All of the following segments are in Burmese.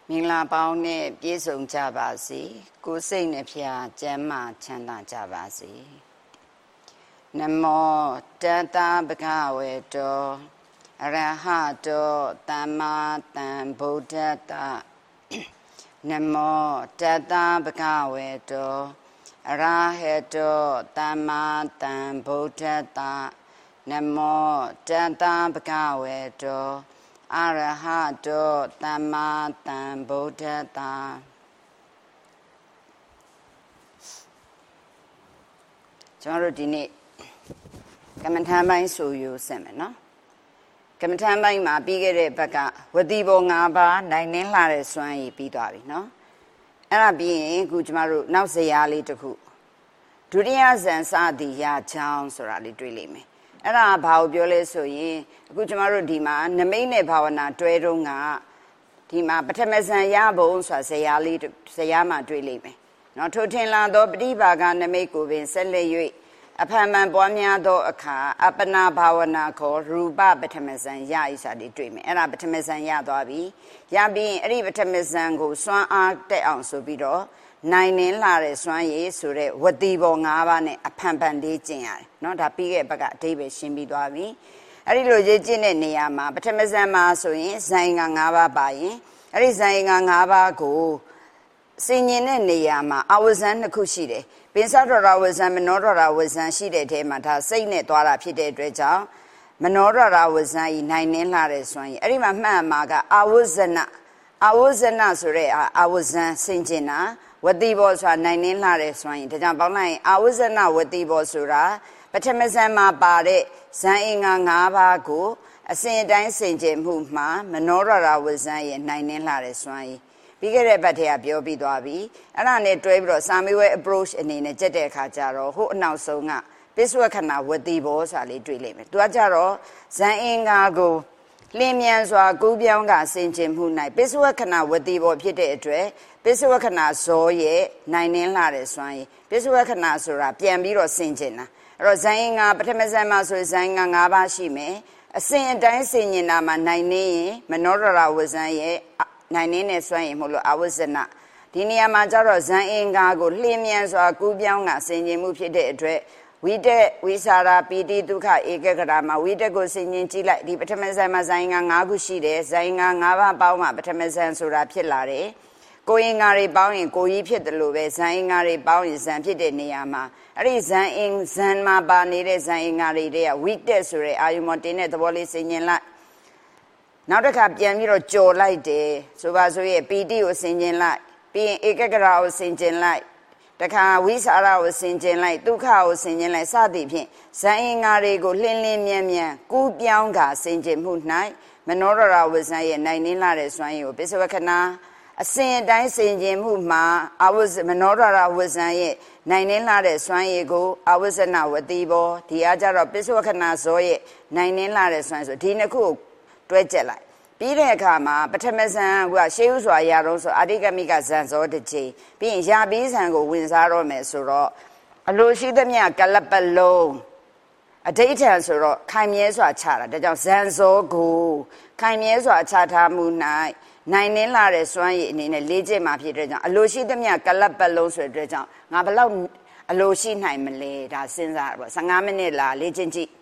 မင်္ဂလာပေါင်းနဲ့ပြည့်စုံကြပါစေကိုယ်စိတ်နှဖျားကျမ်းမာချမ်းသာကြပါစေနမောတတဗကဝေတောအရဟတောသမ္မာသမ္ဗုဒ္ဓတ္တနမောတတဗကဝေတောအရဟတောသမ္မာသမ္ဗုဒ္ဓတ္တနမောတတဗကဝေတောအရဟတောသမ္မာသမ္ဗုဒ္ဓတ္တကျွန်တော်တို့ဒီနေ့ကမ္မထမ်းပိုင်းဆိုယူစင်မယ်နော်ကမ္မထမ်းပိုင်းမှာပြီးခဲ့တဲ့ဘက်ကဝတိဘော၅ပါးနိုင်နှင်းလှတဲ့စွမ်းရည်ပြီးသွားပြီနော်အဲ့ဒါပြီးရင်အခုကျွန်တော်တို့နောက်ဇယားလေးတစ်ခုဒုတိယဇန်စသည်ရချောင်းဆိုတာလေးတွေ့လိမ့်မယ်အဲ့ဒါဘာကိုပြောလဲဆိုရင်အခုကျွန်တော်တို့ဒီမှာနမိတ်နဲ့ဘာဝနာတွဲတုန်းကဒီမှာပထမဇန်ရဘုံဆိုတာဇယားလေးဇယားမှာတွေ့လိမ့်မယ်နော်ထိုထင်လာသောပฏิဘာကနမိတ်ကိုပင်ဆက်လက်၍အဖန်မှန်ပွားများသောအခါအပနာဘာဝနာခေါ်ရူပပထမဇန်ရဤစာတွေတွေ့မယ်အဲ့ဒါပထမဇန်ရသွားပြီရပြီးရင်အဲ့ဒီပထမဇန်ကိုစွမ်းအားတက်အောင်ဆိုပြီးတော့နိုင်နှင်းလာတဲ့စွမ်းရည်ဆိုတဲ့ဝတိဘော၅ပါးနဲ့အဖန်ဖန်လေးကျင့်ရတယ်เนาะဒါပြီးခဲ့ဘက်ကအဓိပ္ပာယ်ရှင်းပြီးသွားပြီအဲ့ဒီလိုရေးကျင့်တဲ့နေရာမှာပထမဇန်မှာဆိုရင်ဇန်က၅ပါးပါရင်အဲ့ဒီဇန်က၅ပါးကိုစင်ញင်တဲ့နေရာမှာအဝဇန်နှစ်ခုရှိတယ်ပင်စတော်ရာဝဇန်မနောတော်ရာဝဇန်ရှိတဲ့အထဲမှာဒါစိတ်နဲ့သွားတာဖြစ်တဲ့အတွက်ကြောင့်မနောတော်ရာဝဇန်ဤနိုင်နှင်းလာတဲ့စွမ်းရည်အဲ့ဒီမှာမှတ်မှာကအဝဇနဆိုတဲ့အာဝဇန်စင်ကျင်တာဝတိဘောဆိုတာနိုင်နှင်းလာတဲ့စွမ်းရည်ဒါကြောင့်ပေါင်းလိုက်ရင်အာဝဇနဝတိဘောဆိုတာပထမဇန်မှာပါတဲ့ဇန်အင်္ဂါ၅ပါးကိုအစဉ်အတိုင်းစင်ကျင်မှုမှာမနောရရာဝဇန်ရဲ့နိုင်နှင်းလာတဲ့စွမ်းရည်ပြီးခဲ့တဲ့ဘက်ထဲကပြောပြီးသွားပြီအဲ့ဒါနဲ့တွဲပြီးတော့စာမေးပွဲ approach အနေနဲ့ကြက်တဲ့အခါကျတော့ဟိုအနောက်ဆုံးကပိစဝခဏဝတိဘောဆိုတာလေးတွေ့လိမ့်မယ်သူကကြတော့ဇန်အင်္ဂါကိုလင်းမြန်စွာကူးပြောင်းကစင်ကျင်မှု၌ပိစဝခဏဝတိဘောဖြစ်တဲ့အတွက်ပိစဝခဏဇောရဲ့နိုင်နှင်းလာတဲ့စွမ်းရည်ပိစဝခဏဆိုတာပြန်ပြီးတော့စင်ကျင်တာအဲ့တော့ဇန်အင်္ဂါပထမဇန်မှာဆိုရင်ဇန်အင်္ဂါ၅ပါးရှိမယ်အစဉ်အတိုင်းစင်ကျင်တာမှာနိုင်နှင်းရင်မနောရရာဝဇန်ရဲ့နိုင်နေတဲ့စွမ်းရည်မဟုတ်လို့အဝဇ္ဇနဒီနေရာမှာကျတော့ဇန်အင်္ဂါကိုလျင်မြန်စွာကူးပြောင်းကဆင်ခြင်မှုဖြစ်တဲ့အတွက်ဝိတက်ဝိစာရာပီတိဒုက္ခဧကဂရမှာဝိတက်ကိုဆင်ခြင်ကြည့်လိုက်ဒီပထမဇန်မှာဇန်အင်္ဂါ၅ခုရှိတယ်ဇန်အင်္ဂါ၅ပါးပေါင်းမှပထမဇန်ဆိုတာဖြစ်လာတယ်ကိုယ်အင်္ဂါတွေပေါင်းရင်ကိုယ်ကြီးဖြစ်တယ်လို့ပဲဇန်အင်္ဂါတွေပေါင်းရင်ဇန်ဖြစ်တဲ့နေရာမှာအဲ့ဒီဇန်မှာပါနေတဲ့ဇန်အင်္ဂါတွေတဲ့ဝိတက်ဆိုတဲ့အာယုမောတင်းတဲ့သဘောလေးဆင်ခြင်လိုက်နောက်တစ်ခါပြန်ပြီးတော့ကြော်လိုက်တယ်ဆိုပါဆိုရဲ့ပီတိကိုဆင်ခြင်လိုက်ပြီးရင်ဧကဂရကိုဆင်ခြင်လိုက်တခါဝိစာရကိုဆင်ခြင်လိုက်ဒုက္ခကိုဆင်ခြင်လိုက်စသည်ဖြင့်ဇန်အင်္ဂါတွေကိုလင်းလင်းမြန်မြန်ကူးပြောင်းကဆင်ခြင်မှု၌မနောရရာဝဇန်ရဲ့နိုင်နှင်းလာတဲ့စွမ်းရည်ကိုပိစဝခဏအစဉ်အတိုင်းဆင်ခြင်မှုမှာမနောရရာဝဇန်ရဲ့နိုင်နှင်းလာတဲ့စွမ်းရည်ကိုအဝဇ္ဇနဝတိဘောဒီအားကြတော့ပိစဝခဏဇောရဲ့နိုင်နှင်းလာတဲ့စွမ်းဆိုဒီနှစ်ခုတွဲကျက်လိုက်ပြီးတဲ့အခါမှာပထမဇန်ကရှေးဥစွာရတော့ဆိုအာတိကမိကဇန်ဇောတစ်ချိန်ပြီးရင်ရာပြီးဇန်ကိုဝင်စားတော့မယ်ဆိုတော့အလိုရှိသမျှကလပ်ပလုံးအဋိဋ္ဌံဆိုတော့ခိုင်မြဲစွာချတာဒါကြောင့်ဇန်ဇောကိုခိုင်မြဲစွာချထားမှု၌နိုင်နှင်းလာတဲ့စွမ်းရည်အနေနဲ့လေးကျင့်မှာဖြစ်တဲ့ကြောင့်အလိုရှိသမျှကလပ်ပလုံးဆိုတဲ့ကြောင့်ငါဘလောက်အလိုရှိနိုင်မလဲဒါစဉ်းစားတော့15မိနစ်လာလေးကျင့်ကြည့်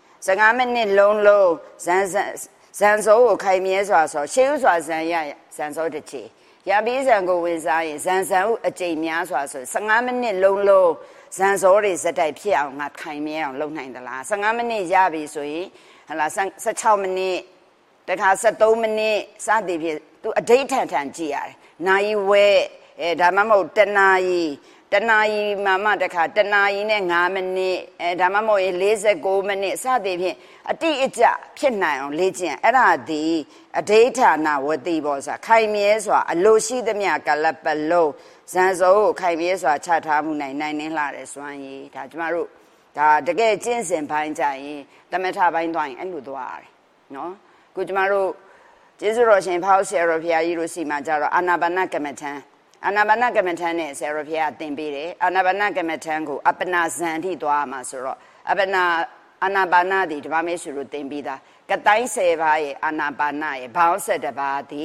15မိနစ်လုံးဇန်ဇောကိုခိုင်မြဲစွာဆိုရှေးဥစွာဇန်ရဇန်ဇောတစ်ချီရပြီးဇန်ကိုဝင်စားရင်ဇန်ဥအကျိန်များစွာဆို15မိနစ်လုံးဇန်ဇောတွေဇက်တိုက်ဖြစ်အောင်ငါခိုင်မြဲအောင်လုပ်နိုင်သလား15မိနစ်ရပြီဆိုရင်ဟလာ16မိနစ်တခါ73မိနစ်စသည်ဖြင့်သူအဋိဋ္ဌံထန်ကြည့်ရတယ်နိုင်ဝဲဒါမှမဟုတ်တနာရီမှတခါတနာရီနဲ့9မိနစ်ဒါမှမဟုတ်49မိနစ်စသည်ဖြင့်အတိအကျဖြစ်နိုင်အောင်လေ့ကျင့်အဲ့ဒါဒီအဋိဋ္ဌာဏဝတိဘောဆိုတာခိုင်မြဲစွာအလိုရှိသမျှကလပ်ပလုံးဇန်ဇောကိုခိုင်မြဲစွာချထားမှုနိုင်နှင်းလာတဲ့စွမ်းရည်ဒါကျမတို့ဒါတကယ်ကျင့်စဉ်ပိုင်းကြရင်သမထပိုင်းသွားရင်အဲ့လိုသွားရတယ်နော်ခုကျမတို့ကျေးဇူးတော်ရှင်ဖောက်ဆရာတော်ဘုရားကြီးတို့စီမှာကြတော့အာနာပါနကမ္မထံအာနာပါနကမ္မထံနဲ့ဆရာတော်ဘုရားသင်ပေးတယ်အာနာပါနကမ္မထံကိုအပနာဇန်ထိသွားမှာဆိုတော့အပနာအာနာပါနသည်ဓမ္မမေစုလို့သင်ပြီးသားကတိုင်း10ပါးရဲ့အာနာပါနရဲ့ဘောင်း7ပါးသည်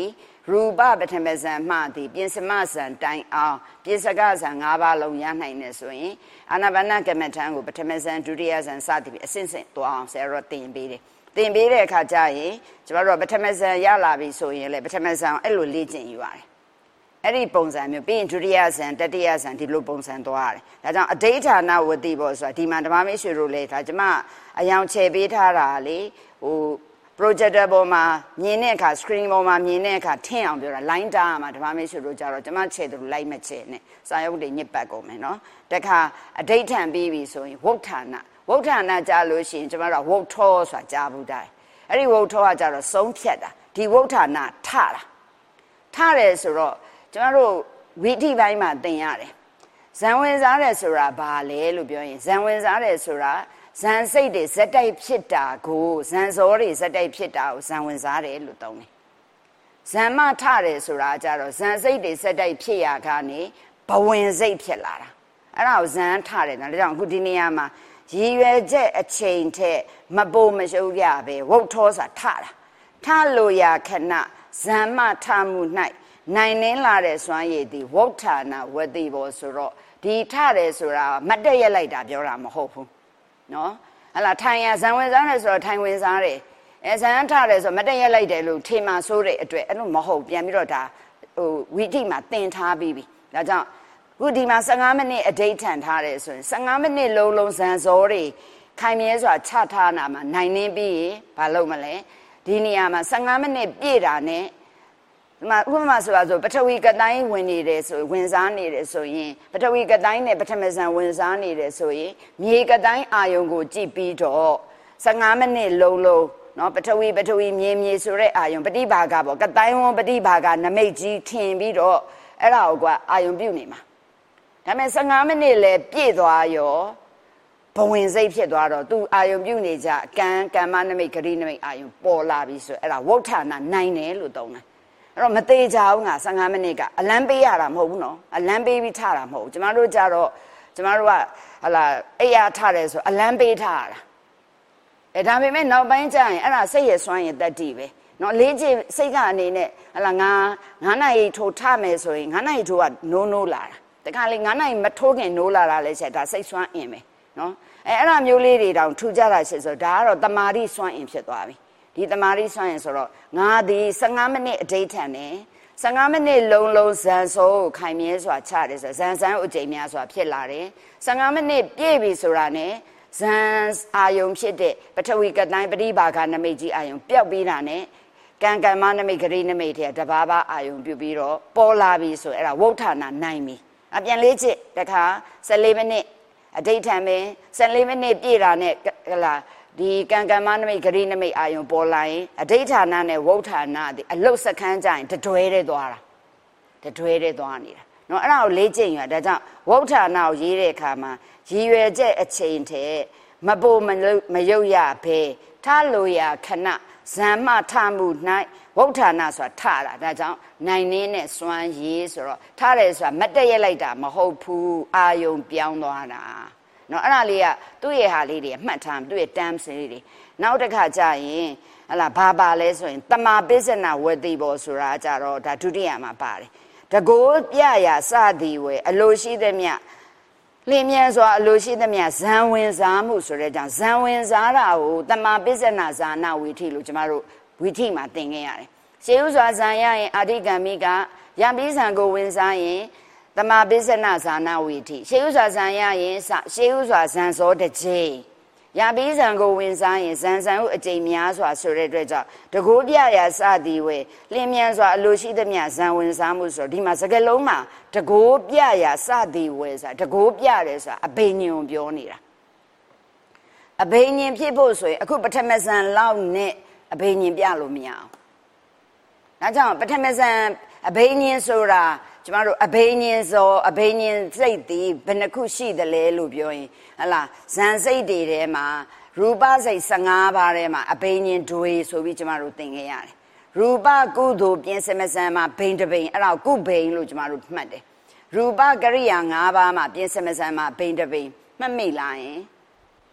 ရူပပထမဇန်မှသည်ပြင်စမဇန်တိုင်အောင်ပြင်စကဇန်၅ပါးလုံးရနိုင်တယ်ဆိုရင်အာနာပါနကမ္မထံကိုပထမဇန်ဒုတိယဇန်စသည်ဖြင့်အစဉ်စဉ်သွားအောင်ဆရာတော်သင်ပေးတယ်သင်ပေးတဲ့အခါကျရင်ကျမတို့ကပထမဇန်ရလာပြီဆိုရင်လေပထမဇန်အဲ့လိုလေ့ကျင့်ယူရတယ်အဲ့ဒီပုံစံမျိုးပြီးရင်ဒုတိယဇန်တတိယဇန်ဒီလိုပုံစံသွားရတယ်ဒါကြောင့်အဋိဌာဏဝတိဘောဆိုတာဒီမှာဓမ္မမေရွှေတို့လေဒါကျမအယောင်ချယ်ပေးထားတာလေဟိုprojector ပေါ်မှာမြင်တဲ့အခါ screen ပေါ်မှာမြင်တဲ့အခါထင်အောင်ပြောတာ line တားမှာဓမ္မမေရွှေတို့ကြတော့ကျမချယ်သူလိုက်မချယ်နဲ့စာရုပ်တွေညစ်ပတ်ကုန်မယ်နော်တခါအဋိဌံပြီးပြီဆိုရင်ဝုဋ္ဌာဏဝုဋ္ဌာဏကြားလို့ရှိရင်ကျမတို့ဝုဋ္ထောဆိုတာကြားဘူးတိုင်းအဲ့ဒီဝုဋ္ထောကကြတော့ဆုံးဖြတ်တာဒီဝုဋ္ဌာဏထတာထတယ်ဆိုတော့ကျမတို့ဝိဓိပိုင်းမှာသင်ရတယ်ဇံဝင်စားတယ်ဆိုတာဘာလဲလို့ပြောရင်ဇံဝင်စားတယ်ဆိုတာဇန်စိတ်တွေဇက်တိုက်ဖြစ်တာကိုဇန်စောတွေဇက်တိုက်ဖြစ်တာကိုဇံဝင်စားတယ်လို့သုံးတယ်ဇံမထတယ်ဆိုတာကြတော့ဇန်စိတ်တွေဇက်တိုက်ဖြစ်ရကနေဘဝင်စိတ်ဖြစ်လာတာအဲ့ဒါကိုဇံထတယ်နော်ဒါကြောင့်အခုဒီနေရာမှာရည်ရွယ်ချက်အချိန်ထက်မပိုမရှုပ်ရပဲဝုတ်ထောဆိုတာထတာထလို့ရခဏဇံမထမှု၌နိုင်နှင်းလာတဲ့စွမ်းရည်သည်ဝုဋ္ဌာဏဝတိဘောဆိုတော့ဒီထတယ်ဆိုတာမတ်တက်ရက်လိုက်တာပြောတာမဟုတ်ဘူးနော်ဟလာထိုင်ရဇံဝင်စားတယ်ဆိုတော့ထိုင်ဝင်စားတယ်ဇံထတယ်ဆိုတော့မတက်ရက်လိုက်တယ်လို့ထေမာဆိုးတဲ့အတွက်အဲ့လိုမဟုတ်ပြန်ပြီးတော့ဒါဟိုဝိဓိမှာသင်ထားပြီးပြီဒါကြောင့်ခုဒီမှာ15မိနစ်အဋိဌံထားတယ်ဆိုရင်15မိနစ်လုံးဇံစောတွေခိုင်မြဲစွာချထားနာမှာနိုင်နှင်းပြီးရင်ဘာလုပ်မလဲဒီနေရာမှာ15မိနစ်ပြည့်တာနဲ့ဒီမှာဥပမာဆိုပထဝီကတိုင်းဝင်နေတယ်ဆိုဝင်စားနေတယ်ဆိုရင်ပထဝီကတိုင်းနဲ့ပထမဇန်ဝင်စားနေတယ်ဆိုရင်မြေကတိုင်းအာယုံကိုကြည့်ပြီးတော့15မိနစ်လုံးเนาะပထဝီမြေဆိုတဲ့အာယုံပฏิဘာဂပေါ့ကတိုင်းဝန်းပฏิဘာဂနမိတ်ကြီးထင်ပြီးတော့အဲ့ဒါကိုကအာယုံပြုတ်နေမှာဒါပေမဲ့15မိနစ်လဲပြည့်သွားရောဘဝင်စိတ်ဖြစ်သွားတော့သူအာယုံပြုတ်နေကြကံမနမိတ်ဂရိနမိတ်အာယုံပေါ်လာပြီဆိုအဲ့ဒါဝဋ္ဌာဏနိုင်တယ်လို့သုံးတယ်အဲ့တော့မသေးကြဘူးငါ15မိနစ်ကအလန်းပေးရတာမဟုတ်ဘူးနော်အလန်းပေးပြီးထတာမဟုတ်ဘူးကျမတို့ကြတော့ကျမတို့ကဟလာအိယာထတယ်ဆိုအလန်းပေးထားရတာဒါပေမဲ့နောက်ပိုင်းကျရင်အဲ့ဒါစိတ်ရစွမ်းရင်တတ္တိပဲနော်လေးချစိတ်ကအနေနဲ့ဟလာ9နာရီထိုးထမယ်ဆိုရင်9နာရီထိုးကနိုးလာတာတခါလေ9နာရီမထိုးခင်နိုးလာတာလဲချက်ဒါစိတ်စွမ်းအင်ပဲနော်အဲ့ဒါမျိုးလေးတွေတောင်ထူကြတာရှိဆိုဒါကတော့တမာတိစွမ်းအင်ဖြစ်သွားပြီဒီတမာတိစွမ်းရင်ဆိုတော့ငါဒီ15မိနစ်အဋိဌံနဲ့15မိနစ်လုံးဇန်စောကိုခိုင်မြဲစွာချတယ်ဆိုဇန်စန်းအကျိန်များစွာဖြစ်လာတယ်15မိနစ်ပြည့်ပြီဆိုတာနဲ့ဇန်အာယုံဖြစ်တဲ့ပထဝီကတိုင်းပฏิဘာဂနမိတ်ကြီးအာယုံပျောက်ပြီးတာနဲ့ကံမနမိတ်ဂရိနမိတ်ထဲတဘာဘာအာယုံပြုပြီးတော့ပေါ်လာပြီဆိုအဲ့ဒါဝဋ္ဌာဏနိုင်ပြီအပြန်လေးချစ်တခါ14မိနစ်အဋိဌံပဲ14မိနစ်ပြည့်တာနဲ့ဟလာဒီကံမနမိတ်ဂရိနမိတ်အာယုံပေါ်လာရင်အဋိဌာဏနဲ့ဝဋ္ဌာဏဒီအလုတ်စခန်းကြရင်တတွဲတဲ့သွားတာတတွဲတဲ့သွားနေတာเนาะအဲ့ဒါကိုလေ့ကျင့်ရဒါကြောင့်ဝဋ္ဌာဏကိုရေးတဲ့အခါမှာရည်ရွယ်ချက်အချိန်တည်းမပိုမယုတ်ရဘဲထလိုရခဏဇံမထမှု၌ဝဋ္ဌာဏဆိုတာထတာဒါကြောင့်နိုင်နှင်းနဲ့စွမ်းရည်ဆိုတော့ထားတယ်ဆိုတာမတ်တက်ရက်လိုက်တာမဟုတ်ဘူးအာယုံပြောင်းသွားတာနော်အဲ့ဒါလေးကသူ့ရဲ့ဟာလေးတွေမှတ်ထားသူ့ရဲ့ terms လေးတွေနောက်တစ်ခါကြာရင်ဟလာဘာပါလဲဆိုရင်တမာပိစနာဝတိဘောဆိုတာကြတော့ဒါဒုတိယမှာပါတယ်တကိုးပြရာစသည်ဝဲအလိုရှိသည်မြလင်းမြန်စွာအလိုရှိသည်မြဇံဝင်စားမှုဆိုတဲ့ကြောင့်ဇံဝင်စားတာကိုတမာပိစနာဇာနာဝိထိလို့ကျမတို့ဝိထိမှာသင်ခဲ့ရတယ်ရှေးဥစွာဇံရရင်အာတိကံမိကရံပြီးဇံကိုဝင်စားရင်တမာပိစနာဇာနာဝိထိရှေးဥစွာဇံရရင်ရှေးဥစွာဇံစောတစ်ချိန်ရပြီးဇံကိုဝင်စားရင်ဇံဟုအကျိန်များစွာဆိုတဲ့အတွက်ကြောင့်တကိုးပြရာစသည်ဝဲလင်းမြန်စွာအလိုရှိသည်မြဇံဝင်စားမှုဆိုတော့ဒီမှာစကားလုံးမှာတကိုးပြရာစသည်ဝဲဆိုတာတကိုးပြတယ်ဆိုတာအဘိညာဉ်ကိုပြောနေတာအဘိညာဉ်ဖြစ်ဖို့ဆိုရင်အခုပထမဇံလောက်နဲ့အဘိညာဉ်ပြလို့မရအောင်ဒါကြောင့်ပထမဇံအဘိညာဉ်ဆိုတာကျမတို့အဘိညာဉ်စောအဘိညာဉ်စိတ်သည်ဘယ်နှခုရှိသလဲလို့ပြောရင်ဟလာဇန်စိတ်တွေထဲမှာရူပစိတ်15ပါးထဲမှာအဘိညာဉ်တွေဆိုပြီးကျမတို့သင်ခဲ့ရတယ်ရူပကုသိုလ်ပြင်စမစံမှာဘိန်တဘိန်အဲ့ဒါကုဘိန်လို့ကျမတို့မှတ်တယ်ရူပကရိယာ5ပါးမှာပြင်စမစံမှာဘိန်တဘိန်မှတ်မိလားယင်တ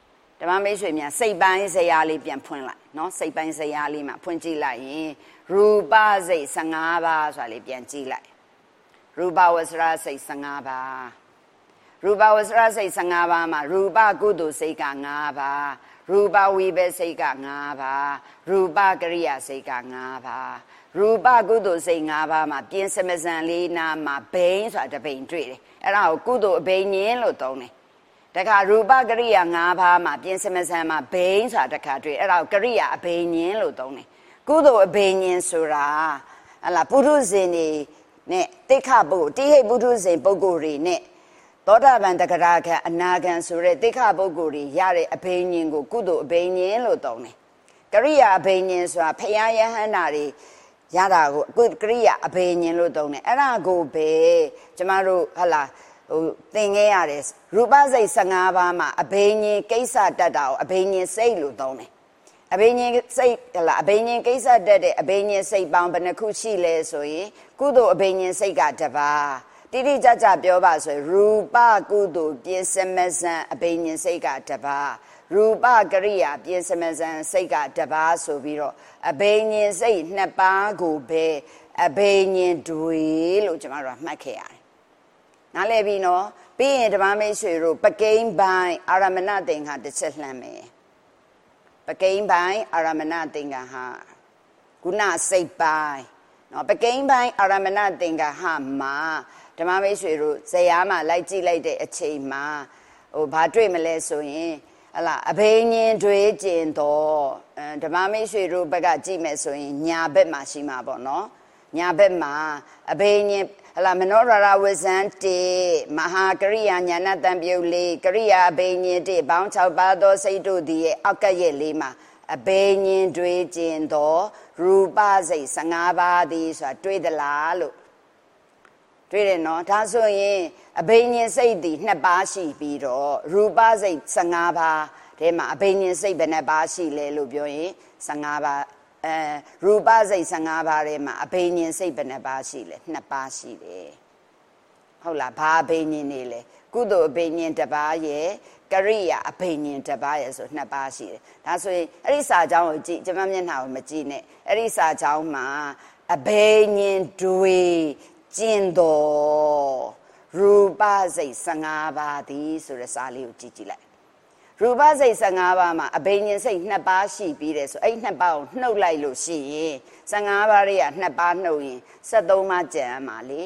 ဓမ္မမိတ်ဆွေများစိတ်ပိုင်းဇယားလေးပြန်ဖွင့်လိုက်နော်စိတ်ပိုင်းဇယားလေးမှာဖွင့်ကြည့်လိုက်ရင်ရူပစိတ်15ပါးဆိုတာလေးပြန်ကြည့်လိုက်ရူပဝဆရာစိတ်15ပါးရူပဝဆရာစိတ်15ပါးမှာရူပကုသိုလ်စိတ်က5ပါးရူပဝိဘက်စိတ်က5ပါးရူပကရိယာစိတ်က5ပါးရူပကုသိုလ်စိတ်5ပါးမှာပြင်စမစံလေးနာမှာဘိန်းဆိုတာတပိန်တွေ့တယ်အဲ့ဒါကိုကုသိုလ်အဘိညာဉ်လို့သုံးတယ်တခါရူပကရိယာ5ပါးမှာပြင်စမစံမှာဘိန်းဆိုတာတခါတွေ့အဲ့ဒါကိုကရိယာအဘိညာဉ်လို့သုံးတယ်ကုသိုလ်အဘိညာဉ်ဆိုတာဟလာပုထုဇဉ်တွေနဲ့တိခပုဂ္ဂိုလ်တိဟိပုထုဇဉ်ပုဂ္ဂိုလ်တွေနဲ့သောတာပန်တဂရခံအနာခံဆိုတဲ့တိခပုဂ္ဂိုလ်တွေရတဲ့အဘိညာဉ်ကိုကုသိုလ်အဘိညာဉ်လို့သုံးတယ်ကရိယာအဘိညာဉ်ဆိုတာဖယားယဟန္တာတွေရတာကိုကရိယာအဘိညာဉ်လို့သုံးတယ်အဲ့ဒါကိုပဲကျမတို့ဟလာသင်ခဲ့ရတယ်ရူပစိတ်15ပါးမှာအဘိညာဉ်ကိစ္စတတ်တာကိုအဘိညာဉ်စိတ်လို့သုံးတယ်အဘိညာဉ်စိတ်ဟလာအဘိညာဉ်ကိစ္စတတ်တဲ့အဘိညာဉ်စိတ်ပေါင်းဘယ်နှခုရှိလဲဆိုရင်ကုသိုလ်အဘိညာဉ်စိတ်ကတစ်ပါးတိတိကျကျပြောပါဆိုရူပကုသိုလ်ပြင်စမစံအဘိညာဉ်စိတ်ကတစ်ပါးရူပကရိယာပြင်စမစံစိတ်ကတစ်ပါးဆိုပြီးတော့အဘိညာဉ်စိတ်2ပါးကိုပဲအဘိညာဉ်တွေလို့ကျွန်တော်တို့မှတ်ခဲ့ရတယ်နားလည်ပြီနော်ပြီးရင်ဓမ္မမိတ်ဆွေတို့ပကိန်းပိုင်းအာရမဏသင်္ခါတစ်ချက်လှမ်းမယ်ပကိန်းပိုင်းအာရမဏသင်္ခါဟာကုဏစိတ်ပိုင်းနော်ပကိန်းပိုင်းအာရမဏသင်္ခါဟာမှာဓမ္မမိတ်ဆွေတို့ဇယားမှာလိုက်ကြည့်လိုက်တဲ့အချိန်မှာဘာတွေ့မလဲဆိုရင်ဟလာအဘိညာဉ်တွေကျင်တော့ဓမ္မမိတ်ဆွေတို့ဘက်ကကြည့်မယ်ဆိုရင်ညာဘက်မှာရှိမှာပေါ့နော်ညာဘက်မှာအဘိညာဉ်ဟလာမနောရရဝဇန်တေမဟာကရိယာညာဏတံပြုတ်လေးကရိယာအဘိညာဉ်တေဘောင်း6ပါးသောစိတ်တို့သည်အောက်ကရဲ့လေးမှာအဘိညာဉ်တွေကျင်တော့ရူပစိတ်15ပါးသည်ဆိုတာတွေ့သလားလို့တွေ့တယ်နော်ဒါဆိုရင်အဘိညာဉ်စိတ်ဒီ2ပါးရှိပြီးတော့ရူပစိတ်15ပါးထဲမှာအဘိညာဉ်စိတ်ဘယ်နှပါးရှိလဲလို့ပြောရင်15ပါးရူပစိတ်15ပါးထဲမှာအဘိညာဉ်စိတ်ဘယ်နှပါးရှိလဲ2ပါးရှိတယ်ဟုတ်လားဘာအဘိညာဉ်နေလဲကုသိုလ်အဘိညာဉ်တစ်ပါးရဲ့ကရိယာအဘိညာဉ်တစ်ပါးရဲ့ဆို2ပါးရှိတယ်ဒါဆိုရင်အဲ့ဒီစာကြောင်းကိုကြည့်ကျွန်မမျက်နှာကိုမကြည့်နဲ့အဲ့ဒီစာကြောင်းမှာအဘိညာဉ်တွေကျင်တော်ရူပစိတ်15ပါးသည်ဆိုတဲ့စာလေးကိုကြည့်ကြည့်လိုက်ရူပစိတ်15ပါးမှာအဘိညာဉ်စိတ်2ပါးရှိပြီးတယ်ဆိုအဲ့2ပါးကိုနှုတ်လိုက်လို့ရှိရင်15ပါးတွေက2ပါးနှုတ်ရင်73ပါးကျန်ရမှာလေ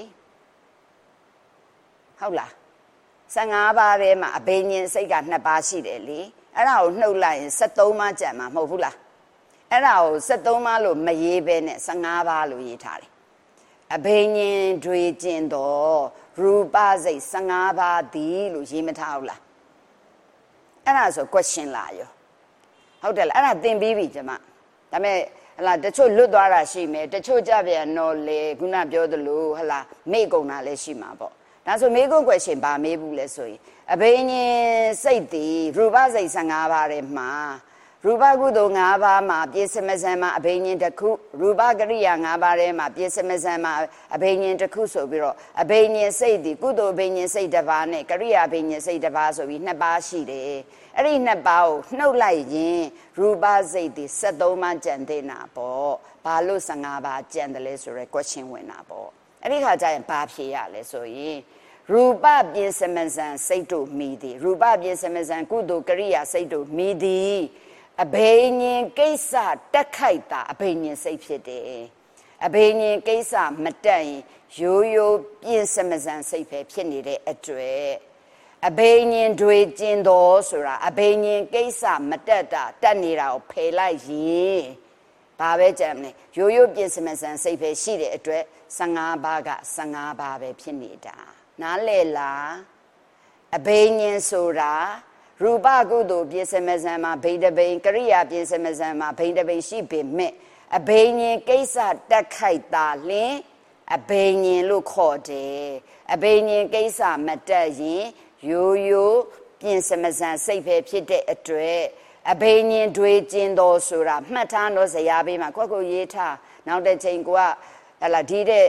ဟုတ်လား15ပါးထဲမှာအဘိညာဉ်စိတ်က2ပါးရှိတယ်လေအဲ့ဒါကိုနှုတ်လိုက်ရင်73ပါးကျန်မှာမဟုတ်ဘူးလားအဲ့ဒါကို73ပါးလို့မရေးဘဲနဲ့15ပါးလို့ရေးထားတယ်အဘိညာဉ်တွေကျင်တော်ရူပစိတ်15ပါးသည်လို့ရေးမထားဘူးလားအဲ့ဒါဆို question လာရောဟုတ်တယ်လားအဲ့ဒါသင်ပြီးပြီကျမဒါပေမဲ့ဟလာတချို့လွတ်သွားတာရှိမယ်တချို့ကြပြန်တော့လေခုနပြောသလိုဟလာမေ့ကုန်တာလည်းရှိမှာပေါ့ဒါဆိုမေ့ကုန် question ဘာမေးဘူးလဲဆိုရင်အဘိညာဉ်စိတ်သည်ရူပစိတ်15ပါးထဲမှာရူပကုသိုလ်5ပါးမှာပြည့်စမစံမှာအဘိညာဉ်တစ်ခုရူပကရိယာ5ပါးထဲမှာပြည့်စမစံမှာအဘိညာဉ်တစ်ခုဆိုပြီးတော့အဘိညာဉ်စိတ်ဒီကုသိုလ်အဘိညာဉ်စိတ်တစ်ပါးနဲ့ကရိယာအဘိညာဉ်စိတ်တစ်ပါးဆိုပြီး2ပါးရှိတယ်အဲ့ဒီ2ပါးကိုနှုတ်လိုက်ရင်ရူပစိတ်ဒီ73ပါးကျန်တဲ့နာပေါ့ဘာလို့15ပါးကျန်တယ်လဲဆိုရဲ question ဝင်တာပေါ့အဲ့ဒီခါကျရင်ဘာဖြေရလဲဆိုရင်ရူပပြင်စမစံစိတ်တို့မိသည်ရူပပြင်စမစံကုသိုလ်ကရိယာစိတ်တို့မိသည်အဘိညာဉ်ကိစ္စတက်ခိုက်တာအဘိညာဉ်စိတ်ဖြစ်တယ်အဘိညာဉ်ကိစ္စမတက်ရင်ရိုးရိုးပြင်စမစံစိတ်ပဲဖြစ်နေတဲ့အတွေ့အဘိညာဉ်တွေကျင်တော်ဆိုတာအဘိညာဉ်ကိစ္စမတက်တာတက်နေတာကိုဖယ်လိုက်ရင်ဘာပဲကြမ်းလဲရိုးရိုးပြင်စမစံစိတ်ပဲရှိတဲ့အတွက်15ပါးက15ပါးပဲဖြစ်နေတာနားလေလားအဘိညာဉ်ဆိုတာရူပကုသိုလ်ပြင်စမစံမှာဘိတဘိန်ကရိယာပြင်စမစံမှာဘိတဘိန်ရှိပေမဲ့အဘိညာဉ်ကိစ္စတက်ခိုက်တာလင်အဘိညာဉ်လို့ခေါ်တယ်အဘိညာဉ်ကိစ္စမတက်ရင်ရိုးရိုးပြင်စမစံစိတ်ပဲဖြစ်တဲ့အတွက်အဘိညာဉ်တွေကျင်တော်ဆိုတာမှတ်ထားတော့ဇရာပေးမှာကိုယ့်ကိုရေးထားနောက်တစ်ချိန်ကိုကဟလာဒီတဲ့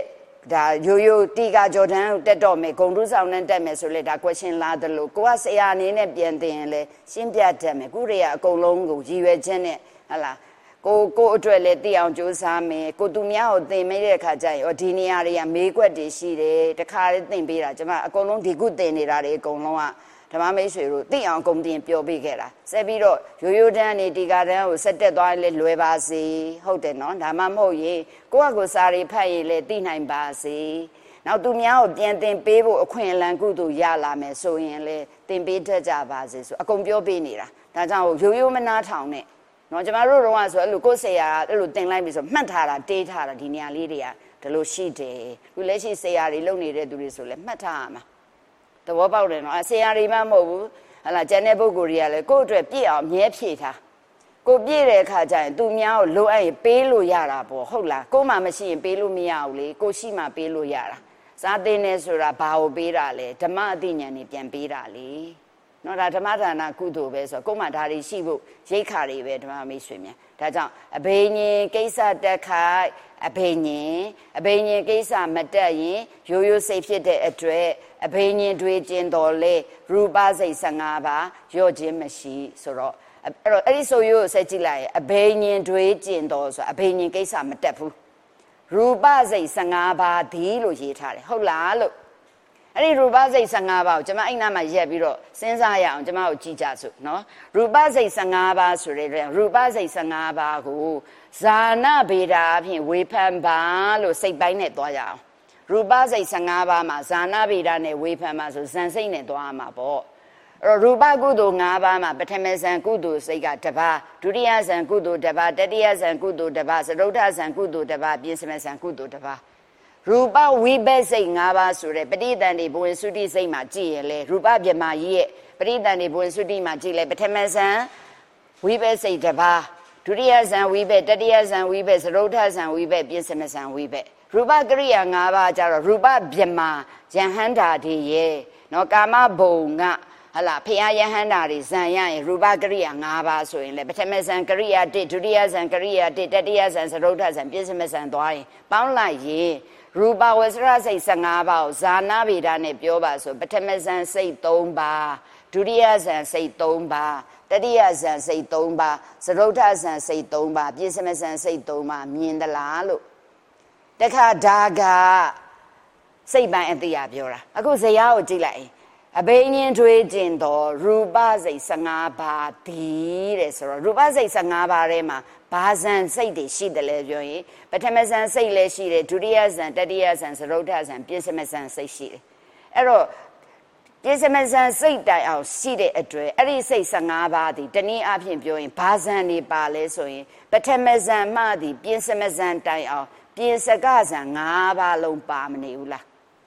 ဒါရိုးရိုးတီကာဂျော်ဒန်ကိုတက်တော့မယ်ဂုံတုဆောင်နဲ့တက်မယ်ဆိုလေဒါ question လာတယ်လို့ကိုကဆရာအနေနဲ့ပြန်သင်ရင်လေရှင်းပြတတ်မယ်ခုတွေကအကုန်လုံးကိုရည်ရွယ်ချက်နဲ့ဟလာကိုအတွက်လည်းသိအောင်ကြိုးစားမယ်ကိုသူများကိုသင်မိတဲ့အခါကျရင်ဒီနေရာတွေကမေးခွက်တွေရှိတယ်တခါလေးသင်ပေးတာကျွန်မအကုန်လုံးဒီခုသင်နေတာတွေအကုန်လုံးကဓမ္မမိတ်ဆွေတို့သိအောင်အကုန်တင်ပြောပေးခဲ့တာဆက်ပြီးတော့ရိုးတန်းနေဒီကတန်းကိုဆက်တက်သွားရင်လည်းလွယ်ပါစေဟုတ်တယ်နော်ဒါမှမဟုတ်ရင်ကိုယ့်အကိုစာတွေဖတ်ရင်လည်းသိနိုင်ပါစေနောက်သူများကိုပြန်သင်ပေးဖို့အခွင့်အလမ်းကုသိုလ်ရလာမယ်ဆိုရင်လည်းသင်ပေးတတ်ကြပါစေဆိုအကုန်ပြောပေးနေတာဒါကြောင့်ရိုးမနာထောင်နဲ့နော်ကျမတို့တော့ဆိုအဲ့လိုကိုယ်ဆရာအဲ့လိုသင်လိုက်ပြီဆိုမှတ်ထားတာတေးထားတာဒီနေရာလေးတွေကဒီလိုရှိတယ်လူလက်ရှိဆရာတွေလုပ်နေတဲ့သူတွေဆိုလည်းမှတ်ထားရမှာသဘောပေါက်တယ်နော်ဆရာတွေမှမဟုတ်ဘူးဟလာကျန်တဲ့ပုဂ္ဂိုလ်တွေကလည်းကိုယ့်အတွက်ပြည့်အောင်မြဲဖြည့်ထားကိုပြည့်တဲ့အခါကျရင်သူများကိုလိုအပ်ရင်ပေးလို့ရတာပေါ့ဟုတ်လားကိုမှမရှိရင်ပေးလို့မရဘူးလေကိုရှိမှပေးလို့ရတာစားသိနေဆိုတာဘာကိုပေးတာလဲဓမ္မအသိဉာဏ်တွေပြန်ပေးတာလေနော်ဒါဓမ္မဒါနကုသိုလ်ပဲဆိုကိုမှဒါတွေရှိဖို့ရိတ်ခါတွေပဲဓမ္မမိတ်ဆွေများဒါကြောင့်အဘိညာဉ်ကိစ္စတက်ခိုက်အဘိညာဉ်ကိစ္စမတက်ရင်ရိုးစိတ်ဖြစ်တဲ့အတွက်အဘိညာဉ်တွေကျင်တော်လေရူပစိတ်15ပါးရော့ခြင်းမရှိဆိုတော့အဲ့ဒီဆိုရိုးဆက်ကြည့်လိုက်အဘိညာဉ်တွေကျင်တော်ဆိုအဘိညာဉ်ကိစ္စမတက်ဘူးရူပစိတ်15ပါးဒီလို့ရေးထားတယ်ဟုတ်လားလို့အဲ့ဒီရူပစိတ်15ပါးကိုကျွန်မအဲ့နာမှာရက်ပြီးတော့စဉ်းစားရအောင်ကျွန်မတို့ကြည့်ကြစို့နော်ရူပစိတ်15ပါးဆိုတဲ့ရူပစိတ်15ပါးကိုဇာနာဗေဒာအဖြစ်ဝေဖန်ပါလို့စိတ်ပိုင်းနဲ့တွားရအောင်ရူပစိတ်15ပါးမှာဇာနာဗေဒာနဲ့ဝေဖန်ပါဆိုဇန်စိတ်နဲ့တွားမှာပေါ့အဲ့တော့ရူပကုသိုလ်5ပါးမှာပထမဇန်ကုသိုလ်စိတ်ကတစ်ပါးဒုတိယဇန်ကုသိုလ်တစ်ပါးတတိယဇန်ကုသိုလ်တစ်ပါးသရုဒ္ဓဇန်ကုသိုလ်တစ်ပါးပြင်စမဇန်ကုသိုလ်တစ်ပါးရူပဝိဘက်စိတ်5ပါးဆိုတဲ့ပဋိသန္ဓေဘဝင်သုတိစိတ်မှာကြည့်ရလေရူပပြမကြီးရဲ့ပဋိသန္ဓေဘဝင်သုတိမှာကြည့်လေပထမဇန်ဝိဘက်စိတ်တစ်ပါးဒုတိယဇန်ဝိဘက်တတိယဇန်ဝိဘက်သရုဒ္ဓဇန်ဝိဘက်ပြင်စမဇန်ဝိဘက်ရူပကရိယာ5ပါးကြတော့ရူပပြမယဟန္တာတွေရဲ့နော်ကာမဘုံကဟလာဖရာယဟန္တာတွေဇန်ရရင်ရူပကရိယာ5ပါးဆိုရင်လေပထမဇန်ကရိယာ1ဒုတိယဇန်ကရိယာ1တတိယဇန်သရုဒ္ဓဇန်ပြင်စမဇန်သွားရင်ပေါင်းလိုက်ရင်ရူပဝဆရစိတ်15ပါးကိုဇာနာဗေဒနဲ့ပြောပါဆိုပထမဇန်စိတ်3ပါးဒုတိယဇန်စိတ်3ပါးတတိယဇန်စိတ်3ပါးသရုဒ္ဓဇန်စိတ်3ပါးပြင်စမဇန်စိတ်3ပါးမြင်သလားလို့တခါဒါကစိတ်ပိုင်းအတိအပြောတာအခုဇရာကိုကြည့်လိုက်အဘိညာဉ်တွေးကျင်တော်ရူပစိတ်15ပါးဒီတဲ့ဆိုတော့ရူပစိတ်15ပါးထဲမှာဘာဇန်စိတ်တွေရှိတယ်လဲပြောရင်ပထမဇန်စိတ်လည်းရှိတယ်ဒုတိယဇန်တတိယဇန်သရုဒ္ဓဇန်ပြင်စမဇန်စိတ်ရှိတယ်အဲ့တော့ပြင်စမဇန်စိတ်တိုင်အောင်ရှိတဲ့အတွက်အဲ့ဒီစိတ်15ပါးဒီတနည်းအားဖြင့်ပြောရင်ဘာဇန်တွေပါလဲဆိုရင်ပထမဇန်မှဒီပြင်စမဇန်တိုင်အောင်ပြင်စကဇန်5ပါးလုံးပါမနေဘူးလား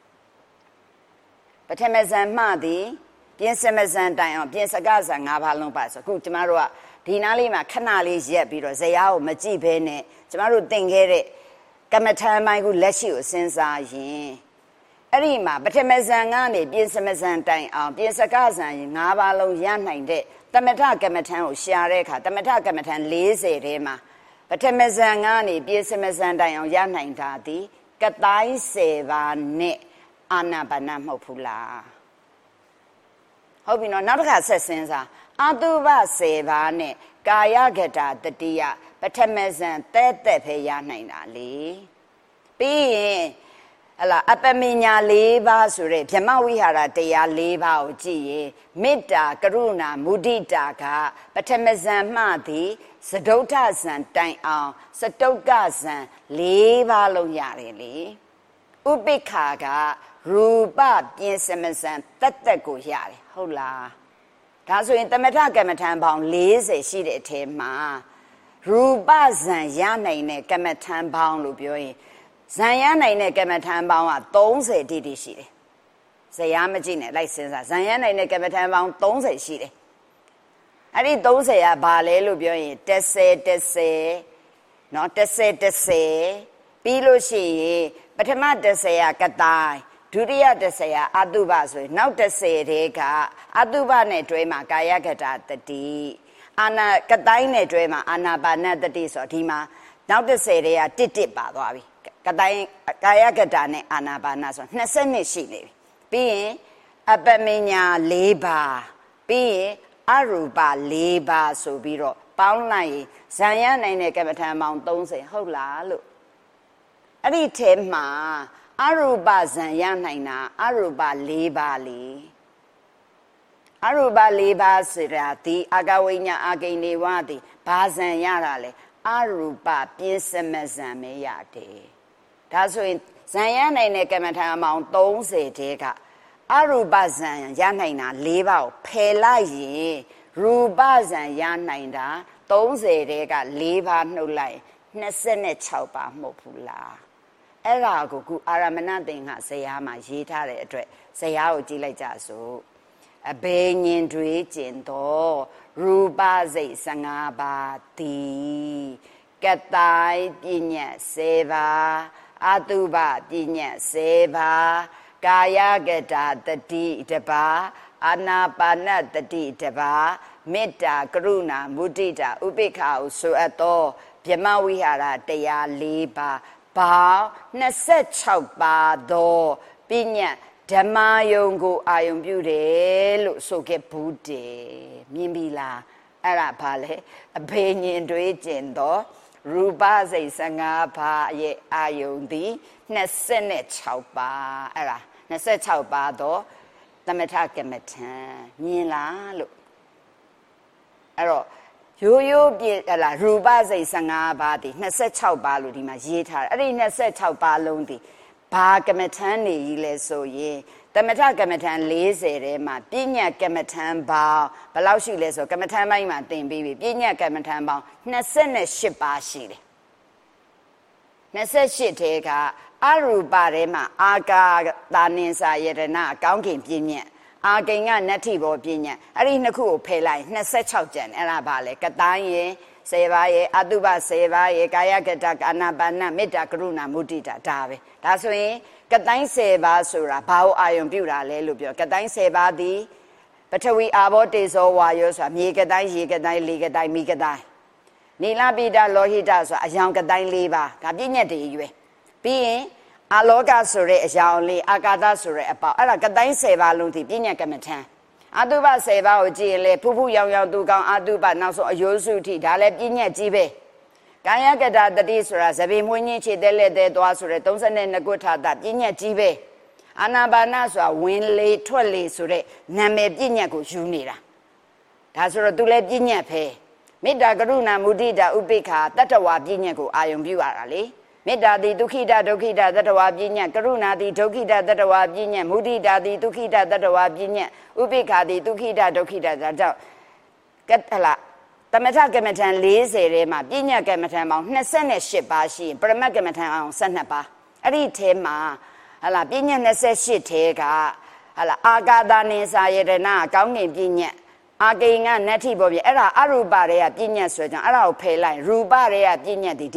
ပထမဇန်မှသည်ပြင်စမဇန်တိုင်အောင်ပြင်စကဇန်5ပါးလုံးပါဆိုအခုကျမတို့ကဒီနားလေးမှာခဏလေးရက်ပြီးတော့ဇရာကိုမကြည့်ဘဲနဲ့ကျမတို့သင်ခဲ့တဲ့ကမ္မထမ်းပိုင်းကိုလက်ရှိကိုစဉ်းစားရင်အဲ့ဒီမှာပထမဇန်ကနေပြင်စမဇန်တိုင်အောင်ပြင်စကဇန်5ပါးလုံးရနိုင်တဲ့သမထကမ္မထမ်းကိုရှာတဲ့အခါသမထကမ္မထမ်း40ထဲမှာပထမဇန်ကနေပြင်စမဇန်တိုင်အောင်ရနိုင်တာဒီကတိုင်း10ပါးနဲ့အာနာပါနမဟုတ်ဘူးလားဟုတ်ပြီနော်နောက်တစ်ခါဆက်စဉ်းစားအတုပ10ပါးနဲ့ကာယကတာတတိယပထမဇန်တဲ့ပဲရနိုင်တာလေပြီးရင်ဟလာအပမညာ4ပါးဆိုတဲ့ဗြဟ္မဝိဟာရတရား4ပါးကိုကြည့်ရင်မေတ္တာကရုဏာမုဒိတာကပထမဇန်မှသည်စတုထဇန်တိုင်အောင်စတုကဇန်4ပါးလုံးရတယ်လေဥပိ္ပခာကရူပပြင်စမဇန်တက်ကိုရတယ်ဟုတ်လားဒါဆိုရင်သမထကမ္မထံပေါင်း40ရှိတဲ့အထဲမှာရူပဇန်ရနိုင်တဲ့ကမ္မထံပေါင်းလို့ပြောရင်ဇန်ရနိုင်တဲ့ကမ္မထံပေါင်းက30တိတိရှိတယ်ဇရာမကြည့်နဲ့လိုက်စဉ်းစားဇန်ရနိုင်တဲ့ကမ္မထံပေါင်း30ရှိတယ်အဲ့ဒီ30ကဘာလဲလို့ပြောရင်10နော်10ပြီးလို့ရှိရင်ပထမ10ကကတိုင်းဒုတိယ10ကအတုပဆိုရင်နောက်10တဲကအတုပနဲ့တွဲမှာကာယကတာတတိအာနာကတိုင်းနဲ့တွဲမှာအာနာပါနတတိဆိုတော့ဒီမှာနောက်10တဲကတစ်ပါသွားပြီကတိုင်းကာယကတာနဲ့အာနာပါနဆို20နှစ်ရှိနေပြီပြီးရင်အပမညာ4ပါးပြီးရင်အရူပ4ပါးဆိုပြီးတော့ပေါင်းလိုက်ရင်ဇံရနိုင်တဲ့ကမ္မထာပေါင်း30ဟုတ်လားလို့အဲ့ဒီထဲမှာအရူပဇံရနိုင်တာအရူပ4ပါးလေအရူပ4ပါးဆိုတာဒီအာကဝိညာအာကိနေဝတိဘာဇံရတာလဲအရူပပြင်းစမဇံမဲရတယ်ဒါဆိုရင်ဇံရနိုင်တဲ့ကမ္မထာပေါင်း30တဲကအရူပဇံရနိုင်တာ4ပါးကိုဖယ်လိုက်ရင်ရူပဇံရနိုင်တာ30တဲက4ပါးနှုတ်လိုက်26ပါးမဟုတ်ဘူးလားအဲ့ဒါကိုခုအာရမဏသင်္ဃဇယားမှာရေးထားတဲ့အတွက်ဇယားကိုကြည့်လိုက်ကြစို့အဘိညာဉ်တွေကျင်သောရူပစိတ်15ပါးသည်ကတိုင်းပညာ10ပါးအတုပပညာ10ပါးကာယကတာတတိတပါးအာနာပါနတတိတပါးမေတ္တာကရုဏာမုဒိတာဥပိ္ပခာဟုဆိုအပ်သောဗြဟ္မဝိဟာရတရား4ပါးပေါင်း26ပါးသောပညာဓမ္မယုံကိုအာယုံပြုတယ်လို့ဆိုခဲ့ဘူးတယ်မြင်ပြီလားအဲ့ဒါဘာလဲအဘိညာဉ်တွေကျင်သောရူပစိတ်15ပါးရဲ့အာယုံသည်26ပါးအဲ့ဒါ26ပါးသောသမထကမ္မထံမြင်လားလို့အဲ့တော့ရိုးပြည့်ဟလာရူပစိတ်15ပါးဒီ26ပါးလို့ဒီမှာရေးထားတယ်အဲ့ဒီ26ပါးလုံးဒီဘာကမ္မထံနေကြီးလဲဆိုရင်သမထကမ္မထံ40ထဲမှာပညာကမ္မထံပေါင်းဘယ်လောက်ရှိလဲဆိုကမ္မထံပိုင်းမှာသင်ပြီးပြီပညာကမ္မထံပေါင်း28ပါးရှိတယ်28ထဲကအရူပထဲမှာအာကာတာနိသယတနာကောင်းကင်ပညာအာကိဉ္ကနတ္ထိဘောပညာအဲ့ဒီနှစ်ခုကိုဖယ်လိုက်26ကျန်အဲ့ဒါဘာလဲကတိုင်းရေ10ပါးရေအတုပ10ပါးရေကာယကတအာနာပါနမေတ္တာကရုဏာမုဒိတာဒါပဲဒါဆိုရင်ကတိုင်း10ပါးဆိုတာဘာကိုအာယုံပြုတာလဲလို့ပြောကတိုင်း10ပါးသည်ပထဝီအာဘောတေဇောဝါယောဆိုတာမြေကတိုင်းရေကတိုင်းလေကတိုင်းမိကတိုင်းနီလပိတလောဟိတဆိုတာအယောင်ကတိုင်း4ပါးဒါပြည့်ညက်တွေရွယ်ပြီးရင်အာလောကဆိုတဲ့အယောင်လေးအာကာသဆိုတဲ့အပေါက်အဲ့ဒါကတိုင်း10ပါးလုံးဒီပြည့်ညက်ကမ္မထံအတုပ10ပါးကိုကြည့်ရင်လေဖူးဖူးရောင်ရောင်သူကောင်းအတုပနောက်ဆုံးအယိုးစုထိဒါလည်းပြည့်ညက်ကြီးပဲကာယကတာတတိဆိုတာသဗေမွေးညင်းခြေသက်လက်သေးသွားဆိုတဲ့32ခုထာတာပြည့်ညက်ကြီးပဲအာနာပါနဆိုတာဝင်လေထွက်လေဆိုတဲ့နာမည်ပြည့်ညက်ကိုယူနေတာဒါဆိုတော့သူလည်းပြည့်ညက်ပဲမေတ္တာကရုဏာမုဒိတာဥပိ္ပခာတတ္တဝါပြည့်ညက်ကိုအာယုံပြုရတာလေမေတ္တာတိဒုက္ခိတဒုက္ခိတတတ္တဝါပညာကရုဏာတိဒုက္ခိတတတ္တဝါပညာမုဒိတာတိဒုက္ခိတတတ္တဝါပညာဥပိ္ပခာတိဒုက္ခိတဒုက္ခိတဒါကြောင့်ကတ္တလသမထကမ္မထံ40ထဲမှာပညာကမ္မထံပေါင်း28ပါးရှိရင်ပရမတ်ကမ္မထံအောင်12ပါးအဲ့ဒီထဲမှာဟလာပညာ28ထဲကဟလာအာကာသနိသယတနာကောင်းကင်ပညာအာကိဉ္ကနတ္ထိဘောပြအဲ့ဒါအရူပတွေကပညာဆိုကြအဲ့ဒါကိုဖယ်လိုက်ရူပတွေကပညာဒီ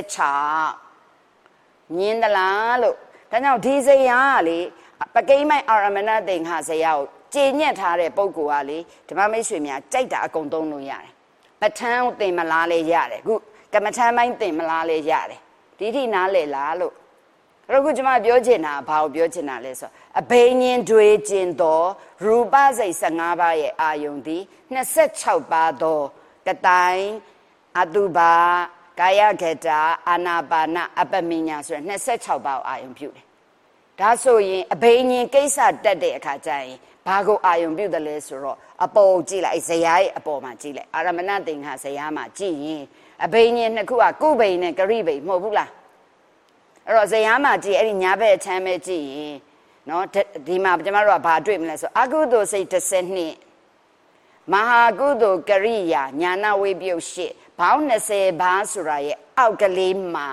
26မြင်သလားလို့ဒါကြောင့်ဒီဇယားကလေပကိမိုက်အာရမဏသင်္ဃဇယားကိုကြည်ညက်ထားတဲ့ပုဂ္ဂိုလ်ကလေဓမ္မမိတ်ဆွေများကြိုက်တာအကုန်သုံးလို့ရတယ်ပဋ္ဌာန်းကိုသင်မလားလေရတယ်ခုကမ္မထမ်းပိုင်းသင်မလားလေရတယ်ဒီထိနားလေလားလို့အဲ့တော့ခုကျွန်မပြောချင်တာဘာကိုပြောချင်တာလဲဆိုအဘိညာဉ်တွေကျင်သောရူပစိတ်15ပါးရဲ့အာယုန်သည်26ပါးသောကတိုင်းအတုပါကာယကတာအာနာပါနအပမညာဆိုတဲ့26ပါးအာယုံပြုတယ်ဒါဆိုရင်အဘိညာဉ်ကိစ္စတက်တဲ့အခါကျရင်ဘာကိုအာယုံပြုတယ်လဲဆိုတော့အပေါ်ကြည့်လိုက်ဇယားရဲ့အပေါ်မှာကြည့်လိုက်အာရမဏသင်္ဃဇယားမှာကြည့်ရင်အဘိညာဉ်နှစ်ခုကကုဘိန်နဲ့ဂရိဘိန်မဟုတ်ဘူးလားအဲ့တော့ဇယားမှာကြည့်အဲ့ဒီညာဘက်အချမ်းပဲကြည့်ရင်နော်ဒီမှာကျမတို့ကဘာတွေ့မလဲဆိုအကုသိုလ်စိတ်12မဟာကုသိုလ်ကရိယာညာနာဝိပယုတ်8ဘောင်း20ပါးဆိုတာရဲ့အောက်ကလေးမှာ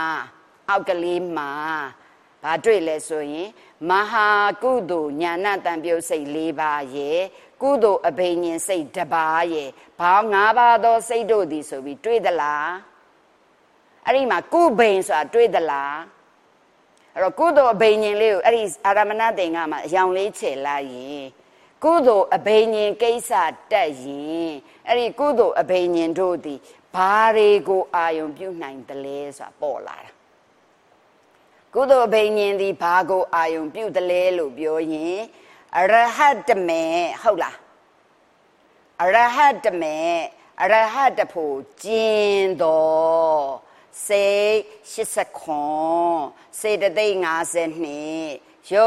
ဘာတွေ့လဲဆိုရင်မဟာကုသိုလ်ညာနာတံပြုတ်စိတ်4ပါးရဲ့ကုသိုလ်အဘိညာဉ်စိတ်1ပါးရဲ့ဘောင်း5ပါးသောစိတ်တို့သည်ဆိုပြီးတွေ့သလားအဲ့ဒီမှာကုဘိန်ဆိုတာတွေ့သလားအဲ့တော့ကုသိုလ်အဘိညာဉ်လေးကိုအဲ့ဒီအာရမဏသင်္ဃမှာအယောင်လေးခြေလိုက်ရင်ကုသိုလ်အဘိညာဉ်ကိစ္စတက်ရင်အဲ့ဒီကုသိုလ်အဘိညာဉ်တို့သည်ဘာတွေကိုအာယုံပြုနိုင်တယ်လဲဆိုတာပေါ်လာတာကုသိုလ်အဘိညာဉ်သည်ဘာကိုအာယုံပြုတ်တယ်လို့ပြောရင်အရဟတမေဟုတ်လားအရဟတမေအရဟတဖို့ကျင်းတော်စေ80ခွန်စေတသိက်52ယုံ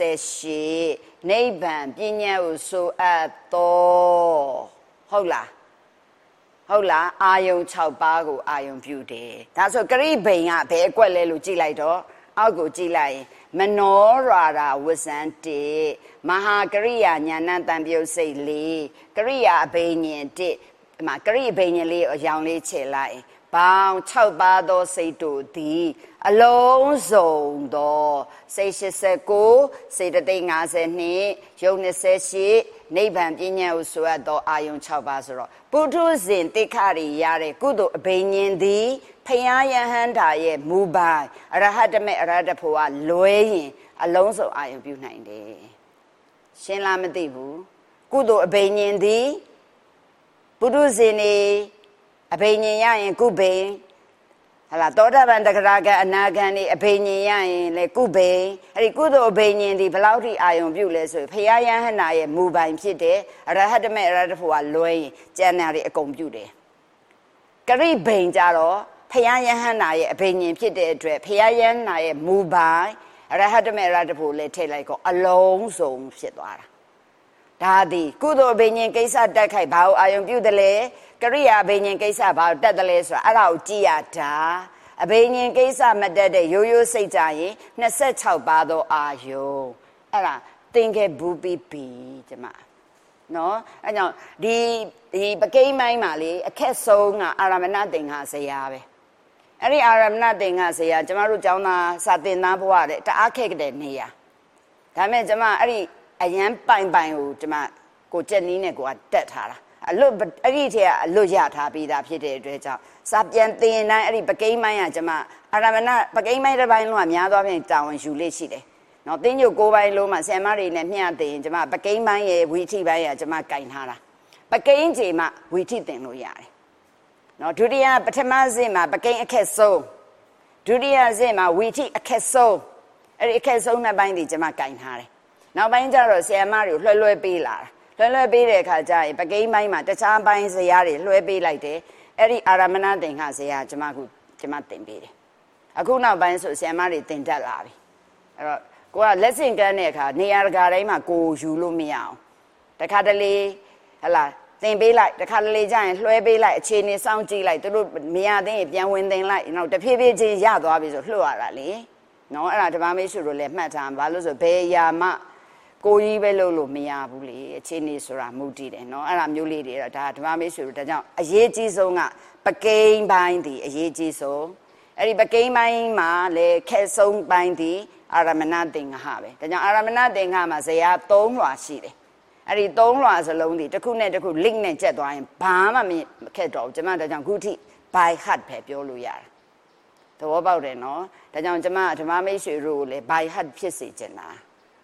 28နိဗ္ဗာန်ပညာကိုဆိုအပ်တော်ဟုတ်လားဟုတ်လားအာယုံ6ပါးကိုအာယုံပြုတယ်ဒါဆိုကရိဘိန်ကဘယ်အကွက်လဲလို့ကြည့်လိုက်တော့အောက်ကိုကြည့်လိုက်ရင်မနောရာရာဝဇန်တေမဟာကရိယာညာဏတံပြုတ်စိတ်4ကရိယာအဘိညာဉ်1ဒီမှာကရိအဘိညာဉ်လေးအရောင်လေးခြေလိုက်ပေါင်း6ပါးသောစိတ်တို့သည်အလုံးစုံသောစိတ်89စိတ်တသိက်52ယုံ28နိဗ္ဗာန်ပညာကိုဆိုအပ်သောအာယုံ6ပါးဆိုတော့ပုထုဇဉ်တိခရီရတဲ့ကုသိုလ်အဘိညာဉ်သည်ဖယားယဟန္တာရဲ့မူပိုင်အရဟတမေအရဟတဖို့ကလွဲရင်အလုံးစုံအာယုံပြုနိုင်တယ်ရှင်းလားမသိဘူးကုသိုလ်အဘိညာဉ်သည်ပုထုဇဉ်နေအဘိညာဉ်ရရင်ကုဘိန်ဟလာသောတာပန်တဂရကအနာဂံနေအဘိညာဉ်ရရင်လေကုဘိန်အဲ့ဒီကုသိုလ်အဘိညာဉ်ဒီဘလောက်ထိအာယုံပြုလဲဆိုဖယားယဟန္တာရဲ့မူပိုင်ဖြစ်တယ်အရဟတမေအရဟတဖို့ကလွဲရင်ကျန်တာတွေအကုန်ပြုတယ်ကရိဘိန်ကြတော့ဖယားယဟန္တာရဲ့အဘိညာဉ်ဖြစ်တဲ့အတွက်ဖယားယဟန္တာရဲ့မူပိုင်အရဟတမေအရဟတဖို့လည်းထည့်လိုက်တော့အလုံးစုံဖြစ်သွားတာဒါသည်ကုသိုလ်အဘိညာဉ်ကိစ္စတက်ခိုက်ဘာကိုအာယုံပြုတယ်လဲကရိယာအဘိညာဉ်ကိစ္စဘာကိုတက်တယ်လဲဆိုတာအဲ့ဒါကိုကြည့်ရတာအဘိညာဉ်ကိစ္စမတက်တဲ့ရိုးရိုးစိတ်ကြရင်26ပါးသောအာယုံအဲ့ဒါသင်္ကေဘူပီပီကျမနော်အဲ့ကြောင့်ဒီပကိန်းမိုင်းမှာလေအခက်ဆုံးကအာရမဏသင်္ဃဇေယပဲအဲ့ဒီအာရမဏသင်္ဃဇေယကျမတို့ကျောင်းသားစာသင်သားဘဝတဲ့တအားခက်တဲ့နေရာဒါမဲ့ကျမအဲ့ဒီအရန်ပိုင်ကိုကျမကိုကြက်နီးနဲ့ကိုကတက်ထားတာအလွတ်အဲ့ဒီထဲကအလွတ်ရထားပြီးသားဖြစ်တဲ့အတွက်ကြောင့်စာပြန်သင်တိုင်းအဲ့ဒီပကိန်းမိုင်းကကျမအာရမဏပကိန်းမိုင်းတစ်ပိုင်းလုံးကများသွားပြင်တာဝန်ယူလေးရှိတယ်နော်သင်ညို9ပိုင်းလုံးမှာဆင်မတွေနဲ့မျှသင်ကျမပကိန်းမိုင်းရဲ့ဝီထိပိုင်းကကျမကင်ထားတာပကိန်းချိန်မှဝီထိသင်လို့ရတယ်နော်ဒုတိယပထမဆင့်မှာပကိန်းအခက်ဆုံးဒုတိယဆင့်မှာဝီထိအခက်ဆုံးအဲ့ဒီအခက်ဆုံးနှစ်ပိုင်းဒီကျမကင်ထားတယ်နောက်ပိုင်းကျတော့ဆင်မတွေကိုလွှဲပေးလာတာလွှဲပေးတဲ့အခါကျရင်ပကိန်းပိုင်းမှာတခြားပိုင်းဇရာတွေလွှဲပေးလိုက်တယ်အဲ့ဒီအာရမဏသင်္ဃဇရာကျမသင်ပေးတယ်အခုနောက်ပိုင်းဆိုဆင်မတွေသင်တတ်လာပြီအဲ့တော့ကိုကလက်ဆင့်ကမ်းတဲ့အခါနေရာတကာတိုင်းမှာကိုယူလို့မရအောင်တခါတလေဟလာသင်ပေးလိုက်တခါတလေကျရင်လွှဲပေးလိုက်အခြေအနေစောင့်ကြည့်လိုက်သူတို့မရသေးရင်ပြန်ဝင်သင်လိုက်နောက်တဖြည်းဖြည်းချင်းရသွားပြီဆိုလွှတ်ရတာလေနော်အဲ့ဒါဓမ္မမိတ်ဆွေတို့လည်းမှတ်ထားဘာလို့ဆိုဘယ်ရာမှကိုကြီးပဲလို့မရဘူးလေအခြေအနေဆိုတာမူတည်တယ်နော်အဲ့ဒါမျိုးလေးတွေတော့ဒါဓမ္မမိတ်ဆွေတို့ဒါကြောင့်အရေးကြီးဆုံးကပကိန်းပိုင်းဒီအရေးကြီးဆုံးအဲ့ဒီပကိန်းပိုင်းမှာလေခက်ဆုံးပိုင်းဒီအာရမဏသင်္ဃဟပဲဒါကြောင့်အာရမဏသင်္ဃမှာဇရာ3လွှာရှိတယ်အဲ့ဒီ3လွှာစလုံးဒီတစ်ခုနဲ့တစ်ခု link နဲ့ကျက်သွားရင်ဘာမှမခက်တော့ဘူးကျွန်မဒါကြောင့်ခုထိ by heart ပဲပြောလို့ရတယ်သဘောပေါက်တယ်နော်ဒါကြောင့်ကျွန်မဓမ္မမိတ်ဆွေတို့ကိုလည်း by heart ဖြစ်စေချင်တာ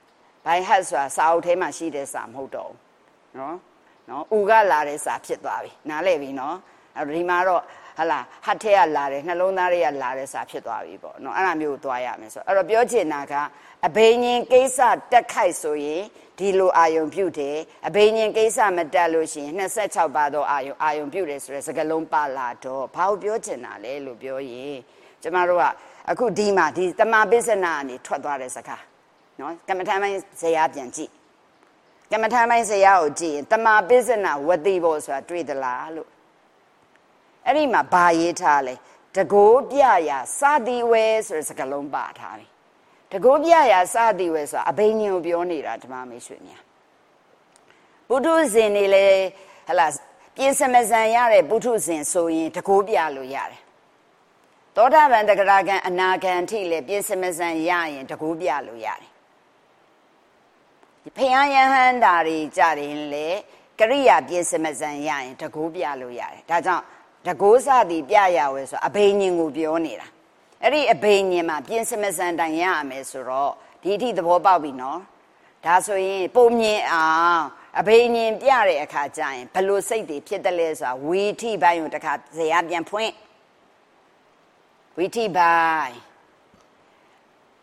by heart ဆိုတာစာအုပ်ထဲမှာရှိတဲ့စာမဟုတ်တော့ဘူးနော်ဦးကလာတဲ့စာဖြစ်သွားပြီနားလည်ပြီနော်အဲ့ဒီမှာတော့ဟလာဟတ်ထဲကလာတယ်နှလုံးသားတွေကလာတဲ့စာဖြစ်သွားပြီပေါ့နော်အဲ့ဒါမျိုးကိုသွားရမယ်ဆိုအဲ့တော့ပြောချင်တာကအဘိညာဉ်ကိစ္စတက်ခိုက်ဆိုရင်ဒီလိုအာယုံပြုတယ်အဘိညာဉ်ကိစ္စမတက်လို့ရှိရင်26ပါးသောအာယုံပြုတယ်ဆိုတဲ့စကားလုံးပါလာတော့ဘာကိုပြောချင်တာလဲလို့ပြောရင်ကျမတို့ကအခုဒီမှာဒီတမပစ္စနာကနေထွက်သွားတဲ့စကားနော်ကမ္မထမ်းပိုင်းဇရာပြန်ကြည့်ကမ္မထမ်းပိုင်းဇရာကိုကြည့်ရင်တမပစ္စနာဝတိဘောဆိုတာတွေ့သလားလို့အဲ့ဒီမှာဘာရေးထားလဲတကိုးပြရာစသည်ဝဲဆိုတဲ့စကားလုံးပါထားပြီတကိုးပြရာစသည်ဝဲဆိုတာအဘိညာဉ်ကိုပြောနေတာဓမ္မမိတ်ဆွေများပုထုဇဉ်တွေလေဟလာပြင်စမဇန်ရတဲ့ပုထုဇဉ်ဆိုရင်တကိုးပြလို့ရတယ်သောတာပန်တဂရကံအနာဂံထိလေပြင်စမဇန်ရရင်တကိုးပြလို့ရတယ်ဖယားယဟန္တာတွေကြတယ်လေကရိယာပြင်စမဇန်ရရင်တကိုးပြလို့ရတယ်ဒါကြောင့်တကိုးစသည်ပြရဝဲဆိုအဘိညာဉ်ကိုပြောနေတာအဲ့ဒီအဘိညာဉ်မှာပြင်စမဇန်တိုင်ရရမယ်ဆိုတော့ဒီအထိသဘောပေါက်ပြီနော်ဒါဆိုရင်ပုံမြင်အောင်အဘိညာဉ်ပြတဲ့အခါကျရင်ဘလို့စိတ်တွေဖြစ်တယ်လဲဆိုတာဝီထိပိုင်းကိုတခါဇရာပြန်ဖွင့်ဝီထိပိုင်း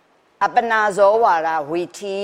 အပနာဇောဝါဒဝီထိ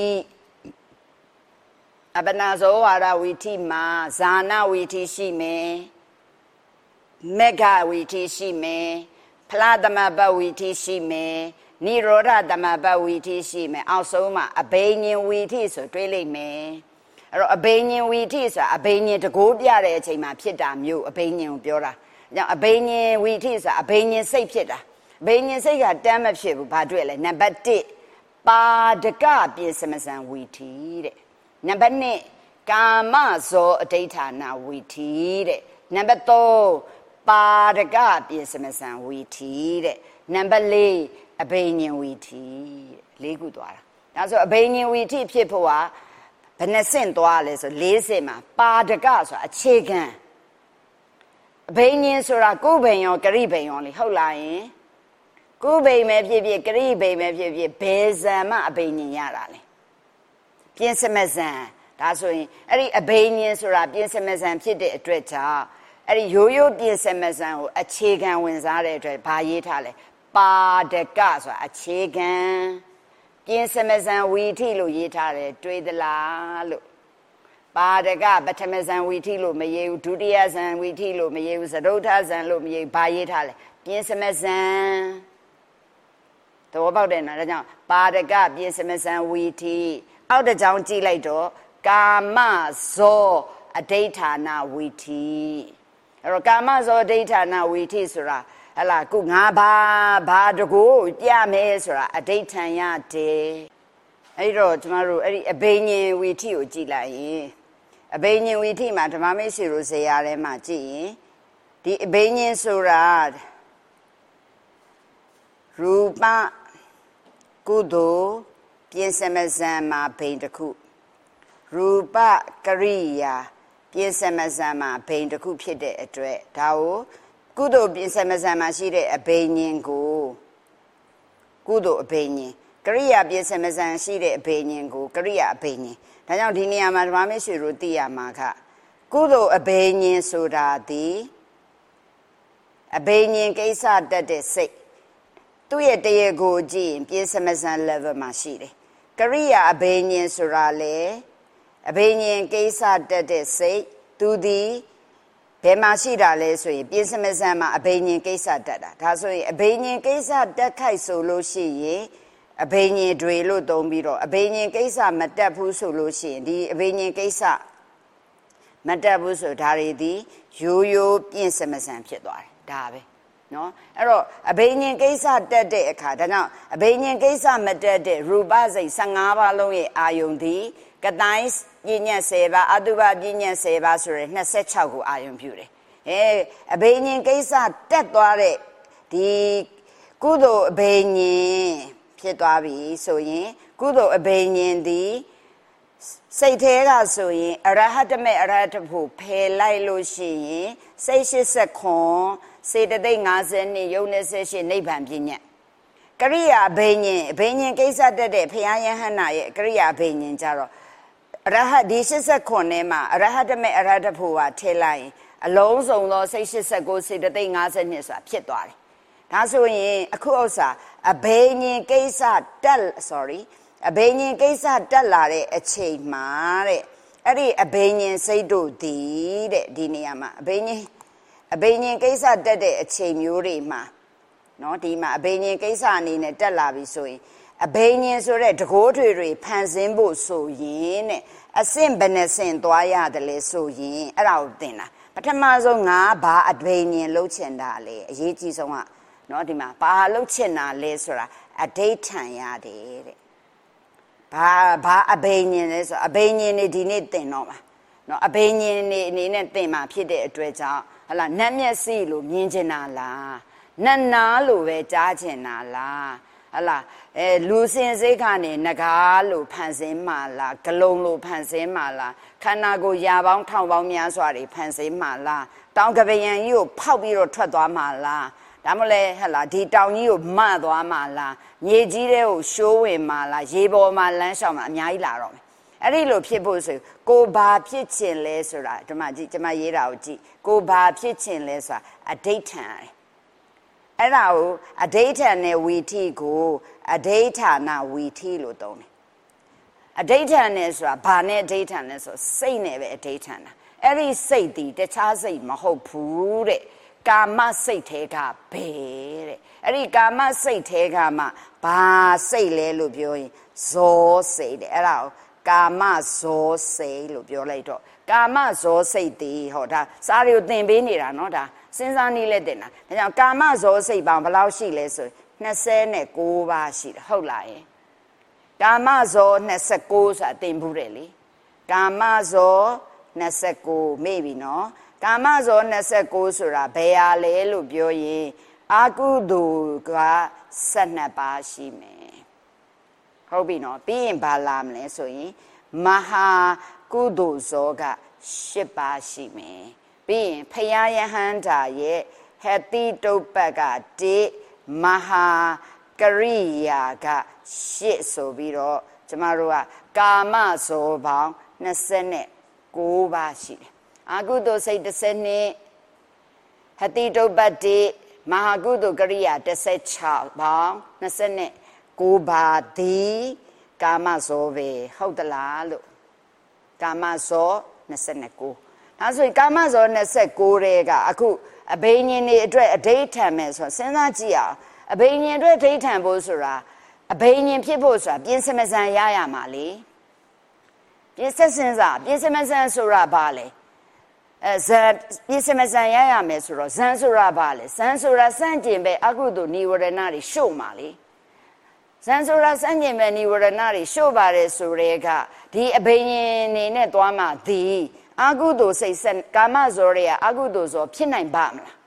အပနာဇောဝါဒဝီထိမှာဇာနာဝီထိရှိမယ်မေဃဝီထိရှိမယ်ဖလားသမဘဝီထိရှိမယ်နိရောဓသမဘဝီထိရှိမယ်အောက်ဆုံးမှာအဘိညာဉ်ဝီထိဆိုတွေးလိုက်မယ်အဲ့တော့အဘိညာဉ်ဝီထိဆိုတာအဘိညာဉ်တကိုးပြတဲ့အချိန်မှာဖြစ်တာမျိုးအဘိညာဉ်ကိုပြောတာကြောင့်အဘိညာဉ်ဝီထိဆိုတာအဘိညာဉ်စိတ်ဖြစ်တာအဘိညာဉ်စိတ်ကတမ်းမဖြစ်ဘူးဘာတွေ့လဲနံပါတ်1ပါဒကပြစ္ဆမဇံဝီထိတဲ့နံပါတ်2ကာမဇောအဋိဌာဏဝီထိတဲ့နံပါတ်3ပါဒကပြစ္ဆမဇံဝီထိတဲ့နံပါတ်4အဘိညာဉ်ဝီထိတဲ့4ခုသွားတာဒါဆိုအဘိညာဉ်ဝီထိဖြစ်ဖို့ကဘယ်နှဆင့်သွားလဲဆို40မှာပါဒကဆိုတာအခြေခံအဘိညာဉ်ဆိုတာကိုယ်ဘိန်ရောကရိဘိန်ရောလေဟုတ်လားယင်ကိုယ်ဘိန်ပဲဖြစ်ဖြစ်ကရိဘိန်ပဲဖြစ်ဖြစ်ဘယ်ဇံမှအဘိညာဉ်ရတာလဲပြစ္ဆမဇံဒါဆိုရင်အဲ့ဒီအဘိညာဉ်ဆိုတာပြစ္ဆမဇံဖြစ်တဲ့အတွက်ကြောင့်အဲ့ဒီရိုးရိုးပြစ္ဆမဇံကိုအခြေခံဝင်စားတဲ့အတွက်ဘာရေးထားလဲပါဒကဆိုတာအခြေခံပြစ္ဆမဇံဝီထိလို့ရေးထားတယ်တွေးသလားလို့ပါဒကပထမဇံဝီထိလို့မရေးဘူးဒုတိယဇံဝီထိလို့မရေးဘူးသဒုဋ္ဌဇံလို့မရေးဘူးဘာရေးထားလဲပြစ္ဆမဇံတော့ပေါက်တယ်နော်ဒါကြောင့်ပါဒကပြစ္ဆမဇံဝီထိအောက်တစ်ကြောင်းကြည့်လိုက်တော့ကာမဇောအဋိဌာဏဝီထိအဲ့တော့ကာမဇောအဋိဌာဏဝီထိဆိုတာဟလာခုငါဘာတကူပြမယ်ဆိုတာအဋိဌံရတယ်အဲ့တော့ကျမတို့အဲ့ဒီအဘိညာဉ်ဝီထိကိုကြည့်လိုက်ရင်အဘိညာဉ်ဝီထိမှာဓမ္မမိတ်ဆွေတို့ဇေယျထဲမှာကြည့်ရင်ဒီအဘိညာဉ်ဆိုတာရူပကုသိုလ်ပြစ္ဆမဇံမှာဘိန်တစ်ခုရူပကရိယာပြစ္ဆမဇံမှာဘိန်တစ်ခုဖြစ်တဲ့အတွက်ဒါကိုကုသိုလ်ပြစ္ဆမဇံမှာရှိတဲ့အဘိညာဉ်ကိုကုသိုလ်အဘိညာဉ်ကရိယာပြစ္ဆမဇံရှိတဲ့အဘိညာဉ်ကိုကရိယာအဘိညာဉ်ဒါကြောင့်ဒီနေရာမှာဓမ္မမိတ်ဆွေတို့သိရမှာကကုသိုလ်အဘိညာဉ်ဆိုတာဒီအဘိညာဉ်ကိစ္စတတ်တဲ့စိတ်သူ့ရဲ့တရားကိုကြည့်ရင်ပြစ္ဆမဇံ level မှာရှိတယ်ကရိယာအဘိညာဉ်ဆိုတာလေအဘိညာဉ်ကိစ္စတတ်တဲ့စိတ်သူဒီဘယ်မှာရှိတာလဲဆိုရင်ပြစ္ဆမဇံမှာအဘိညာဉ်ကိစ္စတတ်တာဒါဆိုရင်အဘိညာဉ်ကိစ္စတက်ခိုက်ဆိုလို့ရှိရင်အဘိညာဉ်တွေလို့သုံးပြီးတော့အဘိညာဉ်ကိစ္စမတက်ဘူးဆိုလို့ရှိရင်ဒီအဘိညာဉ်ကိစ္စမတက်ဘူးဆိုဒါတွေဒီရိုးရိုးပြစ္ဆမဇံဖြစ်သွားတယ်ဒါပဲနော်အဲ့တော့အဘိညာဉ်ကိစ္စတက်တဲ့အခါဒါကြောင့်အဘိညာဉ်ကိစ္စမတက်တဲ့ရူပစိတ်15ပါးလုံးရဲ့အာယုန်ဒီကတိုင်းပညာ10ပါးအတုပပညာ10ပါးဆိုရယ်26ကိုအာယုံပြုတယ်အဘိညာဉ်ကိစ္စတက်သွားတဲ့ဒီကုသိုလ်အဘိညာဉ်ဖြစ်သွားပြီဆိုရင်ကုသိုလ်အဘိညာဉ်ဒီစိတ်ထဲကဆိုရင်အရဟတမေအရဟတဖို့ဖယ်လိုက်လို့ရှိရင်စိတ်80ခွန်စေတသိက်50နှစ်ယုံ28နိဗ္ဗာန်ပြည့်ညတ်ကရိယာအဘိညာဉ်ကိစ္စတက်တဲ့ဘုရားယဟန္တာရဲ့ကရိယာအဘိညာဉ်ကြတော့အရဟတ်ဒီ89ထဲမှာအရဟတမေအရဟတဖို့ပါထည့်လိုက်ရင်အလုံးစုံသောစိတ်89စေတသိက်50နှစ်ဆိုတာဖြစ်သွားတယ်ဒါဆိုရင်အခုဥစ္စာအဘိညာဉ်ကိစ္စအဘိညာဉ်ကိစ္စတက်လာတဲ့အချိန်မှာတဲ့အဲ့ဒီအဘိညာဉ်စိတ်တို့ဒီတဲ့ဒီနေရာမှာအဘိညာဉ်ကိစ္စတက်တဲ့အချိန်မျိုးတွေမှာနော်ဒီမှာအဘိညာဉ်ကိစ္စအနေနဲ့တက်လာပြီဆိုရင်အဘိညာဉ်ဆိုတဲ့တကိုးတွေဖန်ဆင်းဖို့ဆိုရင်တဲ့အဆင့်ဘယ်နှဆင့်သွားရတယ်လဲဆိုရင်အဲ့ဒါကိုသင်တာပထမဆုံးငါဘာအဘိညာဉ်လှုပ်ချင်တာလဲအရေးကြီးဆုံးကနော်ဒီမှာဘာလှုပ်ချင်တာလဲဆိုတာအဋိဌံရတယ်တဲ့ဘာအဘိညာဉ်လဲဆိုအဘိညာဉ်နေဒီနေ့သင်တော့မှာနော်အဘိညာဉ်နေအနေနဲ့သင်မှာဖြစ်တဲ့အတွက်ကြောင့်ဟလာနတ်မျက်စိလို့မြင်ချင်တာလားနတ်နာလို့ပဲကြားချင်တာလားဟလာလူစင်စိတ်ခနဲ့ငကားလို့ဖန်ဆင်းမှလားဂလုံးလို့ဖန်ဆင်းမှလားခန္ဓာကိုယ်ရာပေါင်းထောင်ပေါင်းများစွာတွေဖန်ဆင်းမှလားတောင်ကပယံကြီးကိုဖောက်ပြီးတော့ထွက်သွားမှလားဒါမှမဟုတ်ဟလာဒီတောင်ကြီးကိုမတ်သွားမှလားမြေကြီးတွေကိုရှိုးဝင်မှလားရေပေါ်မှာလမ်းလျှောက်မှအများကြီးလာတော့မယ်အဲ့ဒီလိုဖြစ်ဖို့ဆိုကိုဘာဖြစ်ချင်လဲဆိုတာဒီမှာကြည့်ကျွန်မရေးတာကိုကြည့်ကိုဘာဖြစ်ချင်လဲဆိုတာအဋိဌံအအဲ့ဒါကိုအဋိဌာန်နဲ့ဝီထိကိုအဋိဌာဏဝီထိလို့သုံးတယ်အဋိဌာန်နဲ့ဆိုတာဘာနဲ့အဋိဌာန်လဲဆိုစိတ်နဲ့ပဲအဋိဌာန်တာအဲ့ဒီစိတ်ဒီတခြားစိတ်မဟုတ်ဘူးတဲ့ကာမစိတ်ထဲကဘယ်တဲ့အဲ့ဒီကာမစိတ်ထဲကမှဘာစိတ်လဲလို့ပြောရင်ဇောစိတ်တဲ့အဲ့ဒါကိုကာမဇောစိတ်လို့ပြောလိုက်တော့ကာမဇောစိတ်ဒီဟောဒါစာရီကိုသင်ပေးနေတာနော်ဒါစဉ်းစားနည်းလဲတင်တာဒါကြောင့်ကာမဇောစိတ်ပေါင်းဘယ်လောက်ရှိလဲဆို29ပါးရှိတယ်ဟုတ်လားယင်ကာမဇော29ဆိုတာသင်ဘူးတယ်လေကာမဇော29မေ့ပြီနော်ကာမဇော29ဆိုတာဘယ်ဟာလဲလို့ပြောရင်အကုသိုလ်က12ပါးရှိမယ်ဟုတ်ပြီနော်ပြီးရင်ဘာလာမလဲဆိုရင်မဟာကုသိုလ်ဇောက10ပါးရှိမယ်ပြီးရင်ဖယားယဟန္တာရဲ့ဟတိတုပ္ပက1မဟာကရိယာက8ဆိုပြီးတော့ကျမတို့ကကာမဇောပေါင်း29ပါးရှိတယ်အကုသိုလ်စိတ်12ဟတိတုပ္ပ1မဟာကုသိုလ်ကရိယာ16ပေါင်း29ပါးဒီကာမဇောပဲဟုတ်သလားလို့ကာမဇော29ဒါဆိုရင်ကာမဇော29တွေကအခုအဘိညာဉ်တွေအတွက်အဋိဌာန်မယ်ဆိုတော့စဉ်းစားကြည့်အောင်အဘိညာဉ်အတွက်အဋိဌာန်ဖို့ဆိုတာအဘိညာဉ်ဖြစ်ဖို့ဆိုတာပြင်စမစံရရမှာလေပြင်ဆက်စဉ်းစားပြင်စမစံဆိုတာဘာလဲဇန်ပြင်စမစံရရမယ်ဆိုတော့ဇန်ဆိုတာဘာလဲဇန်ဆိုတာစန့်ကျင်ပဲအကုသိုလ်និဝရဏတွေရှို့မှာလေဇန်ဆိုတာစန့်ကျင်ပဲនិဝရဏတွေရှို့ပါတယ်ဆိုတဲ့ကဒီအဘိညာဉ်နေနဲ့သွားမှဒီအကုသိုလ်စိတ်ကာမဇောတွေကအကုသိုလ်ဇောဖြစ်နိုင်ပါမလား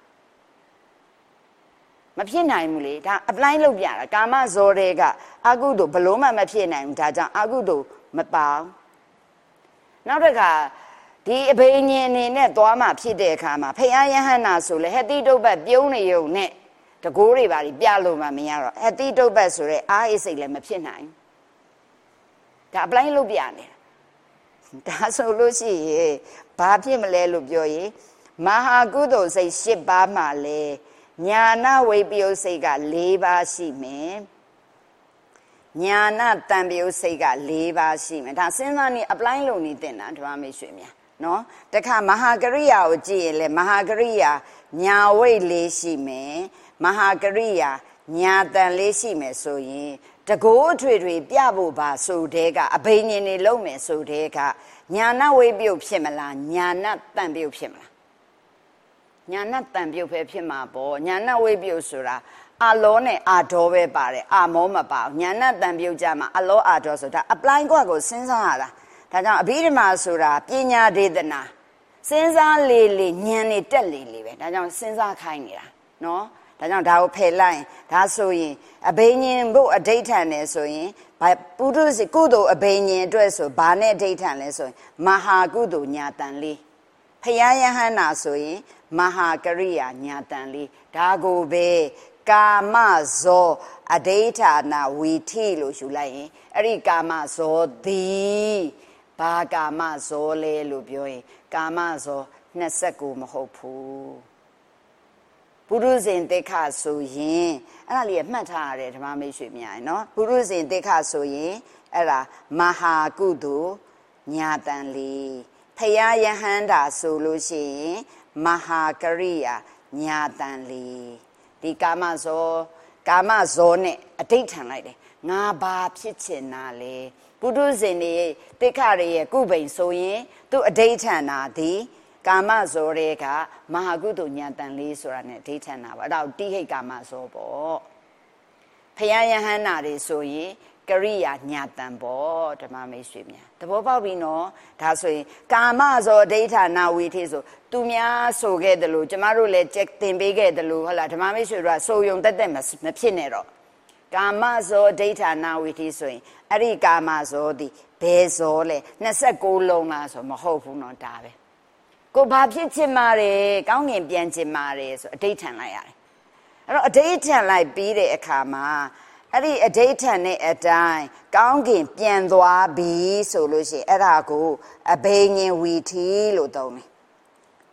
မဖြစ်နိုင်ဘူးလေဒါ apply လုပ်ပြတာကာမဇောတွေကအကုသိုလ်ဘလို့မှမဖြစ်နိုင်ဘူးဒါကြောင့်အကုသိုလ်မပေါင်းနောက်တစ်ခါဒီအဘိညာဉ်အနေနဲ့သွားမှဖြစ်တဲ့အခါမှာဖယားယဟန္တာဆိုလေဟတိတုပ္ပပြုံးနေုံနဲ့တကိုးတွေပါပြလို့မှမရတော့ဟတိတုပ္ပဆိုတဲ့အာအိစိတ်လည်းမဖြစ်နိုင်ဒါ apply လုပ်ပြနေတာဒါဆိုလို့ရှိရင်ဘာဖြစ်မလဲလို့ပြောရင်မဟာကုသိုလ်စိတ်10ပါးမှလဲညာနာဝိပယုစိတ်က4ပါးရှိမယ်ညာနာတံပယုစိတ်က4ပါးရှိမယ်ဒါစဉ်းစားနေ apply လုပ်နေတင်တာဓမ္မမိတ်ဆွေများနော်တခါမဟာကရိယာကိုကြည့်ရင်လေမဟာကရိယာညာဝိတ်4ရှိမယ်မဟာကရိယာညာတံ4ရှိမယ်ဆိုရင်တကိုးအထွေထွေပြဖို့ပါဆိုတဲ့ကအဘိညာဉ်တွေလုံးမယ်ဆိုတဲ့ကညာနာဝိပယုဖြစ်မလားညာနာတံပယုဖြစ်မလားညာနာတံပယုပဲဖြစ်မှာပေါ့ညာနာဝိပယုဆိုတာအလောနဲ့အာဒေါပဲပါတယ်အာမောမပါဘူးညာနာတံပယုကြမှာအလောအာဒေါဆိုတာ apply ကွက်ကိုစဉ်းစားရတာဒါကြောင့်အဘိဓမ္မာဆိုတာပညာဒေသနာစဉ်းစားလေလေဉာဏ်နဲ့တက်လေလေပဲဒါကြောင့်စဉ်းစားခိုင်းနေတာနော်ဒါကြောင့်ဒါကိုဖယ်လိုက်ဒါဆိုရင်အဘိညာဉ်ဘုအဋိဌာန်နဲ့ဆိုရင်ပုရုဇကုသိုလ်အဘိညာဉ်အတွက်ဆိုဘာနဲ့အဋိဌာန်လဲဆိုရင်မဟာကုသိုလ်ညာတန်လေးဖယားယဟန္တာဆိုရင်မဟာကရိယာညာတန်လေးဒါကိုပဲကာမဇောအဋိဌာဏဝီထိလို့ယူလိုက်ရင်အဲ့ဒီကာမဇောသည်ဘာကာမဇောလဲလို့ပြောရင်ကာမဇော29မဟုတ်ဘူးပုရုဇဉ်တိခဆိုရင်အဲ့ဒါလေးမှတ်ထားရတယ်ဓမ္မမိတ်ဆွေများနော်ပုရုဇဉ်တိခဆိုရင်အဲ့ဒါမဟာကုသိုလ်ညာတန်လေးဖယားယဟန္တာဆိုလို့ရှိရင်မဟာကရိယာညာတန်လေးဒီကာမဇောနဲ့အဋိဌာန်လိုက်တယ်ငါဘာဖြစ်ချင်တာလဲပုရုဇဉ်တွေတိခတွေရဲ့ကုဗိန်ဆိုရင်သူအဋိဌာန်တာဒီကာမဇောတွေကမဟာကုသိုလ်ညာတန်လေးဆိုတာ ਨੇ ဒိဋ္ဌာနာပါအဲ့ဒါကိုတိဟိတ်ကာမဇောပေါ့ဖယားယဟန္တာတွေဆိုရင်ကရိယာညာတန်ပေါ့ဓမ္မမိတ်ဆွေများသဘောပေါက်ပြီနော်ဒါဆိုရင်ကာမဇောဒိဋ္ဌာနာဝိထိဆိုသူများဆိုခဲ့တယ်လို့ကျမတို့လည်းသင်ပေးခဲ့တယ်လို့ဟုတ်လားဓမ္မမိတ်ဆွေတို့ကဆိုယုံတက်တက်မဖြစ်နဲ့တော့ကာမဇောဒိဋ္ဌာနာဝိထိဆိုရင်အဲ့ဒီကာမဇောဒီဘယ်ဇောလဲ29လုံးလားဆိုမဟုတ်ဘူးနော်ဒါပဲကိုဘာဖြစ်ချင်မာတယ်ကောင်းကင်ပြန်ချင်မာတယ်ဆိုအဋိဌာန်လိုက်ရတယ်အဲ့တော့အဋိဌာန်လိုက်ပြီးတဲ့အခါမှာအဲ့ဒီအဋိဌာန်နဲ့အတိုင်းကောင်းကင်ပြန်သွားပြီဆိုလို့ရှိရင်အဲ့ဒါကိုအဘိညာဉ်ဝီထီလို့သုံးတယ်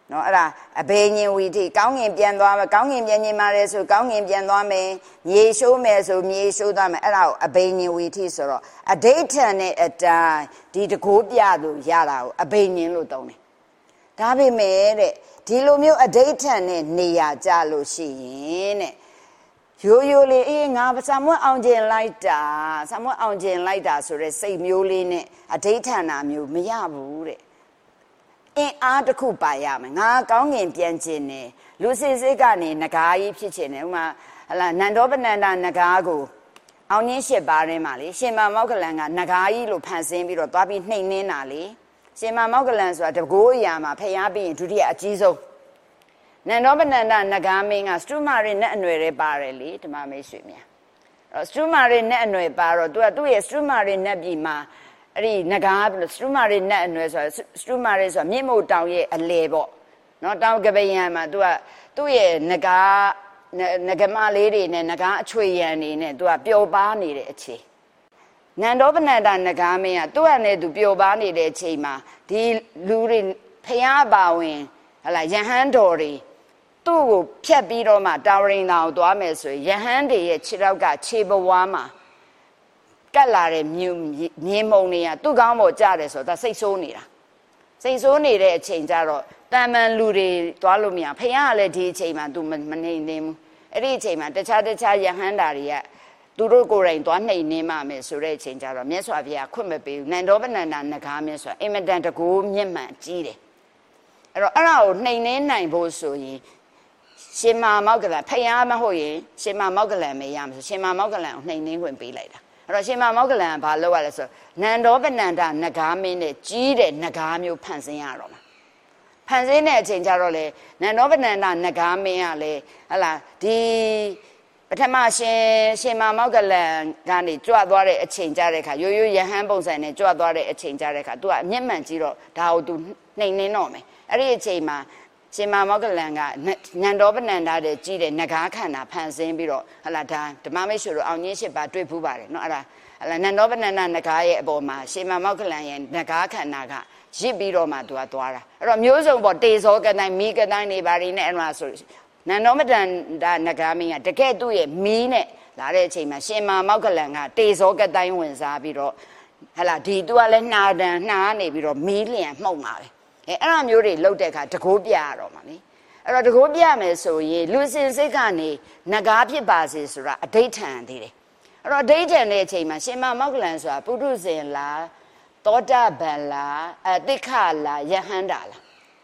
နော်အဲ့ဒါအဘိညာဉ်ဝီထိကောင်းငင်ပြန်သွားမယ်ကောင်းငင်ပြန်ညီမာရဲဆိုကောင်းငင်ပြန်သွားမယ်မြေရှိုးမယ်ဆိုမြေရှိုးသွားမယ်အဲ့ဒါကိုအဘိညာဉ်ဝီထိဆိုတော့အဋိဋ္ဌံနဲ့အတိုင်းဒီတကိုးပြလို့ရတာကိုအဘိညာဉ်လို့သုံးတယ်ဒါပေမဲ့တဲ့ဒီလိုမျိုးအဋိဋ္ဌံနဲ့နေရာကြလို့ရှိရင်တဲ့ရိုးရိုးလေးအေးငါဆံမွတ်အောင်ကျင်လိုက်တာဆံမွတ်အောင်ကျင်လိုက်တာဆိုတဲ့စိတ်မျိုးလေးနဲ့အဋိဋ္ဌံနာမျိုးမရဘူးတဲ့အင်းအားတစ်ခုပါရမယ်ငါကောင်းငင်ပြန်ခြင်းနဲ့လူစစ်စစ်ကနေငကားကြီးဖြစ်ခြင်းနဲ့ဥမာဟလာနန္ဒောပနန္ဒငကားကိုအောင်ရင်း၈ပါးထဲမှာလေရှင်မမောက္ကလန်ကငကားကြီးလို့ဖန်ဆင်းပြီးတော့သွားပြီးနှိမ်နှင်းတာလေရှင်မမောက္ကလန်ဆိုတာတကိုးအရာမှာဖျားပြီးရင်ဒုတိယအကြီးဆုံးနန္ဒောပနန္ဒငကားမင်းကစတုမာရိနဲ့အနွယ်တွေပါတယ်လေဓမ္မမိတ်ဆွေများအဲ့စတုမာရိနဲ့အနွယ်ပါတော့သူ့ရဲ့စတုမာရိနဲ့ပြည်မှာအဲ့ဒီငကားစတုမာရိနဲ့အနွယ်ဆိုတာစတုမာရိဆိုတာမြင့်မို့တောင်ရဲ့အလယ်ပေါ့နော်တောင်ကပယံမှာသူ့ရဲ့ငကမလေးတွေနဲ့ငကားအချွေရံနေနဲ့သူကပျော်ပါနေတဲ့အခြေနန္ဒောပနန္ဒငကားမင်းကသူ့အနေနဲ့သူပျော်ပါနေတဲ့အချိန်မှာဒီလူတွေဖျားပါဝင်ဟလာယဟန်တော်တွေသူ့ကိုဖြတ်ပြီးတော့မှတာဝရိန်သာကိုသွားမယ်ဆိုရင်ယဟန်တွေရဲ့ခြေထောက်ကခြေပဝါမှာကတ်လာတဲ့မြင်းမုံတွေကသူ့ကောင်းပေါ်ကြတယ်ဆိုတော့စိတ်ဆိုးနေတာစိတ်ဆိုးနေတဲ့အချိန်ကျတော့တာမန်လူတွေသွားလို့မရဖခင်ကလည်းဒီအချိန်မှာ तू မနေနေဘူးအဲ့ဒီအချိန်မှာတခြားယဟန်တာတွေကသူတို့ကိုယ်တိုင်သွားနှိမ်နေမှမယ်ဆိုတဲ့အချိန်ကျတော့မြတ်စွာဘုရားခွင့်မပေးဘူးနန္ဒောပနန္ဒငကားမြတ်စွာအင်မတန်တကူမြင့်မှန်ကြီးတယ်အဲ့တော့အဲ့ဒါကိုနှိမ်နေနိုင်ဖို့ဆိုရင်ရှင်မမောက္ကလန်ဖခင်မဟုတ်ရင်ရှင်မမောက္ကလန်မရမှာဆိုရှင်မမောက္ကလန်ကိုနှိမ်နေခွင့်ပေးလိုက်တာအဲ့တော့ရှင်မမောက္ကလန်ကဘာလုပ်ရလဲဆိုနန္ဒောပနန္ဒငကားမင်းနဲ့ကြီးတဲ့ငကားမျိုးဖန်ဆင်းရတော့မှာဖန်ဆင်းတဲ့အချိန်ကျတော့လေနန္ဒောပနန္ဒငကားမင်းကလေဟလာဒီပထမရှင်မမောက္ကလန်ကနေကြွသွားတဲ့အချိန်ကြတဲ့အခါရိုးရိုးယဟန်ပုံစံနဲ့ကြွသွားတဲ့အချိန်ကြတဲ့အခါ तू ကအမျက်မှန်ကြီးတော့ဒါကို तू နှိမ်နှင်းတော့မယ်အဲ့ဒီအချိန်မှာရှင်မမောက္ကလန်ကနန္ဒောပနန္ဒတဲ့ကြီးတဲ့ငကားခန္ဓာဖန်ဆင်းပြီးတော့ဟလာဒါဓမ္မမိတ်ဆွေတို့အောင်ကြီး၈ပါးတွေ့ဖူးပါတယ်နော်အဲ့ဒါဟလာနန္ဒောပနန္ဒငကားရဲ့အပေါ်မှာရှင်မမောက္ကလန်ရဲ့ငကားခန္ဓာကရစ်ပြီးတော့မှ तू ကသွားတာအဲ့တော့မျိုးစုံပေါ့တေဇောကတိုင်းမီးကတိုင်းနေပါရင်းနဲ့အဲ့မှာဆိုနန္ဒောပနန္ဒငကားမင်းကတကယ်သူ့ရဲ့မီးနဲ့လာတဲ့အချိန်မှာရှင်မမောက္ကလန်ကတေဇောကတိုင်းဝင်စားပြီးတော့ဟလာဒီ तू ကလည်းနှာနေပြီးတော့မီးလျံမှုတ်မှာပဲအဲ့ဒါမျိုးတွေလှုပ်တဲ့အခါတကိုးပြရတော့မှာလေအဲ့တော့တကိုးပြမယ်ဆိုရင်လူစင်စိတ်ကနေငကားဖြစ်ပါစေဆိုတာအဋိဋ္ဌံသေးတယ်အဲ့တော့အဋိဋ္ဌံတဲ့အချိန်မှာရှင်မမောက္ကလန်ဆိုတာပုထုဇဉ်လားသောတာပန်လားတိခလားယဟန္တာလား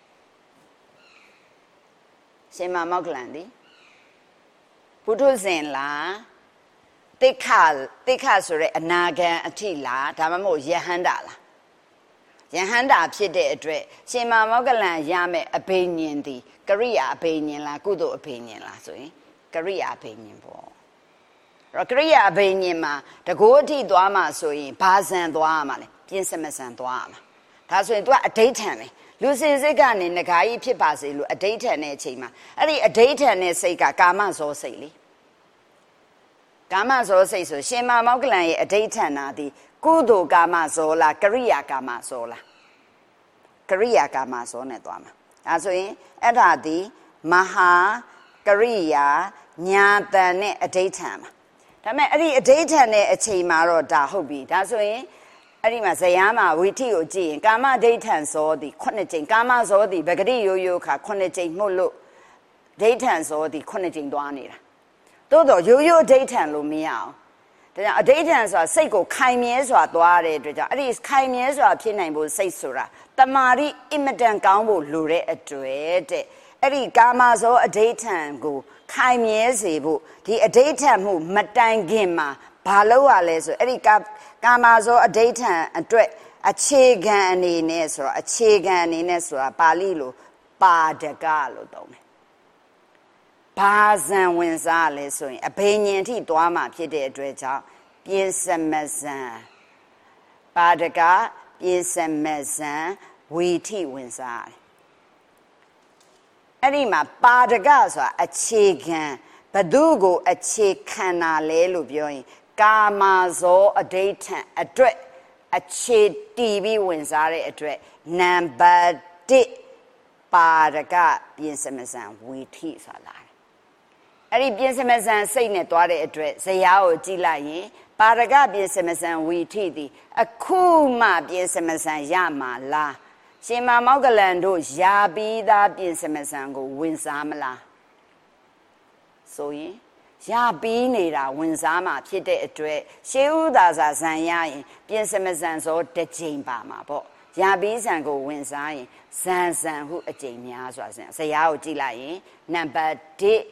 ရှင်မမောက္ကလန်ဒီပုထုဇဉ်လားတိခဆိုရဲအနာဂံအထိလားဒါမှမဟုတ်ယဟန္တာလားယဟန္တာဖြစ်တဲ့အတွက်ရှင်မမောက္ကလန်ရမယ်အဘိညာဉ်ဒီကရိယာအဘိညာဉ်လားကုသိုလ်အဘိညာဉ်လားဆိုရင်ကရိယာအဘိညာဉ်ပေါ့အဲ့တော့ကရိယာအဘိညာဉ်မှာတကိုးအထိသွားမှဆိုရင်ဘာဇံသွားရမှာလဲပြင်းစမဇံသွားရမှာဒါဆိုရင် तू ကအဋိဋ္ဌံပဲလူစင်စိတ်ကနေငကားကြီးဖြစ်ပါစေလို့အဋိဋ္ဌံတဲ့အချိန်မှာအဲ့ဒီအဋိဋ္ဌံတဲ့စိတ်ကကာမဇောစိတ်လေကာမဇောစိတ်ဆိုရှင်မမောက္ကလန်ရဲ့အဋိဋ္ဌံနာသည်ကုသိုလ်ကာမဇောလားကရိယာကာမဇောလားကရိယာကာမဇောနဲ့သွားမှာဒါဆိုရင်အဲ့ဒါဒီမဟာကရိယာညာတန်နဲ့အဋိဋ္ဌံမှာဒါပေမဲ့အဲ့ဒီအဋိဋ္ဌံနဲ့အချိန်မှာတော့ဒါဟုတ်ပြီဒါဆိုရင်အဲ့ဒီမှာဇယမ်းမှာဝိထိကိုကြည့်ရင်ကာမဒိဋ္ဌံဇောသည်9ကြိမ်ကာမဇောသည်ဗဂတိရိုးရိုးခါ9ကြိမ်မှုလို့ဒိဋ္ဌံဇောသည်9ကြိမ်သွားနေတာသို့တော့ရိုးရိုးဒိဋ္ဌံလို့မရအောင်ဒါကြောင့်အဋိဋ္ဌံဆိုတာစိတ်ကိုခိုင်မြဲစွာသွားတဲ့အတွက်ကြောင့်အဲ့ဒီခိုင်မြဲစွာဖြစ်နိုင်ဖို့စိတ်ဆိုတာတမာရီအင်မတန်ကောင်းဖို့လိုတဲ့အတွက်တဲ့အဲ့ဒီကာမဇောအဋိဋ္ဌံကိုခိုင်မြဲစေဖို့ဒီအဋိဋ္ဌံမှုမတိုင်ခင်မှာဘာလို့ရလဲဆိုအဲ့ဒီကာမဇောအဋိဋ္ဌံအတွက်အခြေခံအနေနဲ့ဆိုတော့အခြေခံအနေနဲ့ဆိုတာပါဠိလိုပါဒကလို့သုံးတယ်ဘာဇံဝင်စားလဲဆိုရင်အဘိညာဉ်ထိသွားမှဖြစ်တဲ့အတွက်ကြောင့်ပြင်းစမဇံပါဒကပြင်းစမဇံဝီထိဝင်စားတယ်အဲ့ဒီမှာပါဒကဆိုတာအခြေခံဘသူကိုအခြေခံတာလဲလို့ပြောရင်ကာမဇောအဋိဋ္ဌံအတွက်အခြေတည်ပြီးဝင်စားတဲ့အတွက်နံပါတ်1 ပါရကပြင်စမစံဝီထိဆိုတာလာတယ်အဲ့ဒီပြင်စမစံစိတ်နဲ့တွားတဲ့အတွက်ဇယားကိုကြည့်လိုက်ရင်ပါရကပြင်စမစံဝီထိသည်အခုမှပြင်စမစံရမှာလားရှင်မောက္ကလန်တို့ယာပြီးသားပြင်စမစံကိုဝင်စားမလားဆိုရင်ရပြီးနေတာဝင်စားမှာဖြစ်တဲ့အတွက်ရှေးဥသာစာဇံရရင်ပြင်စမစံစောတစ်ချိန်ပါမှာပေါ့ရပြီးဇံကိုဝင်စားရင်ဇံဇံဟုအချိန်များစွာဇံဇယားကိုကြည့်လိုက်ရင်နံပါတ်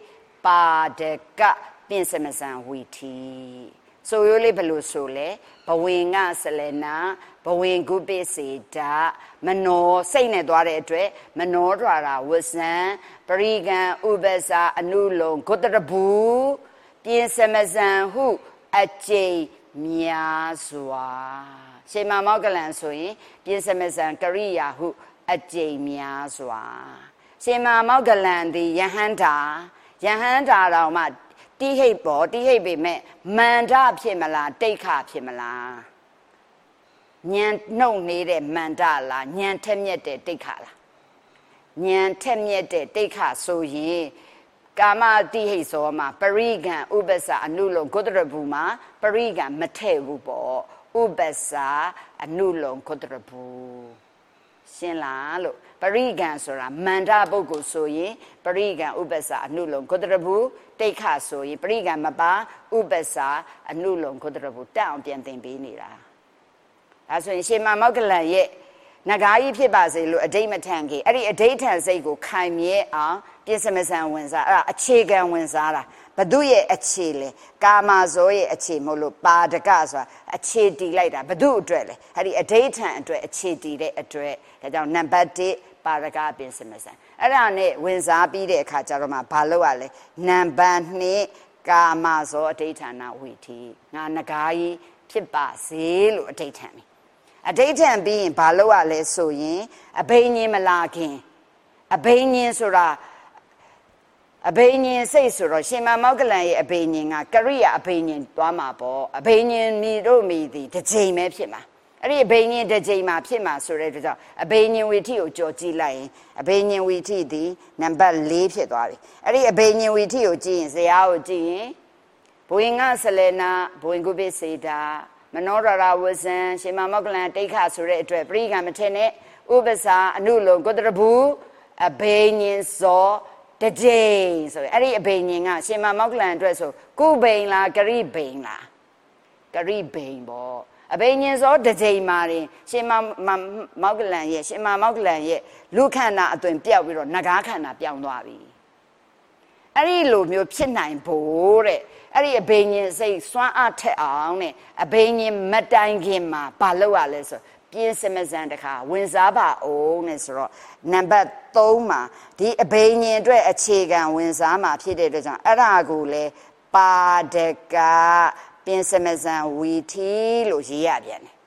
1ပါဒကပြင်စမစံဝီတီဆိုရိုးလေးဘယ်လိုဆိုလဲဘဝင်ကဆလနာဘဝင်ကုပိစေတာမနောစိတ်နဲ့သွားတဲ့အတွက်မနောထွာတာဝဇံပရိကံဥပ္ပစာအနုလုံဂုတရဘူးပြင်စမစံဟုအကျိများစွာရှင်မောက္ကလန်ဆိုရင်ပြင်စမစံကရိယာဟုအကျိများစွာရှင်မောက္ကလန်သည်ယဟန္တာတော်မှတိဟိတ်ပေါ်တိဟိတ်ပေမဲ့မန္တဖြစ်မလားတိတ်ခဖြစ်မလားဉာဏ်နှုတ်နေတဲ့မန္တလားဉာဏ်ထက်မြက်တဲ့တိတ်ခလားဉာဏ်ထက်မြက်တဲ့တိတ်ခဆိုရင်ကာမတိဟိတ်စောမှာပရိကံဥပ္ပစာအနုလုံဂုတရဘူးမှာပရိကံမထဲ့ဘူးပေါ့ဥပ္ပစာအနုလုံဂုတရဘူးရှင်းလားလို့ပရိကံဆိုတာမန္တပုဂ္ဂိုလ်ဆိုရင်ပရိကံဥပ္ပစာအနုလုံဂုတရဘူးတိတ်ခဆိုရင်ပရိကံမပါဥပ္ပစာအနုလုံဂုတရဘူးတက်အောင်ပြန်သင်ပေးနေတာဒါဆိုရင်ရှင်မောက္ကလန်ရဲ့နဂါကြီးဖြစ်ပါစေလို့အဋိဋ္ဌမထန်ကြီးအဲ့ဒီအဋိဋ္ဌံစိတ်ကိုခိုင်မြဲအောင်ပြင်စမစံဝင်စားအဲ့ဒါအခြေခံဝင်စားတာဘသူရဲ့အခြေလဲကာမဇောရဲ့အခြေမဟုတ်လို့ပါဒကဆိုတာအခြေတည်လိုက်တာဘသူအတွက်လဲအဲ့ဒီအဋိဋ္ဌံအတွက်အခြေတည်တဲ့အတွက်ဒါကြောင့်နံပါတ်1ပါဒကပြင်စမစံအဲ့ဒါနဲ့ဝင်စားပြီးတဲ့အခါကျတော့မှဘာလုပ်ရလဲနံပါတ်2ကာမဇောအဋိဋ္ဌာဏဝိသီငါနဂါကြီးဖြစ်ပါစေလို့အဋိဋ္ဌံပြီအဋိဋ္ဌံပြီးရင်ဘာလုပ်ရလဲဆိုရင်အဘိညာဉ်မလာခင်အဘိညာဉ်ဆိုတာအဘိညာဉ်စိတ်ဆိုတော့ရှင်မောက္ကလန်ရဲ့အဘိညာဉ်ကကရိယာအဘိညာဉ်သွားမှာပေါ့အဘိညာဉ်မိတို့မိသည်တစ်ချိန်ပဲဖြစ်မှာအဲ့ဒီအဘိညာဉ်တစ်ချိန်မှာဖြစ်မှာဆိုတဲ့အတွက်ကြောင့်အဘိညာဉ်ဝီထိကိုကြော်ကြည့်လိုက်ရင်အဘိညာဉ်ဝီထိသည်နံပါတ်4ဖြစ်သွားပြီအဲ့ဒီအဘိညာဉ်ဝီထိကိုကြည့်ရင်ဇယားကိုကြည့်ရင်ဘဝင်ကဆလနာဘဝင်ကုပိစေတာမနောရရဝဇံရှင်မောက္ကလန်တိတ်ခဆိုတဲ့အတွက်ပရိကံမထင်နဲ့ဥပ္ပစာအနုလုံဂုတရဘူးအဘိညာဉ်စောတကြိမ်ဆိုရင်အဲ့ဒီအဘိညာဉ်ကရှင်မောက္ကလန်အတွက်ဆိုကုဘိန်လားဂရိဘိန်လားဂရိဘိန်ပေါ့အဘိညာဉ်စောတကြိမ်မှာရင်ရှင်မောက္ကလန်ရဲ့လူခန္ဓာအသွင်ပြောက်ပြီးတော့နဂါခန္ဓာပြောင်းသွားပြီအဲ့ဒီလိုမျိုးဖြစ်နိုင်ဖို့တဲ့အဲ့ဒီအဘိညာဉ်စိတ်စွမ်းအားထက်အောင်နဲ့အဘိညာဉ်မတိုင်ခင်မှာဘာလုပ်ရလဲဆိုပြင်စမစံတခါဝင်စားပါအောင်နဲ့ဆိုတော့နံပါတ်3မှာဒီအဘိညာဉ်အတွက်အခြေခံဝင်စားမှာဖြစ်တဲ့အတွက်ကြောင့်အဲ့ဒါကိုလေပါဒကပြင်စမစံဝီထီလို့ရေးရပြန်တယ်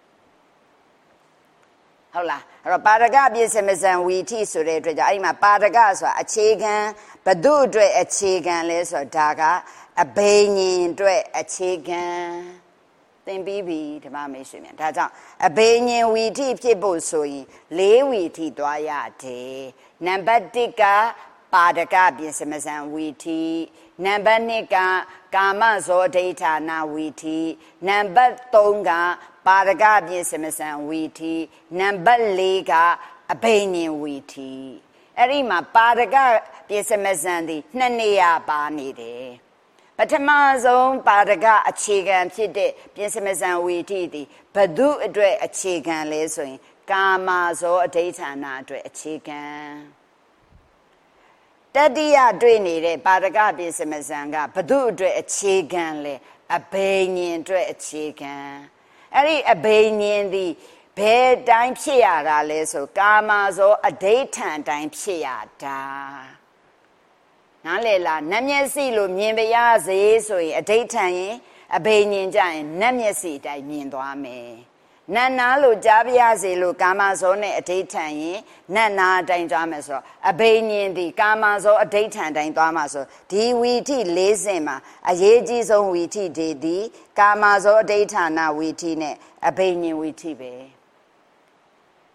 ဟုတ်လားအဲ့တော့ပါဒကပြင်စမစံဝီထီဆိုတဲ့အတွက်ကြောင့်အဲ့ဒီမှာပါဒကဆိုတာအခြေခံဘု து အတွက်အခြေခံလဲဆိုတော့ဒါကအဘိညာဉ်အတွက်အခြေခံသင်ပြီးပြီဓမ္မမိတ်ဆွေများဒါကြောင့်အဘိညာဉ်ဝီထိဖြစ်ဖို့ဆိုရင်4ဝီထိသွားရတယ်နံပါတ်1ကပါဒကပြင်စမစံဝီထိနံပါတ်2ကကာမဇောဒိဋ္ဌာဏဝီထိနံပါတ်3ကပါဒကပြင်စမစံဝီထိနံပါတ်4ကအဘိညာဉ်ဝီထိအဲ့ဒီမှာပါဒကပြင်စမစံဒီ2နေရာပါနေတယ်ပထမဆုံးပါဒကအခြေခံဖြစ်တဲ့ပြင်စမစံဝီထိသည်ဘု து အတွက်အခြေခံလဲဆိုရင်ကာမဇောအဋိဋ္ဌာဏအတွက်အခြေခံတတိယတွေ့နေတဲ့ပါဒကပြင်စမစံကဘု து အတွက်အခြေခံလဲအဘိညာဉ်အတွက်အခြေခံအဲ့ဒီအဘိညာဉ်သည်ဘယ်တိုင်းဖြစ်ရတာလဲဆိုကာမဇောအဋိဋ္ဌာဏတိုင်းဖြစ်ရတာနားလေလားနတ်မျက်စိလို့မြင်ပါရစေဆိုရင်အဋိဋ္ဌံရင်အဘိညာဉ်ကြရင်နတ်မျက်စိအတိုင်းမြင်သွားမယ်နတ်နာလို့ကြားပါရစေလို့ကာမဇောနဲ့အဋိဋ္ဌံရင်နတ်နာအတိုင်းသွားမယ်ဆိုတော့အဘိညာဉ်ဒီကာမဇောအဋိဋ္ဌံတိုင်းသွားမှာဆိုဒီဝီထိ40မှာအရေးကြီးဆုံးဝီထိတွေဒီကာမဇောအဋိဋ္ဌာဏဝီထိနဲ့အဘိညာဉ်ဝီထိပဲ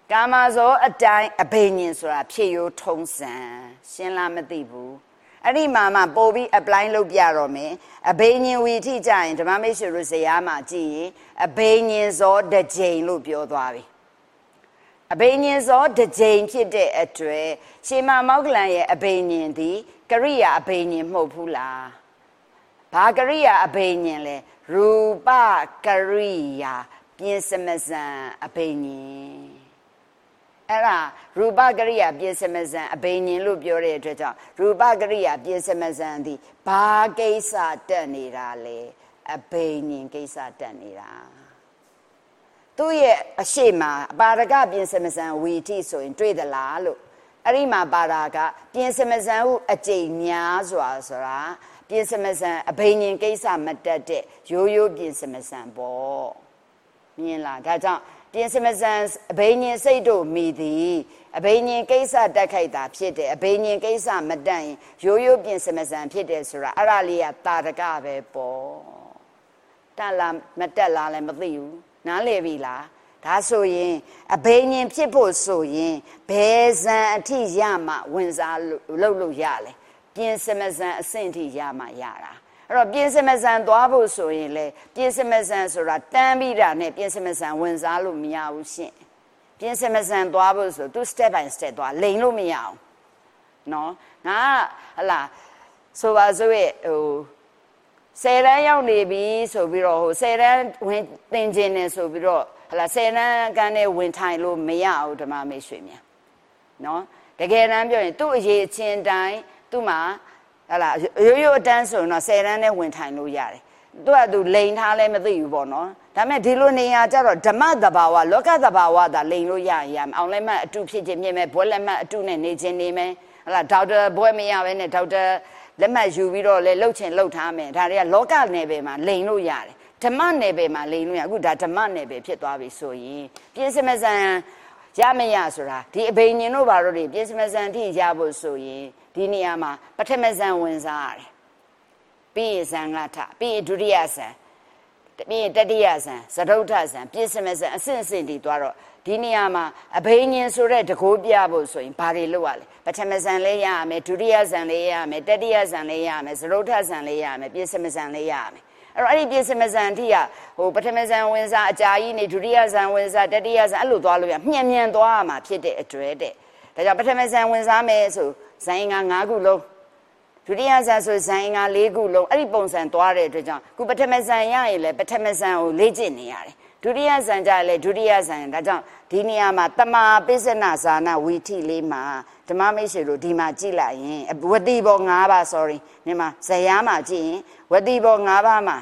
ကာမဇောအတိုင်းအဘိညာဉ်ဆိုတာဖြစ်ရိုးထုံးစံရှင်းလားမသိဘူးအဲ့ဒီမှာမှပို့ပြီး apply လုပ်ပြတော့မယ်အဘိညာဉ်ဝီထိကြရင်ဓမ္မမိတ်ဆွေတို့ဇယားမှာကြည့်ရင်အဘိညာဉ်ဇောတစ်ကြိမ်လို့ပြောသွားပြီအဘိညာဉ်ဇောတစ်ကြိမ်ဖြစ်တဲ့အတွက်ရှင်မမောက္ကလန်ရဲ့အဘိညာဉ်ဒီကရိယာအဘိညာဉ်မဟုတ်ဘူးလားဘာကရိယာအဘိညာဉ်လဲရူပကရိယာပြင်စမစံအဘိညာဉ်အဲ့ဒါရူပကရိယာပြင်စမစံအဘိညာဉ်လို့ပြောတဲ့အတွက်ကြောင့်ရူပကရိယာပြင်စမစံဒီဘာကိစ္စတက်နေတာလဲအဘိညာဉ်ကိစ္စတက်နေတာသူ့ရဲ့အရှိမအပါရကပြင်စမစံဝီထိဆိုရင်တွေ့သလားလို့အဲ့ဒီမှာပါတာကပြင်စမစံဟုအကျိန်များစွာဆိုတာပြင်စမစံအဘိညာဉ်ကိစ္စမတက်တဲ့ရိုးရိုးပြင်စမစံပေါ့မြင်လားဒါကြောင့်ပြင်စမစံအဘိညာဉ်စိတ်တို့မိသည်အဘိညာဉ်ကိစ္စတက်ခိုက်တာဖြစ်တယ်အဘိညာဉ်ကိစ္စမတက်ရင်ရိုးရိုးပြင်စမစံဖြစ်တယ်ဆိုတာအဲ့ဒါလေးကတာရကပဲပေါ့တက်လားမတက်လားလည်းမသိဘူးနားလည်ပြီလားဒါဆိုရင်အဘိညာဉ်ဖြစ်ဖို့ဆိုရင်ဘယ်ဇံအထိရမှဝင်စားလို့ရလဲပြင်စမစံအဆင့်ထိရမှရတာအဲ့တော့ပြင်စမစံသွားဖို့ဆိုရင်လေပြင်စမစံဆိုတာတန်းပြီးတာနဲ့ပြင်စမစံဝင်စားလို့မရဘူးရှင့်ပြင်စမစံသွားဖို့ဆိုသူ step by step သွားလိန်လို့မရအောင်နော်ငါဟလာဆိုပါစို့ရဲ့ဟို10တန်းရောက်နေပြီဆိုပြီးတော့ဟို10တန်းဝင်သင်ခြင်းနဲ့ဆိုပြီးတော့ဟလာ10တန်းကန်းနဲ့ဝင်ထိုင်လို့မရဘူးဓမ္မမိတ်ဆွေများနော်တကယ်တမ်းပြောရင်သူ့အရေးအချင်းတိုင်းသူ့မှာဟလာရိုးရိုးအတန်းဆိုရင်တော့10တန်းနဲ့ဝင်ထိုင်လို့ရတယ်သူကသူလိန်ထားလဲမသိဘူးပေါ့နော်ဒါပေမဲ့ဒီလိုနေရာကျတော့ဓမ္မသဘာဝလောကသဘာဝသာလိန်လို့ရမယ်အောင်လဲမှအတူဖြစ်ခြင်းမြင်မယ်ဘွဲလက်မှအတူနဲ့နေခြင်းနေမယ်ဟလာဒေါက်တာဘွဲမရဘဲနဲ့ဒေါက်တာလက်မှတ်ယူပြီးတော့လဲလှုပ်ချင်လှုပ်ထားမယ်ဒါတွေကလောကနယ်ပယ်မှာလိန်လို့ရတယ်ဓမ္မနယ်ပယ်မှာလိန်လို့ရအခုဒါဓမ္မနယ်ပယ်ဖြစ်သွားပြီဆိုရင်ပြင်စမစံရမရဆိုတာဒီအဘိညာဉ်တို့ဘာလို့တွေပြင်စမစံထိရဖို့ဆိုရင်ဒီနေရာမှာပထမဇန်ဝင်စားရတယ်ပြီးရင်ဇန်ကထပြီးရင်ဒုတိယဇန်ပြီးရင်တတိယဇန်သဒုဋ္ဌဇန်ပြင်စမဇန်အစဉ်အစဉ်တည်သွားတော့ဒီနေရာမှာအဘိညာဉ်ဆိုတဲ့တကိုးပြဖို့ဆိုရင်ဘာတွေလုပ်ရလဲပထမဇန်လေးရရမယ်ဒုတိယဇန်လေးရရမယ်တတိယဇန်လေးရရမယ်သဒုဋ္ဌဇန်လေးရရမယ်ပြင်စမဇန်လေးရရမယ်အဲ့တော့အဲ့ဒီပြင်စမဇန်ထိကဟိုပထမဇန်ဝင်စားအကြာကြီးနေဒုတိယဇန်ဝင်စားတတိယဇန်အဲ့လိုသွားလို့ရမြန်သွားရမှာဖြစ်တဲ့အတွက်တဲ့ဒါကြောင့်ပထမဇန်ဝင်စားမယ်ဆိုဇန်က9ခုလုံးဒုတိယဇန်ဆိုဇန်က4ခုလုံးအဲ့ဒီပုံစံသွားတဲ့အတွက်ကြောင့်ခုပထမဇန်ရရင်လည်းပထမဇန်ကိုလေ့ကျင့်နေရတယ်ဒုတိယဇန်ကြလည်းဒုတိယဇန်ဒါကြောင့်ဒီနေရာမှာတမာပိစနဇာနာဝီထိလေးမှာဓမ္မမိတ်ဆွေတို့ဒီမှာကြည့်လိုက်ရင်ဝတိဘော5ပါး sorry ဒီမှာဇယားမှာကြည့်ရင်ဝတိဘော5ပါးမှာ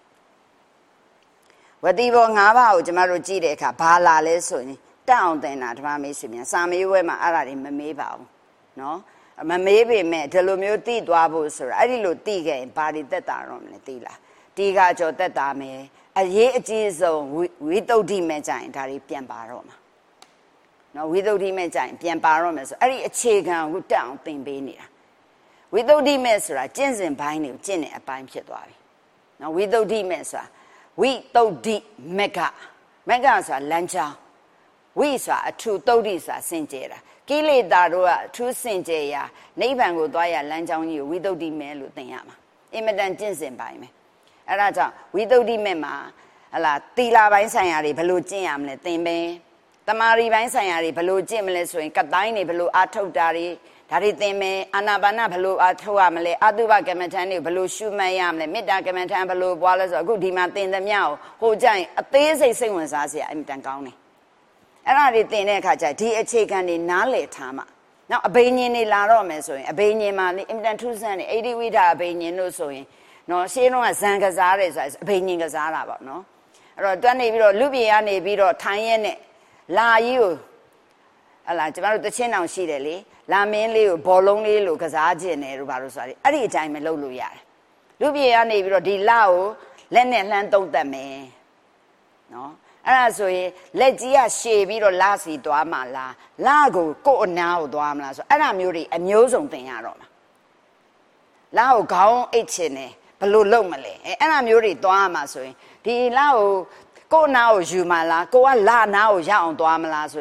ဝတိဘော5ပါးကိုကျမတို့ကြည့်တဲ့အခါဘာလာလဲဆိုရင်တက်အောင်တင်တာဓမ္မမိတ်ဆွေများစာမေးပွဲမှာအဲ့ဒါတွေမမေးပါဘူးနော်မမေးပေမဲ့ဒီလိုမျိုးတိသွားဖို့ဆိုတာအဲ့ဒီလိုတိခဲ့ရင်ဘာတွေတက်တာတော့မလဲသိလားတီကကြောတက်တာမယ်အရေးအကြီးဆုံးဝိသုဒ္ဓိမဲ့ကြရင်ဒါတွေပြန်ပါတော့မှာနော်ဝိသုဒ္ဓိမဲ့ကြရင်ပြန်ပါတော့မယ်ဆိုအဲ့ဒီအခြေခံကိုတက်အောင်သင်ပေးနေတာဝိသုဒ္ဓိမဲ့ဆိုတာကျင့်စဉ်ပိုင်းတွေကိုကျင့်တဲ့အပိုင်းဖြစ်သွားပြီနော်ဝိသုဒ္ဓိမဲ့ဆိုတာဝိသုဒ္ဓိမက္ခဆိုတာလမ်းကြောင်းဝိဆိုတာအထူသုဒ္ဓိဆိုတာစင်ကြယ်တာကိလေသာတို့ကအထူးစင်ကြယ်ရာနိဗ္ဗာန်ကိုသွားရလမ်းကြောင်းကြီးကိုဝိသုဒ္ဓိမဲ့လို့သင်ရမှာအင်မတန်ကျင့်စဉ်ပိုင်းပဲအဲ့ဒါကြောင့်ဝိသုဒ္ဓိမဲ့မှာဟလာသီလပိုင်းဆိုင်ရာတွေဘယ်လိုကျင့်ရမလဲသင်ပဲတမာရီပိုင်းဆိုင်ရာတွေဘယ်လိုကျင့်မလဲဆိုရင်ကတိုင်းတွေဘယ်လိုအာထုတ်တာတွေဒါတွေသင်မယ်အာနာပါနဘယ်လိုအာထုတ်ရမလဲအတုပကမ္မထန်တွေဘယ်လိုရှုမှတ်ရမလဲမေတ္တာကမ္မထန်ဘယ်လိုပွားလဲဆိုအခုဒီမှာသင်သမျှကိုဟိုကြိုင်အသေးစိတ်စိတ်ဝင်စားစရာအင်မတန်ကောင်းတယ်အဲ့ဒါတွေသင်တဲ့အခါကျဒီအခြေခံတွေနားလည်ထားမှနောက်အဘိညာဉ်တွေလာတော့မယ်ဆိုရင်အဘိညာဉ်မှာလေအင်မတန်ထူးဆန်းတယ်အိဋ္ဌိဝိဒအဘိညာဉ်တို့ဆိုရင်နော်ရှင်းတော့ကဇံကစားတယ်ဆိုတာအဘိညာဉ်ကစားတာပေါ့နော်အဲ့တော့တွန်းနေပြီးတော့လူပြေကနေပြီးတော့ထိုင်ရဲနဲ့လာကြီးကိုဟလာကျမတို့တချင်းတောင်ရှိတယ်လေလာမင်းလေးကိုဘောလုံးလေးလိုကစားခြင်းတယ်တို့ဘာလို့ဆိုတာအဲ့ဒီအတိုင်းပဲလုပ်လို့ရတယ်လူပြေကနေပြီးတော့ဒီလာကိုလက်နဲ့လှမ်းတုံးတက်မယ်နော်အဲ့ဒါဆိုရင်လက်ကြီးကရှည်ပြီးတော့လာစီသွားမှလားလာကိုကို့အနာကိုသွားမလားဆိုအဲ့ဒါမျိုးတွေအမျိုးစုံသင်ရတော့မှာလာကိုခေါင်းအိတ်ချင်တယ်ဘယ်လိုလုပ်မလဲအဲ့ဒါမျိုးတွေသွားမှာဆိုရင်ဒီလာကိုကို့အနာကိုယူမှလားကိုကလာနာကိုရအောင်သွားမလားဆိုရင်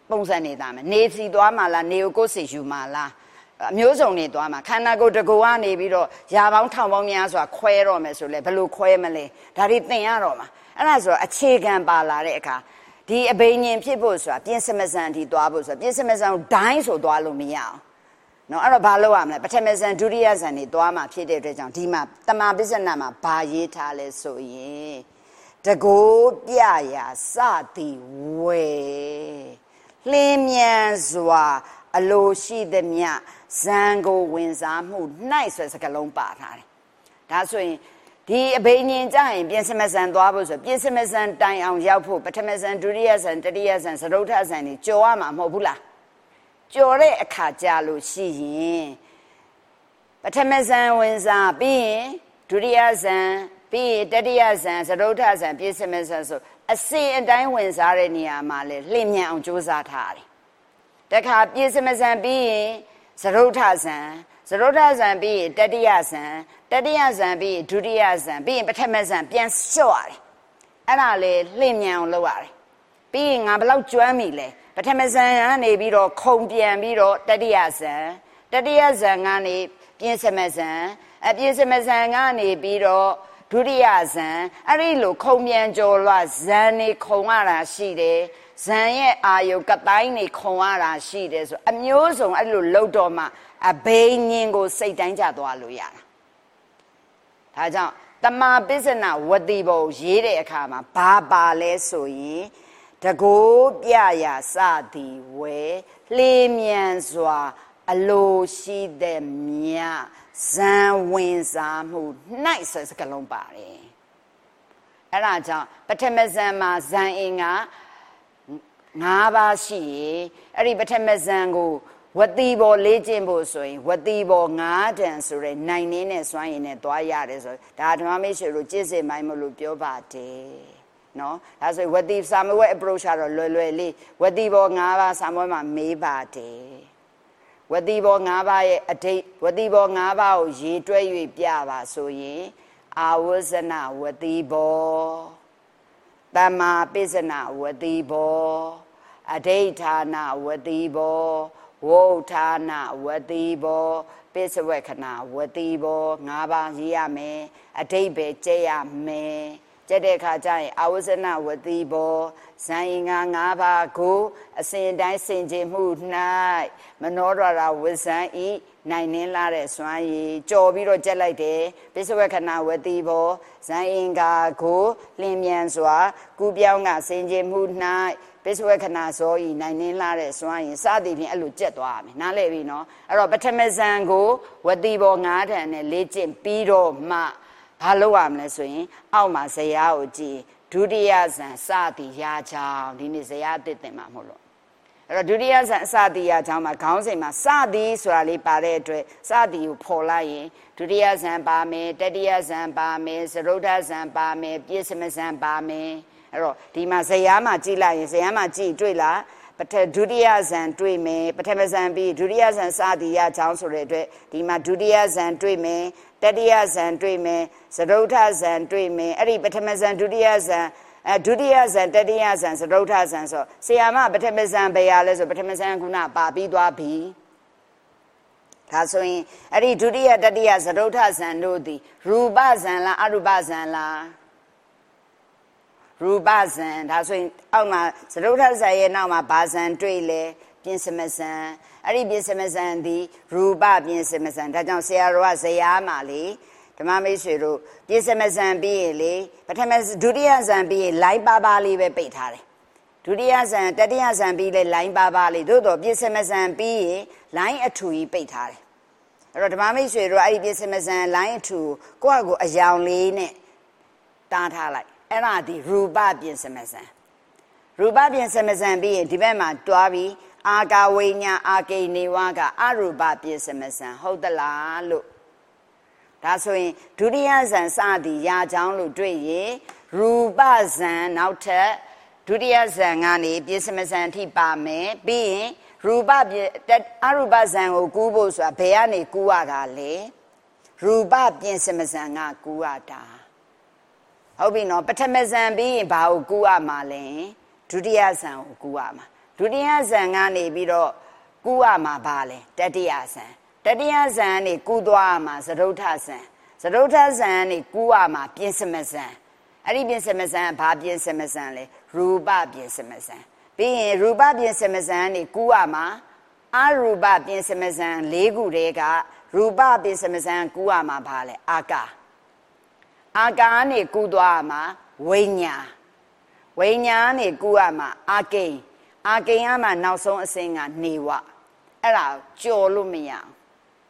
ပုံစံနေတာမယ်နေစီသွားမှလားနေကိုစီယူမှလားအမျိုးစုံနေသွားမှာခန္ဓာကိုယ်တကူကနေပြီးတော့ຢာပေါင်းထောင်ပေါင်းများစွာခွဲတော့မယ်ဆိုလဲဘယ်လိုခွဲမလဲဒါတွေသင်ရတော့မှာအဲ့ဒါဆိုအခြေခံပါလာတဲ့အခါဒီအဘိညာဉ်ဖြစ်ဖို့ဆိုတာပြင်စမစံအထိသွားဖို့ဆိုတာပြင်စမစံကိုဒိုင်းဆိုသွားလို့မရအောင်နော်အဲ့တော့ဘာလုပ်ရမလဲပထမဇန်ဒုတိယဇန်တွေသွားမှာဖြစ်တဲ့အတွက်ကြောင့်ဒီမှာတမပစ္စနမှာဘာရေးထားလဲဆိုရင်တကိုးပြရာစသည်ဝေလင်းမြန်စွာအလိုရှိသမျှဇန်ကိုဝင်စားမှု၌ဆိုတဲ့စကားလုံးပါထားတယ်ဒါဆိုရင်ဒီအဘိညာဉ်ကြရင်ပြင်စမဇန်သွားဖို့ဆိုပြင်စမဇန်တိုင်အောင်ရောက်ဖို့ပထမဇန်ဒုတိယဇန်တတိယဇန်သရုတ်ထဇန်တွေကြော်ရမှာမဟုတ်ဘူးလားကြော်တဲ့အခါကြာလို့ရှိရင်ပထမဇန်ဝင်စားပြီးရင်ဒုတိယဇန်ပြီးရင်တတိယဇန်သရုတ်ထဇန်ပြင်စမဇန်ဆိုအစဉ်အတိုင်းဝင်စားတဲ့နေရာမှာလေလျင်မြန်အောင်ကြိုးစားထားတယ်တခါပြင်စမဇန်ပြီးရင်သရုတ်ထဇန်သရုတ်ထဇန်ပြီးရင်တတိယဇန်တတိယဇန်ပြီးရင်ဒုတိယဇန်ပြီးရင်ပထမဇန်ပြန်လျှော့ရတယ်အဲ့ဒါလေလျင်မြန်အောင်လုပ်ရတယ်ပြီးရင်ငါဘယ်လောက်ကျွမ်းပြီလဲပထမဇန်ကနေပြီးတော့ခုံပြန်ပြီးတော့တတိယဇန်တတိယဇန်ကနေပြင်စမဇန်ပြင်စမဇန်ကနေပြီးတော့ဒုတိယဇန်အဲ့ဒီလိုခုံပြန်ကျော်လွှဇန်နေခုံရတာရှိတယ်ဇန်ရဲ့အာယုကတိုင်းနေခုံရတာရှိတယ်ဆိုအမျိုးစုံအဲ့လိုလှုပ်တော့မှအဘိညာဉ်ကိုစိတ်တိုင်းကြသွားလို့ရတာဒါကြောင့်တမာပစ္စနဝတိဘောရေးတဲ့အခါမှာဘာပါလဲဆိုရင်တကိုးပြရာစသည်ဝဲလင်းမြန်စွာအလိုရှိတဲ့မြတ်ဇန်ဝင်စားမှု၌ဆိုစကလုံးပါတယ်အဲ့ဒါကြောင့်ပထမဇန်မှာဇန်အင်က၅ပါးရှိရင်အဲ့ဒီပထမဇန်ကိုဝတိဘောလေးကျင့်ဖို့ဆိုရင်ဝတိဘော9တန်ဆိုရဲနိုင်နေနဲ့စွမ်းရည်နဲ့သွားရတယ်ဆိုဒါဓမ္မမိတ်ဆွေတို့ကြည့်စေမိုင်းမလို့ပြောပါတယ်နော်ဒါဆိုဝတိစာမဝဲ approach ကတော့လွယ်လွယ်လေးဝတိဘော9ပါးစာမဝဲမှာမေးပါတယ်ဝတိဘော9ပါးရဲ့အဓိပ္ပာယ်ဝတိဘော9ပါးကိုရေးတွဲ၍ပြပါဆိုရင်အာဝဇနဝတိဘောတမ္မာပစ္စနဝတိဘောအဋိဌာနဝတိဘောဝုဋ္ဌာနဝတိဘောပိစဝေခဏဝတိဘော၅ပါးရေးရမယ်အဓိပ္ပာယ်ကျက်ရမယ်ကျက်တဲ့အခါကျရင်အာဝဇနဝတိဘောဇန်အင်္ဂါ၅ပါးကိုအစဉ်တိုင်းဆင်ခြင်မှု၌မနောဒရာဝဇန်ဤနိုင်နှင်းလာတဲ့စွမ်းရည်ကြော်ပြီးတော့ကျက်လိုက်တယ်ပိစဝေခဏဝတိဘောဇန်အင်္ဂါကိုလင်းမြန်စွာကူပြောင်းကဆင်ခြင်မှု၌ပိစဝေခဏဇောဤနိုင်နှင်းလာတဲ့စွမ်းရည်စသည်ဖြင့်အဲ့လိုကျက်သွားရမယ်နားလည်ပြီနော်အဲ့တော့ပထမဇန်ကိုဝတိဘော9တန်နဲ့လေ့ကျင့်ပြီးတော့မှဘာလုပ်ရမလဲဆိုရင်အောက်မှာဇယားကိုကြည့်ဒုတိယဇန်စသည်ရာချောင်းဒီနေ့ဇယားအသစ်သင်မှာမဟုတ်လို့အဲ့တော့ဒုတိယဇန်စသည်ရာချောင်းမှာခေါင်းစဉ်မှာစသည်ဆိုတာလေးပါတဲ့အတွက်စသည်ကိုဖော်လိုက်ရင်ဒုတိယဇန်ပါမယ်တတိယဇန်ပါမယ်သရုတ်ထဇန်ပါမယ်ပြည့်စမဇန်ပါမယ်အဲ့တော့ဒီမှာဇယားမှာကြည့်လိုက်ရင်ဇယားမှာကြည့်တွေ့လားဒုတိယဇန်တွေ့မယ်ပထမဇန်ပြီးဒုတိယဇန်စသည်ရချောင်းဆိုတဲ့အတွက်ဒီမှာဒုတိယဇန်တွေ့မယ်တတိယဇန်တွေ့မယ်သရုတ်ထဇန်တွေ့မယ်အဲ့ဒီပထမဇန်ဒုတိယဇန်ဒုတိယဇန်တတိယဇန်သရုတ်ထဇန်ဆိုဆရာမပထမဇန်ဘယ်ရလဲဆိုပထမဇန်ခုနပါပြီးသွားပြီဒါဆိုရင်အဲ့ဒီဒုတိယတတိယသရုတ်ထဇန်တို့သည်ရူပဇန်လားအရူပဇန်လားရူပဇန်ဒါဆိုရင်အောက်မှာသရုတ်ထဇန်ရဲ့နောက်မှာဘာဇန်တွေ့လဲပြင်စမဇန်အဲ့ဒီပြင်စမဇန်ဒီရူပပြင်စမဇန်ဒါကြောင့်ဆရာတော်ကဇယားမှာလေဓမ္မမိတ်ဆွေတို့ပြင်စမဇန်ပြီးရင်လေပထမဒုတိယဇန်ပြီးရင်လိုင်းပါပါလေးပဲပိတ်ထားတယ်ဒုတိယဇန်တတိယဇန်ပြီးလေလိုင်းပါပါလေးသို့တော့ပြင်စမဇန်ပြီးရင်လိုင်းအထူကြီးပိတ်ထားတယ်အဲ့တော့ဓမ္မမိတ်ဆွေတို့အဲ့ဒီပြင်စမဇန်လိုင်းအထူကိုယ့်အကိုအယောင်လေးနဲ့တားထားလိုက်အဲ့ဒါဒီရူပပြင်စမဇန်ရူပပြင်စမဇန်ပြီးရင်ဒီဘက်မှာတွားပြီးအာကာဝိညာအာကိနေဝကအရူပပြင်စမဇန်ဟုတ်သလားလို့ဒါဆိုရင်ဒုတိယဇန်စသည်ရာချောင်းလို့တွေ့ရင်ရူပဇန်နောက်ထပ်ဒုတိယဇန်ကနေပြင်စမဇန်အထိပါမယ်ပြီးရင်ရူပအရူပဇန်ကိုကူးဖို့ဆိုတာဘယ်ကနေကူးရတာလဲရူပပြင်စမဇန်ကကူးရတာဟုတ်ပြီနော်ပထမဇန်ပြီးရင်ဘာကိုကူးရမှာလဲဒုတိယဇန်ကိုကူးရမှာဒုတိယဇန်ကနေပြီးတော့ကူးရမှာပါလေတတိယဇန်တတိယဇန်ကနေကူးသွားရမှာသရုဋ္ဌဇန်သရုဋ္ဌဇန်ကနေကူးရမှာပြင်စမဇန်အဲ့ဒီပြင်စမဇန်ဘာပြင်စမဇန်လဲရူပပြင်စမဇန်ပြီးရင်ရူပပြင်စမဇန်ကနေကူးရမှာအရူပပြင်စမဇန်၄ခုတည်းကရူပပြင်စမဇန်ကူးရမှာပါလေအာကာကနေကူးသွားရမှာဝိညာနေကူးရမှာအာကိန်းကမှနောက်ဆုံးအဆင့်ကနေဝအဲ့ဒါကြော်လို့မရအောင်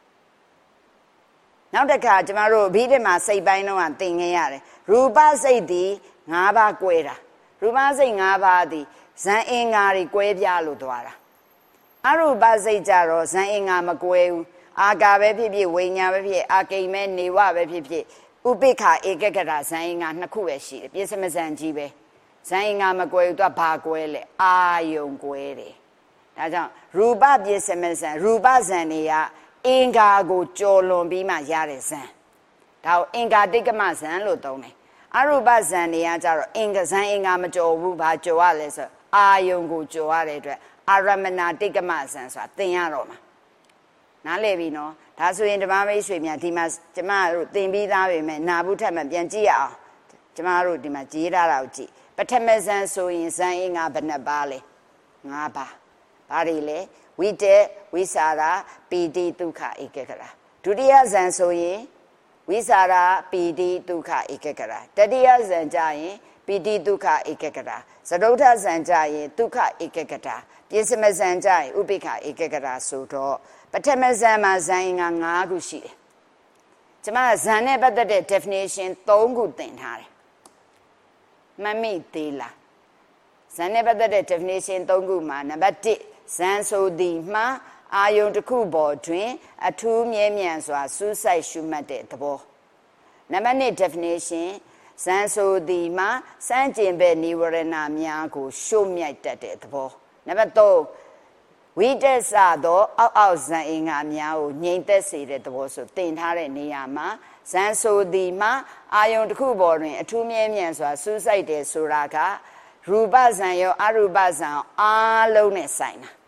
နောက်တစ်ခါကျမတို့ဘိဓိမှာစိတ်ပိုင်းတော့သင်ခဲ့ရတယ်ရူပစိတ်ဒီ၅ပါးကွဲတာရူပစိတ်၅ပါးဒီဇန်အင်္ဂါတွေကွဲပြားလို့သွားတာအရူပစိတ်ကြတော့ဇန်အင်္ဂါမကွဲဘူးအာကာပဲဖြစ်ဖြစ်ဝိညာပဲဖြစ်အာကိမ့်ပဲနေဝပဲဖြစ်ဖြစ်ဥပိ္ပခဧကကရဇန်အင်္ဂါနှစ်ခုပဲရှိတယ်ပြစ္ဆမဇန်ကြီးပဲဇန်အင်္ဂါမကွဲဘူးသူကဘာကွဲလဲအာယုံကွဲတယ်ဒါကြောင့်ရူပပြစ္ဆမဇန်ရူပဇန်တွေကအင်္ဂါကိုကြော်လွန်ပြီးမှရတဲ့ဇန်ဒါကိုအင်္ဂါတိက္ကမဇန်လို့သုံးတယ်အရူပဇန်တွေကကြတော့အင်္ဂဇန်အင်္ဂါမကြော်ဘူးဘာကြော်ရလဲဆိုအာယုံကိုကြော်ရတဲ့အတွက်အာရမဏတိက္ကမဇန်ဆိုတာသင်ရတော့မှာနားလည်ပြီနော်ဒါဆိုရင်ဓမ္မမိတ်ဆွေများဒီမှာကျမတို့သင်ပြီးသားပဲမဲ့နာဘူးထက်မှပြန်ကြည့်ရအောင်ကျမတို့ဒီမှာကြည်ထားတာကိုကြည့်ပထမဇန်ဆိုရင်ဇန်အင်္ဂါဘယ်နှပါလဲ၅ပါးဘာတွေလဲဝိတေဝိစာရပီတိဒုက္ခဧကဂရဒုတိယဇန်ဆိုရင်ဝိစာရပီတိဒုက္ခဧကဂရတတိယဇန်ကြရင်ပီတိဒုက္ခဧကဂရသရုဋ္ဌဇန်ကြရင်ဒုက္ခဧကဂရပြင်စမဇန်ကြရင်ဥပိ္ပခဧကဂရဆိုတော့ပထမဇန်မှာဇန်အင်္ဂါ၅ခုရှိတယ်ကျမဇန်နဲ့ပတ်သက်တဲ့ definition ၃ခုသင်ထားတယ်မမိသေးလားဇန်နဲ့ပတ်သက်တဲ့ definition ၃ခုမှာနံပါတ်1ဇန်ဆိုသည်မှာအာယုံတစ်ခုပေါ်တွင်အထူးမြဲမြံစွာစူးစိုက်ရှုမှတ်တဲ့သဘောနံပါတ်2 definition ဇန်ဆိုသည်မှာစမ်းကျင်ဘက်និဝရဏများကိုရှုမြိုက်တတ်တဲ့သဘောနံပါတ်3ဝိတက်စသောအောက်ဇန်အင်္ဂါများကိုငြိမ်သက်စေတဲ့သဘောဆိုသင်ထားတဲ့နေရာမှာဇန်ဆိုသည်မှာအာယုံတစ်ခုပေါ်တွင်အထူးမြဲမြံစွာစူးစိုက်တယ်ဆိုတာကရူပဇန်ရောအရူပဇန်အားလုံးနဲ့ဆိုင်တာ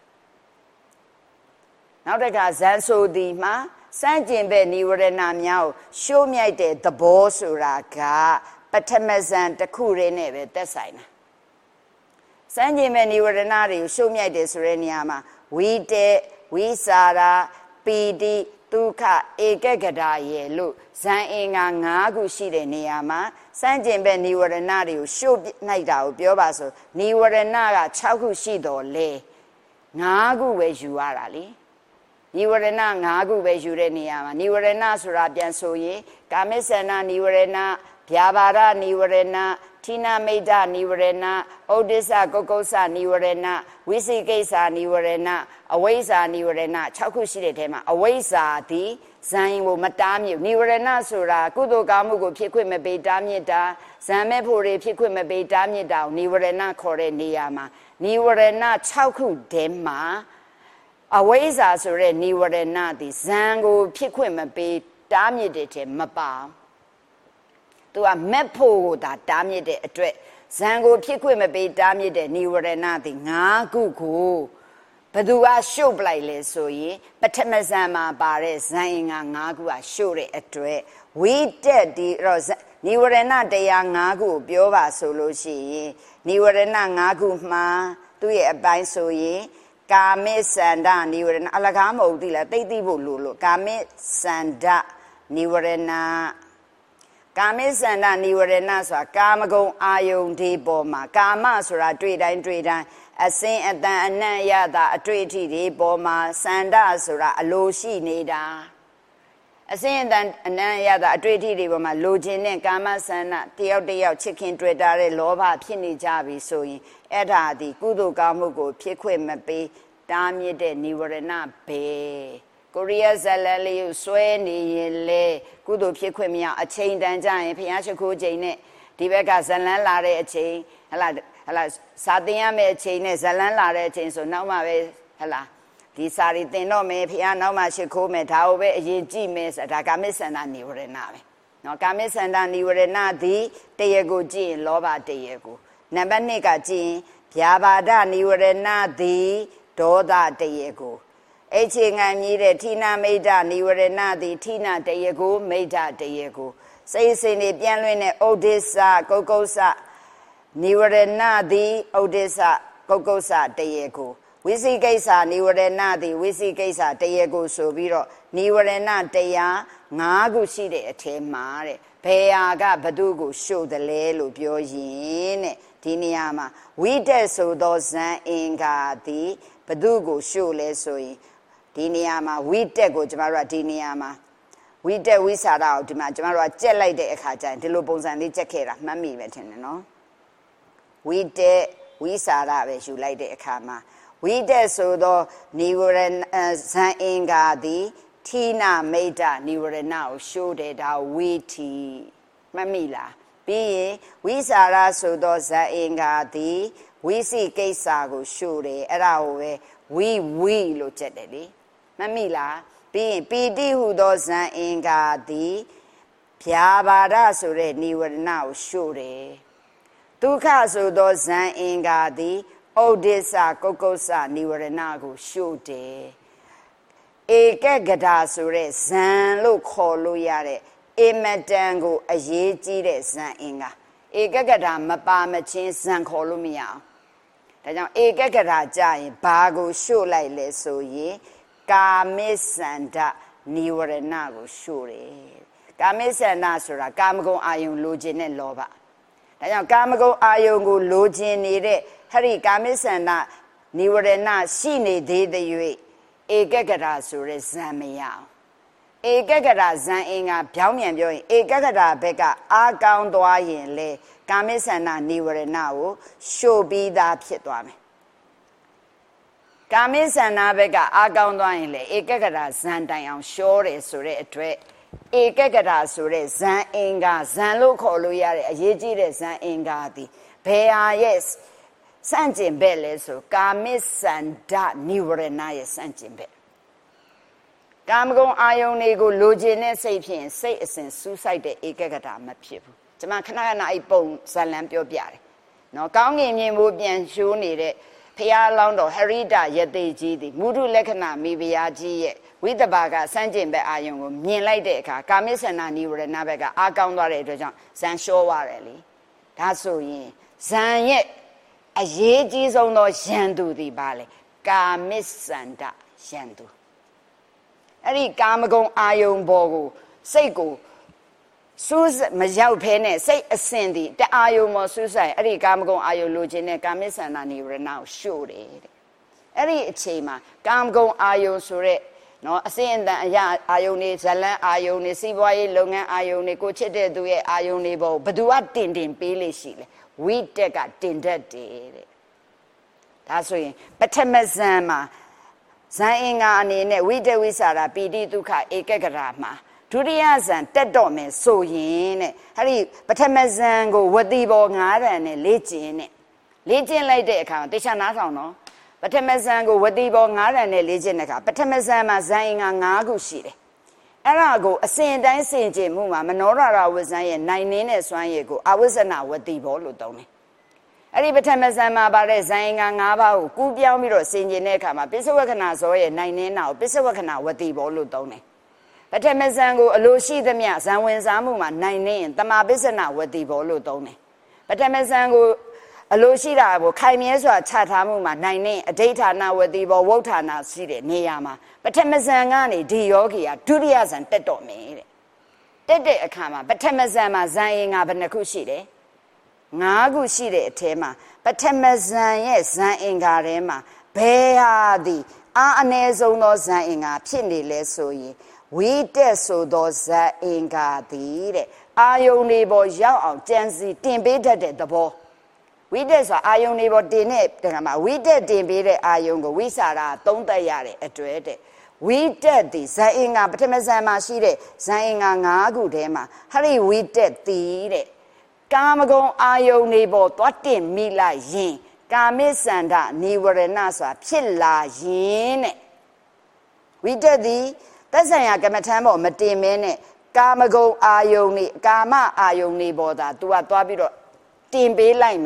နောက်တစ်ခါဇန်ဆိုသည်မှာစမ်းကျင်ဘက်និဝရဏများကိုရှိုးမြိုက်တဲ့သဘောဆိုတာကပထမဇန်တစ်ခုတည်းနဲ့ပဲသက်ဆိုင်တာစမ်းကျင်ဘက်និဝရဏတွေကိုရှိုးမြိုက်တယ်ဆိုတဲ့နေရာမှာဝိတေဝိစာရပီတိဒုက္ခဧကဂရရဲ့လို့ဇန်အင်္ဂါ၅ခုရှိတဲ့နေရာမှာစမ်းကျင်ဘက်និဝရဏတွေကိုရှို့နိုင်တာကိုပြောပါဆိုនិဝရဏက6ခုရှိတော်လဲ5ခုပဲယူရတာလေនិဝရဏ5ခုပဲယူတဲ့နေရာမှာនិဝရဏဆိုတာပြန်ဆိုရင်ကာမိစ္ဆန္ဒនិဝရဏဗျာပါဒនិဝရဏဌိနမိတ်္တនិဝရဏဩဒိစ္စကုက္ကုစ္စនិဝရဏဝိသိကိစ္စនិဝရဏအဝိဇ္ဇာនិဝရဏ6ခုရှိတဲ့ထဲမှာအဝိဇ္ဇာသည်ဇန်ကိုမတားမြစ်និဝရဏဆိုတာကုသိုလ်ကောင်းမှုကိုဖြစ်ခွင့်မပေးတားမြစ်တာဇန်မဲ့ဖို့တွေဖြစ်ခွင့်မပေးတားမြစ်တာကိုនិဝရဏခေါ်တဲ့နေရာမှာនិဝရဏ6ခုထဲမှာအဝိဇ္ဇာဆိုတဲ့និဝရဏသည်ဇန်ကိုဖြစ်ခွင့်မပေးတားမြစ်တဲ့ထဲမပါသူကမက်ဖို့ကိုတားမြစ်တဲ့အတွက်ဇန်ကိုဖြစ်ခွင့်မပေးတားမြစ်တဲ့និဝရဏသည်5ခုကိုဘသူကရှုပ်ပလိုက်လဲဆိုရင်ပထမဇန်မှာပါတဲ့ဇန်အင်္ဂါ5ခုကရှုပ်တဲ့အတွက်ဝိတက်ဒီတော့និဝရဏတရား5ခုကိုပြောပါဆိုလို့ရှိရင်និဝရဏ5ခုမှာသူ့ရဲ့အပိုင်းဆိုရင်ကာမိစ္ဆန္ဒនិဝရဏအလကားမဟုတ်သေးလားသိသိဖို့လို့ကာမိစ္ဆန္ဒនិဝရဏကာမိစ္ဆန္ဒនិဝရဏဆိုတာကာမဂုဏ်အာယုန်ဒီပေါ်မှာကာမဆိုတာတွေ့တိုင်းအစင်းအတန်အနံ့ရတာအတွေ့အထိဒီပေါ်မှာစန္ဒဆိုတာအလိုရှိနေတာအစင်းအတန်အနံ့ရတာအတွေ့အထိဒီပေါ်မှာလိုချင်တဲ့ကာမဆန္ဒတယောက်တယောက်ချစ်ခင်တွေ့တာတဲ့လောဘဖြစ်နေကြပြီဆိုရင်အဲ့ဒါဒီကုသိုလ်ကောင်းမှုကိုဖြစ်ခွင့်မပေးတားမြစ်တဲ့និဝရဏပဲကိုရီးယားဇလန်လေးကိုစွဲနေရင်လေကုသိုလ်ဖြစ်ခွင့်မရအချိန်တန်ကြရင်ဘုရားရှိခိုးချိန်နဲ့ဒီဘက်ကဇလန်လာတဲ့အချိန်ဟလာစာသင်ရမယ့်အချိန်နဲ့ဇလန်လာတဲ့အချိန်ဆိုနောက်မှပဲဟလာဒီစာရီသင်တော့မယ်ဘုရားနောက်မှရှိခိုးမယ်ဒါကိုပဲအရင်ကြည့်မယ်ဆိုတာကာမိစ္ဆန္ဒនិဝရဏပဲနော်ကာမိစ္ဆန္ဒនិဝရဏသည်တရကိုကြည့်ရင်လောဘတရကိုနံပါတ်2ကကြည့်ရင်ဗျာပါဒနိဝရဏသည်ဒေါသတရေကိုအချင်းငံမြည်တဲ့ဌိနမိတ်တနိဝရဏသည်ဌိနတရေကိုမိတ်တတရေကိုစိတ်စဉ်တွေပြန်လွင်တဲ့ဥဒိစ္စကုက္ကုစနိဝရဏသည်ဥဒိစ္စကုက္ကုစတရေကိုဝိသိကိစ္စနိဝရဏသည်ဝိသိကိစ္စတရေကိုဆိုပြီးတော့နိဝရဏတရား၅ခုရှိတဲ့အထဲမှာတဲ့ဘယ်ဟာကဘသူကိုရှုတယ်လဲလို့ပြောရင်တဲ့ဒီနေရာမှာဝိတက်ဆိုသောဇံအင်္ဂါသည်ဘသူကိုရှုလဲဆိုရင်ဒီနေရာမှာဝိတက်ကိုကျမတို့ကဒီနေရာမှာဝိတက်ဝိစာရကိုဒီမှာကျမတို့ကကြက်လိုက်တဲ့အခါကျရင်ဒီလိုပုံစံလေးကြက်ခဲ့တာမှတ်မိပဲထင်တယ်နော်ဝိတက်ဝိစာရပဲယူလိုက်တဲ့အခါမှာဝိတက်ဆိုသောနိဝရဏဇံအင်္ဂါသည်ဌိနမိတ်တနိဝရဏကိုရှုတယ်ဒါဝိတိမှတ်မိလားပြီးရင်ဝိစာရဆိုသောဇံအင်္ဂါသည်ဝိသိကိစ္စကိုရှုတယ်အဲ့ဒါကိုပဲဝိလို့ချက်တယ်လေမှတ်မိလားပြီးရင်ပီတိဟုသောဇံအင်္ဂါသည်ဗျာပါဒဆိုတဲ့နိဝရဏကိုရှုတယ်ဒုက္ခဆိုသောဇံအင်္ဂါသည်ဩဒိစ္စကုက္ကုစနိဝရဏကိုရှုတယ်ဧကဂဒဆိုတဲ့ဇံလို့ခေါ်လို့ရတဲ့အမတန်ကိုအရေးကြီးတဲ့ဇံအင်္ဂါဧကဂဒမပါမချင်းဇံခေါ်လို့မရအောင်ဒါကြောင့်ဧကဂဒကြရင်ဘာကိုရှုလိုက်လဲဆိုရင်ကာမိစ္ဆန္ဒနိဝရဏကိုရှုတယ်ကာမိစ္ဆန္ဒဆိုတာကာမဂုဏ်အာယုံလိုချင်တဲ့လောဘဒါကြောင့်ကာမဂုဏ်အာယုံကိုလိုချင်နေတဲ့ဟရိကာမိစ္ဆန္ဒနိဝရဏရှိနေသေးတဲ့၍ဧကဂဒဆိုတဲ့ဇံမရအောင်ဧကဂဒဇံအင်္ဂါပြောင်းပြန်ပြောရင်ဧကဂဒဘက်ကအာကောင်းသွားရင်လေကာမိစ္ဆန္ဒနိဝရဏကိုရှုပြီးသားဖြစ်သွားမယ်ကာမိစ္ဆန္ဒဘက်ကအာကောင်းသွားရင်လေဧကဂဒဇံတိုင်အောင်ရှောတယ်ဆိုတဲ့အတွက်ဧကဂဒဆိုတဲ့ဇံအင်္ဂါဇံလို့ခေါ်လို့ရတဲ့အရေးကြီးတဲ့ဇံအင်္ဂါသည်ဘယ်ဟာရဲ့စန့်ကျင်ဘက်လဲဆိုကာမိစ္ဆန္ဒနိဝရဏရဲ့စန့်ကျင်ဘက်ကာမဂုဏ်အာယုန်တွေကိုလိုချင်တဲ့စိတ်ဖြင့်စိတ်အစဉ်စူးစိုက်တဲ့ဧကဂဒမဖြစ်ဘူးကျွန်မခဏခဏအဲ့ပုံဇာလံပြောပြတယ်နော်ကောင်းကင်မြင်ဖို့ပြန်ရှိုးနေတဲ့ဖရာလောင်းတော်ဟရိတယသိကြီးသည်မုဒုလက္ခဏာမိဖုရားကြီးရဲ့ဝိတဘာကစန့်ကျင်ဘက်အာယုန်ကိုမြင်လိုက်တဲ့အခါကာမိစ္ဆန္ဒနိဝရဏဘက်ကအာကောင်းသွားတဲ့အတွက်ကြောင့်ဇံလျှောသွားတယ်လေဒါဆိုရင်ဇံရဲ့အရေးကြီးဆုံးသောယန္တုသည်ပါလေကာမိစ္ဆန္ဒယန္တုအဲ့ဒီကာမဂုဏ်အာယုံဘောကိုစိတ်ကိုစူးမရောက်ဖဲနဲ့စိတ်အစဉ်သည်တအာယုံမောစူးဆိုင်အဲ့ဒီကာမဂုဏ်အာယုံလိုချင်တဲ့ကာမိစ္ဆန္ဒနိဝရဏကိုရှုတယ်တဲ့အဲ့ဒီအချိန်မှာကာမဂုဏ်အာယုံဆိုတဲ့နော်အစဉ်အတန်အရာအာယုံနေဇလန်းအာယုံနေစီးပွားရေးလုပ်ငန်းအာယုံနေကိုချစ်တဲ့သူရဲ့အာယုံနေဘောဘသူကတင်ပေးလေးရှိလဲဝိတက်ကတင်တတ်တယ်တဲ့ဒါဆိုရင်ပထမဇန်မှာဇန်အင်္ဂါအနေနဲ့ဝိတက်ဝိစာရပီတိဒုက္ခဧကဂရမှာဒုတိယဇန်တက်တော့မယ်ဆိုရင်တဲ့အဲ့ဒီပထမဇန်ကိုဝတိဘော9တန်နဲ့လေ့ကျင့်လိုက်တဲ့အခါတေချာနားဆောင်နော်ပထမဇန်ကိုဝတိဘော9တန်နဲ့လေ့ကျင့်တဲ့အခါပထမဇန်မှာဇန်အင်္ဂါ9ခုရှိတယ်အဲ့ဒါကိုအစဉ်တိုင်းဆင်ခြင်မှုမှာမနောရရဝဇန်ရဲ့နိုင်နေတဲ့စွမ်းရည်ကိုအဝိဇ္ဇနာဝတိဘောလို့သုံးတယ်အဲ့ဒီပထမဇန်မှာပါတဲ့ဇန်အင်္ဂါ9ပါးကိုကူးပြောင်းပြီးတော့ဆင်ခြင်တဲ့အခါမှာပစ္စဝက္ခဏဇောရဲ့နိုင်နေတာကိုပစ္စဝက္ခဏဝတိဘောလို့သုံးတယ်ပထမဇန်ကိုအလိုရှိသမျှဇန်ဝင်စားမှုမှာနိုင်နေရင်တမာပစ္စနဝတိဘောလို့သုံးတယ်ပထမဇန်ကိုအလိုရှိတာကိုခိုင်မြဲစွာချထားမှုမှာနိုင်နေအဋိဌာဏဝတိဘောဝုဋ္ဌာဏရှိတဲ့နေရာမှာပထမဇန်ကနေဒီယောဂီကဒုတိယဇန်တက်တော့မယ်တဲ့တက်တဲ့အခါမှာပထမဇန်မှာဇန်အင်္ဂါဘယ်နှခုရှိတယ်9ခုရှိတဲ့အထဲမှာပထမဇန်ရဲ့ဇန်အင်္ဂါထဲမှာဘယ်ဟာသည်အနည်းဆုံးသောဇန်အင်္ဂါဖြစ်နေလဲဆိုရင်ဝိတက်ဆိုသောဇန်အင်္ဂါသည်တဲ့အာယုန်တွေပေါ်ရောက်အောင်ကြံစီတင်ပေးတတ်တဲ့သဘောဝိတက်ဆိုတာအာယုန်တွေပေါ်တင်တဲ့တခါမှာဝိတက်တင်ပေးတဲ့အာယုန်ကိုဝိစာရသုံးသက်ရတဲ့အတွက်တဲ့ဝိတက်သည်ဇန်အင်္ဂါပထမဇန်မှာရှိတဲ့ဇန်အင်္ဂါ9ခုထဲမှာဟရိဝိတက်သည်တဲ့ကာမဂုဏ်အာယုန်တွေပေါ်သွားတင်မိလိုက်ရင်ကာမိစ္ဆန္ဒနိဝရဏဆိုတာဖြစ်လာရင်တဲ့ဝိတက်သည်သက်ဆိုင်ရာကမ္မထမ်းပေါ်မတင်မဲနဲ့ကာမဂုဏ်အာယုန်တွေကာမအာယုန်တွေပေါ်သာ तू ကသွားပြီးတော့တင်ပေးလိုက်မယ်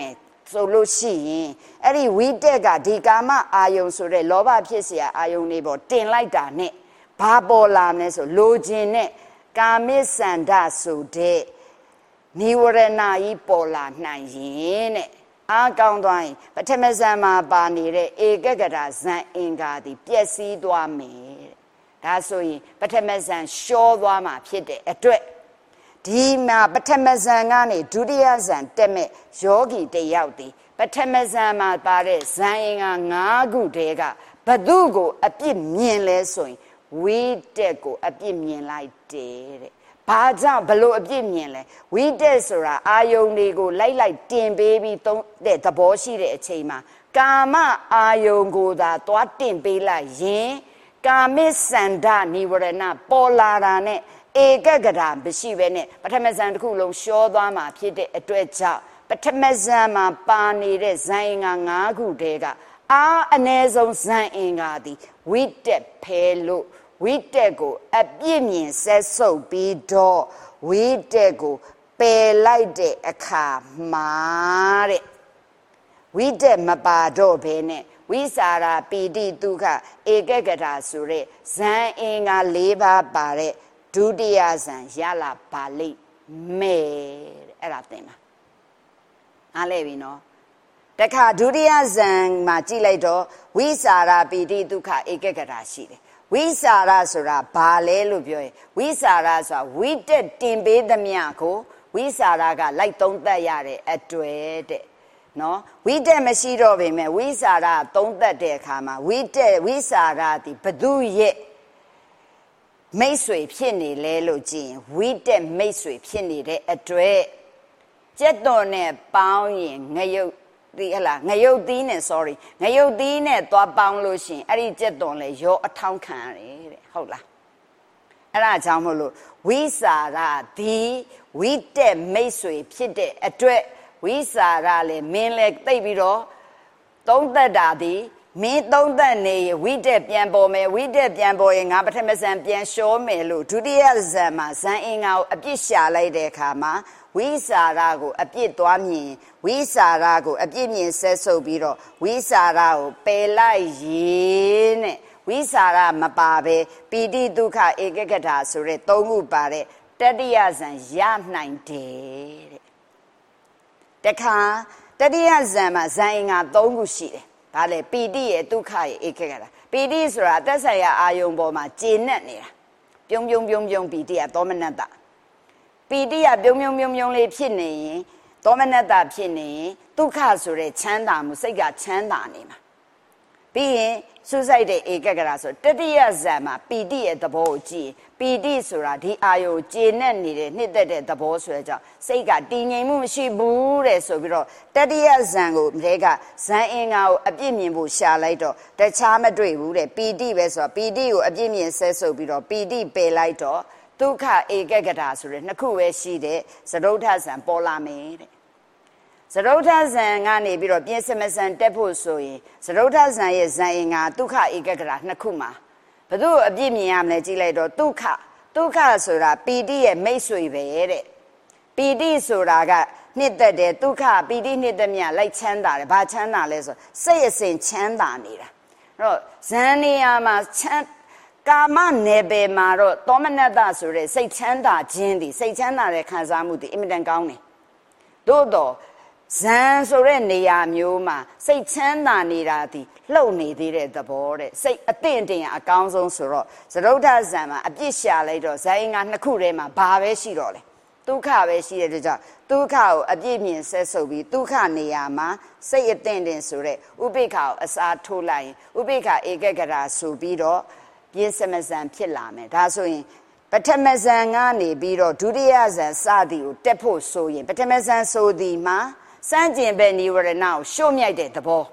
ဆိုလို့ရှိရင်အဲ့ဒီဝိတက်ကဒီကာမအာယုံဆိုတဲ့လောဘဖြစ်เสียအာယုံတွေပေါ်တင်လိုက်တာနဲ့ဘာပေါ်လာမလဲဆိုလိုချင်တဲ့ကာမိစန္ဒဆိုတဲ့နိဝရဏကြီးပေါ်လာနိုင်ရင်တဲ့အားကောင်းသွားရင်ပထမဇန်မှာပါနေတဲ့ဧကဂရဇန်အင်္ဂါသည်ပျက်စီးသွားမယ်တဲ့ဒါဆိုရင်ပထမဇန်ရှောသွားမှာဖြစ်တဲ့အတွက်ဒီမှာပထမဇန်ကနေဒုတိယဇန်တက်မဲ့ယောဂီတယောက်ဒီပထမဇန်မှာပါတဲ့ဇန်အင်္ဂါ၅ခုတည်းကဘသူကိုအပြစ်မြင်လဲဆိုရင်ဝိတက်ကိုအပြစ်မြင်လိုက်တယ်တဲ့ဘာကြောင့်ဘလို့အပြစ်မြင်လဲဝိတက်ဆိုတာအာယုန်တွေကိုလိုက်တင်ပေးပြီးသုံးတဲ့သဘောရှိတဲ့အချိန်မှာကာမအာယုန်ကိုသာသွားတင်ပေးလိုက်ရင်ကာမိစန္ဒနိဝရဏပေါ်လာတာနဲ့ဧကဂရမရှိပဲနဲ့ပထမဇန်တစ်ခုလုံးရှောသွားမှာဖြစ်တဲ့အတွက်ကြောင့်ပထမဇန်မှာပါနေတဲ့ဇန်အင်္ဂါ၅ခုတည်းကအနည်းဆုံးဇန်အင်္ဂါသည်ဝိတက်ဖဲလို့ဝိတက်ကိုအပြစ်မြင်ဆက်ဆုပ်ပြီးတော့ဝိတက်ကိုပယ်လိုက်တဲ့အခါမှာတဲ့ဝိတက်မပါတော့ဘဲနဲ့ဝိစာရာပီတိဒုက္ခဧကဂရဆိုတဲ့ဇန်အင်္ဂါ၄ပါးပါတဲ့ဒုတိယဇန်ရလာပါလိမ့်မယ်တဲ့အဲ့ဒါသင်ပါအားလဲပြီနော်တခါဒုတိယဇန်မှာကြည့်လိုက်တော့ဝိစာရာပီတိဒုက္ခဧကဂရရှိတယ်ဝိစာရဆိုတာဘာလဲလို့ပြောရင်ဝိစာရဆိုတာဝိတက်တင်ပေးသမျှကိုဝိစာရကလိုက်သုံးသပ်ရတဲ့အတွေ့တဲ့နော်ဝိတက်မရှိတော့ပေမဲ့ဝိစာရသုံးသပ်တဲ့အခါမှာဝိစာရဒီဘသူရဲ့မိတ်ဆွေဖြစ်နေလဲလို့ကြည့်ရင်ဝိတက်မိတ်ဆွေဖြစ်နေတဲ့အတွေ့ကျက်တော်နဲ့ပေါင်းရင်ငရုတ်ဒီဟလားငရုတ်သီးနဲ့ sorry ငရုတ်သီးနဲ့သွားပေါင်းလို့ရှင်အဲ့ဒီကျက်သွန်လဲရောအထောင်းခံရတယ်တဲ့ဟုတ်လားအဲ့ဒါကြောင့်မို့လို့ဝိစာရဒီဝိတက်မိတ်ဆွေဖြစ်တဲ့အတွက်ဝိစာရလဲမင်းလဲသိပြီးတော့သုံးသက်တာဒီမင်းသုံးသက်နေရဝိတက်ပြန်ပေါ်မယ်ဝိတက်ပြန်ပေါ်ရင်ငါပထမဇန်ပြန်ရှောမယ်လို့ဒုတိယဇန်မှာဇန်အင်္ဂါကိုအပြစ်ရှာလိုက်တဲ့အခါမှာဝိစာရကိုအပြစ်သွားမြင်ဝိစာရကိုအပြစ်မြင်ဆက်ဆုပ်ပြီးတော့ဝိစာရကိုပယ်လိုက်ရင်တဲ့ဝိစာရမပါပဲပီတိဒုက္ခဧကဂရဆိုတဲ့သုံးခုပါတဲ့တတိယဇန်ရနိုင်တယ်တဲ့တခါတတိယဇန်မှာဇန်အင်္ဂါ၃ခုရှိတယ်ဘာလဲပီတိရဲ့ဒုက္ခရဲ့ဧကဂရပီတိဆိုတာသက်ဆိုင်ရာအာယုံပေါ်မှာကျေနပ်နေတာပြုံးပီတိကသောမနတ္တပီတိကပြုံးလေးဖြစ်နေရင်သောမနတ္တဖြစ်နေရင်ဒုက္ခဆိုတဲ့ချမ်းသာမှုစိတ်ကချမ်းသာနေမှာပြီးရင်စွတ်ဆိုင်တဲ့ဧကဂရဆိုတတိယဇန်မှာပီတိရဲ့သဘောကိုကြည့်ပီတိဆိုတာဒီအာယုကျေနပ်နေတဲ့နှစ်သက်တဲ့သဘောဆိုတဲ့ကြောင့်စိတ်ကတည်ငြိမ်မှုမရှိဘူးတဲ့ဆိုပြီးတော့တတိယဇန်ကိုတဲကဇန်အင်္ဂါကိုအပြစ်မြင်ဖို့ရှာလိုက်တော့တခြားမတွေ့ဘူးတဲ့ပီတိပဲဆိုတာပီတိကိုအပြစ်မြင်ဆဲဆုပ်ပြီးတော့ပီတိပယ်လိုက်တော့ဒုက္ခဧကဂရဆိုတဲ့နှစ်ခုပဲရှိတဲ့သရုဋ္ဌဇန်ပေါ်လာမယ်တဲ့သရုဋ္ဌဇန်ကနေပြီးတော့ပြင်စမဇန်တက်ဖို့ဆိုရင်သရုဋ္ဌဇန်ရဲ့ဇန်အင်္ဂါဒုက္ခဧကဂရနှစ်ခုမှာဘယ်သူ့အပြစ်မြင်ရမလဲကြည့်လိုက်တော့ဒုက္ခဆိုတာပီတိရဲ့မိတ်ဆွေပဲတဲ့ပီတိဆိုတာကနှစ်သက်တယ်ဒုက္ခပီတိနှစ်သက်မြလိုက်ချမ်းသာတယ်ဘာချမ်းသာလဲဆိုစိတ်အစဉ်ချမ်းသာနေတာအဲ့တော့ဇန်နေရာမှာကာမနယ်ပယ်မှာတော့သောမနတ္တဆိုတဲ့စိတ်ချမ်းသာခြင်းဒီစိတ်ချမ်းသာတဲ့ခံစားမှုဒီအင်မတန်ကောင်းတယ်သို့တော့ဇန်ဆိုတဲ့နေရာမျိုးမှာစိတ်ချမ်းသာနေတာဒီလှုပ်နေသေးတဲ့သဘောတဲ့စိတ်အသင့်တင်အကောင်းဆုံးဆိုတော့သရုဋ္ဌဇန်မှာအပြစ်ရှာလိုက်တော့ဇန်အင်္ဂါနှစ်ခုထဲမှာဘာပဲရှိတော့လဲဒုက္ခပဲရှိတဲ့အတွက်ကြောင့်ဒုက္ခကိုအပြစ်မြင်ဆက်ဆုပ်ပြီးဒုက္ခနေရာမှာစိတ်အသင့်တင်ဆိုတဲ့ဥပိ္ပခာကိုအစားထိုးလိုက်ရင်ဥပိ္ပခာဧကဂရဆိုပြီးတော့ပြင်စမဇန်ဖြစ်လာမယ်ဒါဆိုရင်ပထမဇန်ကနေပြီးတော့ဒုတိယဇန်စသည်ကိုတက်ဖို့ဆိုရင်ပထမဇန်ဆိုသည်မှာစန့်ကျင်ဘက်နိဝရဏကိုရှို့မြိုက်တဲ့သဘော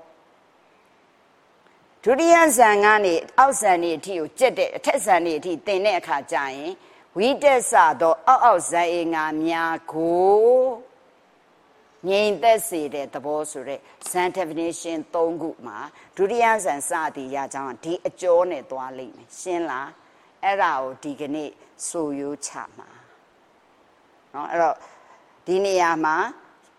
ဒုတိယဇန်ကနေအောက်ဇန်နေအထိကိုကျက်တဲ့အထက်ဇန်နေအထိတင်တဲ့အခါကျရင်ဝိတက်ဆသောအောက်ဇန်အင်္ဂါများကိုငြိမ်သက်စေတဲ့သဘောဆိုတဲ့ဇန် definition ၃ခုမှာဒုတိယဇန်စသည်ရကြောင်းဒီအကျော်နဲ့သွားလိမ့်မယ်ရှင်းလားအဲ့ဒါကိုဒီကနေ့ဆိုရိုးချမှာเนาะအဲ့တော့ဒီနေရာမှာ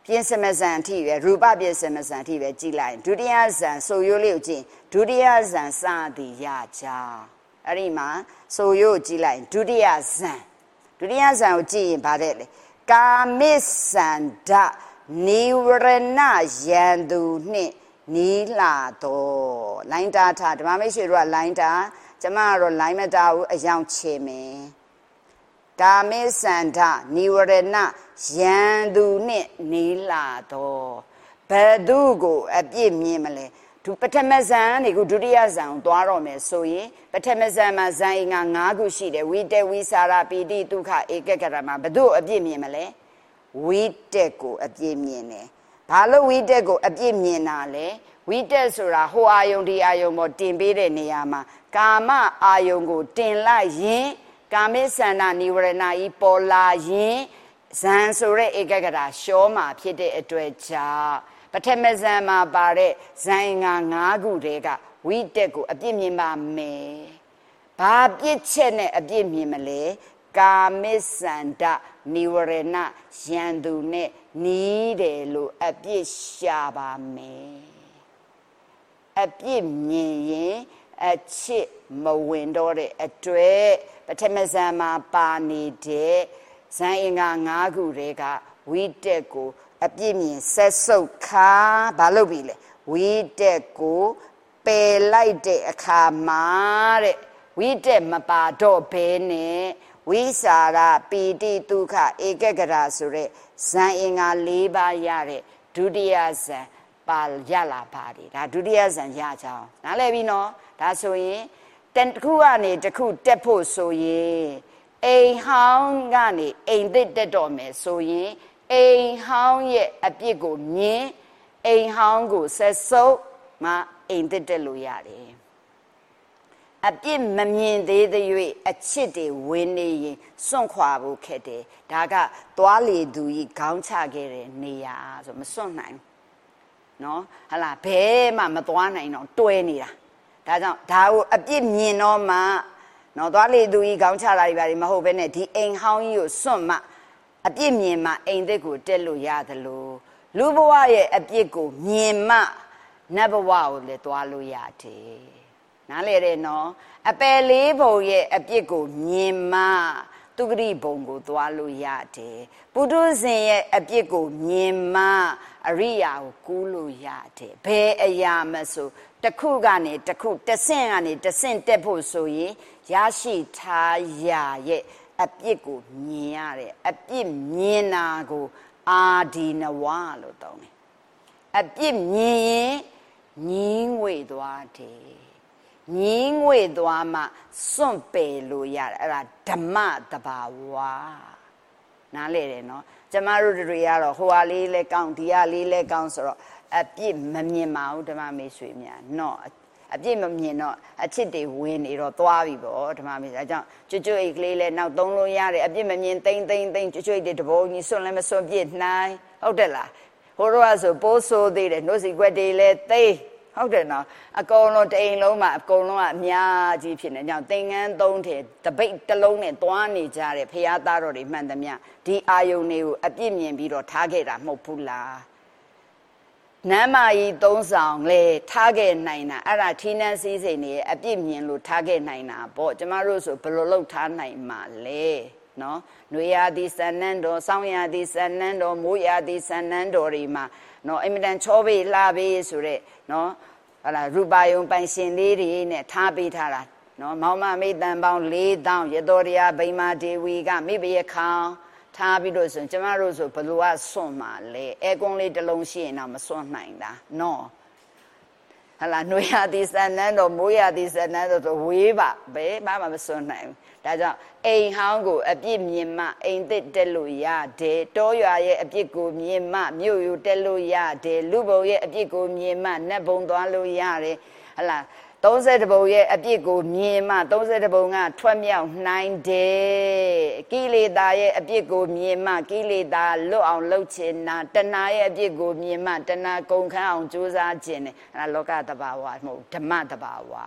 ပြင်စမဇန်အထိပဲရူပပြင်စမဇန်အထိပဲကြည်လိုက်ဒုတိယဇန်ဆိုရိုးလေးကိုကြည့်ဒုတိယဇန်စသည်ရကြအဲ့ဒီမှာဆိုရိုးကြည်လိုက်ဒုတိယဇန်ကိုကြည့်ရင်ဗါတဲ့လေကာမိစန္ဒနိဝရဏယံသူနှင့်နီးလာတော့လိုင်းတာထားဓမ္မမိတ်ဆွေတို့ကလိုင်းတာကျမကတော့လိုင်းမတာဘူးအယောင်ချေမယ်ကာမိစန္ဒနိဝရဏယံသူနှင့်နီးလာတော့ဘယ်သူကိုအပြစ်မြင်မလဲသူပထမဇန်ကနေခုဒုတိယဇန်ကိုသွားတော့မယ်ဆိုရင်ပထမဇန်မှာဇန်အင်္ဂါ၅ခုရှိတယ်ဝိတက်ဝိစာရပီတိဒုက္ခဧကကရမှာဘယ်သူအပြစ်မြင်မလဲဝိတက်ကိုအပြစ်မြင်တယ်ဘာလို့ဝိတက်ကိုအပြစ်မြင်တာလဲဝိတက်ဆိုတာဟိုအာယုံဒီအာယုံပေါ်တင်ပေးတဲ့နေရာမှာကာမအာယုံကိုတင်လိုက်ရင်ကာမိစန္ဒနိဝရဏဤပေါ်လာရင်ဇန်ဆိုတဲ့ဧကကရာရှောမှာဖြစ်တဲ့အတွက်ကြောင့်ပထမဇန်မှာပါတဲ့ဇန်ငါ၅ခုတည်းကဝိတက်ကိုအပြစ်မြင်ပါမယ်။ဘာပြစ်ချက်နဲ့အပြစ်မြင်မလဲကာမိစန္ဒနိဝရဏယံသူနဲ့နီးတယ်လို့အပြစ်ရှာပါမယ်။အပြစ်မြင်ရင်အချစ်မဝင်တော့တဲ့အတွက်ပထမဇန်မှာပါနေတဲ့ဇန်အင်္ဂါ၅ခုတည်းကဝိတက်ကိုအပြစ်မြင်ဆက်ဆုပ်ခါဘာလုပ်ပြီလဲဝိတက်ကိုပယ်လိုက်တဲ့အခါမှာတဲ့ဝိတက်မပါတော့ဘဲနဲ့ဝိစာရပီတိဒုက္ခဧကကရာဆိုတဲ့ဇန်အင်္ဂါ၄ပါးရတဲ့ဒုတိယဇန်ပါရလာပါတယ်ဒါဒုတိယဇန်ရကြအောင်နားလည်ပြီနော်ဒါဆိုရင်တစ်ခုကနေတစ်ခုတက်ဖို့ဆိုရင်အိမ်ဟောင်းကနေအိမ်သစ်တက်တော့မယ်ဆိုရင်အိမ်ဟောင်းရဲ့အပြစ်ကိုမြင်အိမ်ဟောင်းကိုဆက်ဆုပ်မှအိမ်သစ်တက်လို့ရတယ်အပြစ်မမြင်သေးတဲ့၍အချစ်တွေဝင်နေရင်စွန့်ခွာဖို့ခက်တယ်ဒါကသွားလေသူကြီးခေါင်းချခဲ့တဲ့နေရာဆိုမစွန့်နိုင်နော်ဟလာဘဲမှမသွားနိုင်တော့တွဲနေတာဒါကြောင့်ဒါကိုအပြစ်မြင်တော့မှနော်သွားလေသူကြီးခေါင်းချတာတွေပါမဟုတ်ဘဲနဲ့ဒီအိမ်ဟောင်းကြီးကိုစွန့်မှအပြစ်မြင်မှအိမ်သစ်ကိုတက်လို့ရတယ်လို့လူဘဝရဲ့အပြစ်ကိုမြင်မှနတ်ဘဝကိုလည်းသွားလို့ရတယ်နားလေတယ်နော်အပယ်လေးဘုံရဲ့အပြစ်ကိုမြင်မှသူဂရိဘုံကိုသွားလို့ရတယ်ပုထုဇဉ်ရဲ့အပြစ်ကိုမြင်မှအရိယာကိုကူးလို့ရတယ်ဘယ်အရာမဆိုတစ်ခုကနေတစ်ခုတစ်ဆင့်ကနေတစ်ဆင့်တက်ဖို့ဆိုရင်ရရှိထားရာရဲ့အပြစ်ကိုမြင်ရတယ်အပြစ်မြင်တာကိုအာဒီနဝလို့တောင်းတယ်အပြစ်မြင်ရင်ညင်းငွေသွားတယ်ညင်းငွေသွားမှစွန့်ပယ်လို့ရတယ်အဲ့ဒါဓမ္မတဘာဝနားလေတယ်နော်ကျမတို့တွေကတော့ဟိုဟာလေးလဲကောင်းဒီဟာလေးလဲကောင်းဆိုတော့အပြစ်မမြင်ပါဘူးဓမ္မမေဆွေများနော်အပြစ်မမြင်တော့အချစ်တွေဝင်နေတော့သွားပြီပေါ့ဓမ္မမေအဲကြောင့်ကျွတ်အိတ်ကလေးလဲနောက်သုံးလို့ရတယ်အပြစ်မမြင်သိမ့်ကျွတ်အိတ်တွေတဘုံကြီးစွန့်လည်းမစွန့်ပြစ်နိုင်ဟုတ်တယ်လားဟိုတော့ဆိုပိုးဆိုးသေးတယ်နှုတ်စီကွက်တွေလဲသိဟုတ်တယ်နော်အကုန်လုံးတအိမ်လုံးမှာအကုန်လုံးကအများကြီးဖြစ်နေကြောင့်သင်္ကန်းသုံးထည်တပိတ်တစ်လုံးနဲ့သွားနေကြတဲ့ဖရာသားတော်တွေမှန်သမျှဒီအာယုန်တွေကိုအပြစ်မြင်ပြီးတော့ထားခဲ့တာမဟုတ်ဘူးလားနမ်းမာကြီးသုံးဆောင်လေထားခဲ့နိုင်တာအဲ့ဒါထီးနှန်းစည်းစိမ်တွေအပြစ်မြင်လို့ထားခဲ့နိုင်တာပေါ့ကျမတို့ဆိုဘယ်လိုလုပ်ထားနိုင်မှာလဲနော်နွေရာသီစံနှန်းတော်ဆောင်းရာသီစံနှန်းတော်မိုးရာသီစံနှန်းတော်တွေမှာနော်အင်မတန်ချောပေးလှပေးဆိုတဲ့နော်ဟာလာရူပါယုံပိုင်ရှင်လေးတွေနဲ့ထားပေးထားတာနော်မောင်မမိတ်တန်ပေါင်း4000ရတော်တရားဗိမာဒေဝီကမိဘရခေါင်ထားပြီးတော့ဆိုကျမတို့ဆိုဘယ်လိုကစွန့်မှာလဲအဲကွန်းလေးတစ်လုံးရှိရင်တော့မစွန့်နိုင်တာနော်ဟာလာနွေရာသီစံနှန်းတော်မိုးရာသီစံနှန်းတော်ဆိုဝေးပါဘယ်မှမစွန့်နိုင်ဘူးဒါကြောင့်အိမ်ဟောင်းကိုအပြစ်မြင်မှအိမ်သစ်တက်လို့ရတယ်တောရွာရဲ့အပြစ်ကိုမြင်မှမြို့ယူတက်လို့ရတယ်လူဘုံရဲ့အပြစ်ကိုမြင်မှနတ်ဘုံသွားလို့ရတယ်ဟလာ30ဘုံရဲ့အပြစ်ကိုမြင်မှ30ဘုံကထွက်မြောက်နိုင်တယ်ကိလေသာရဲ့အပြစ်ကိုမြင်မှကိလေသာလွတ်အောင်လုပ်ချင်တာတဏှာရဲ့အပြစ်ကိုမြင်မှတဏှာကုန်ခန်းအောင်ကြိုးစားခြင်းတယ်အဲ့ဒါလောကတဘာဝမဟုတ်ဓမ္မတဘာဝ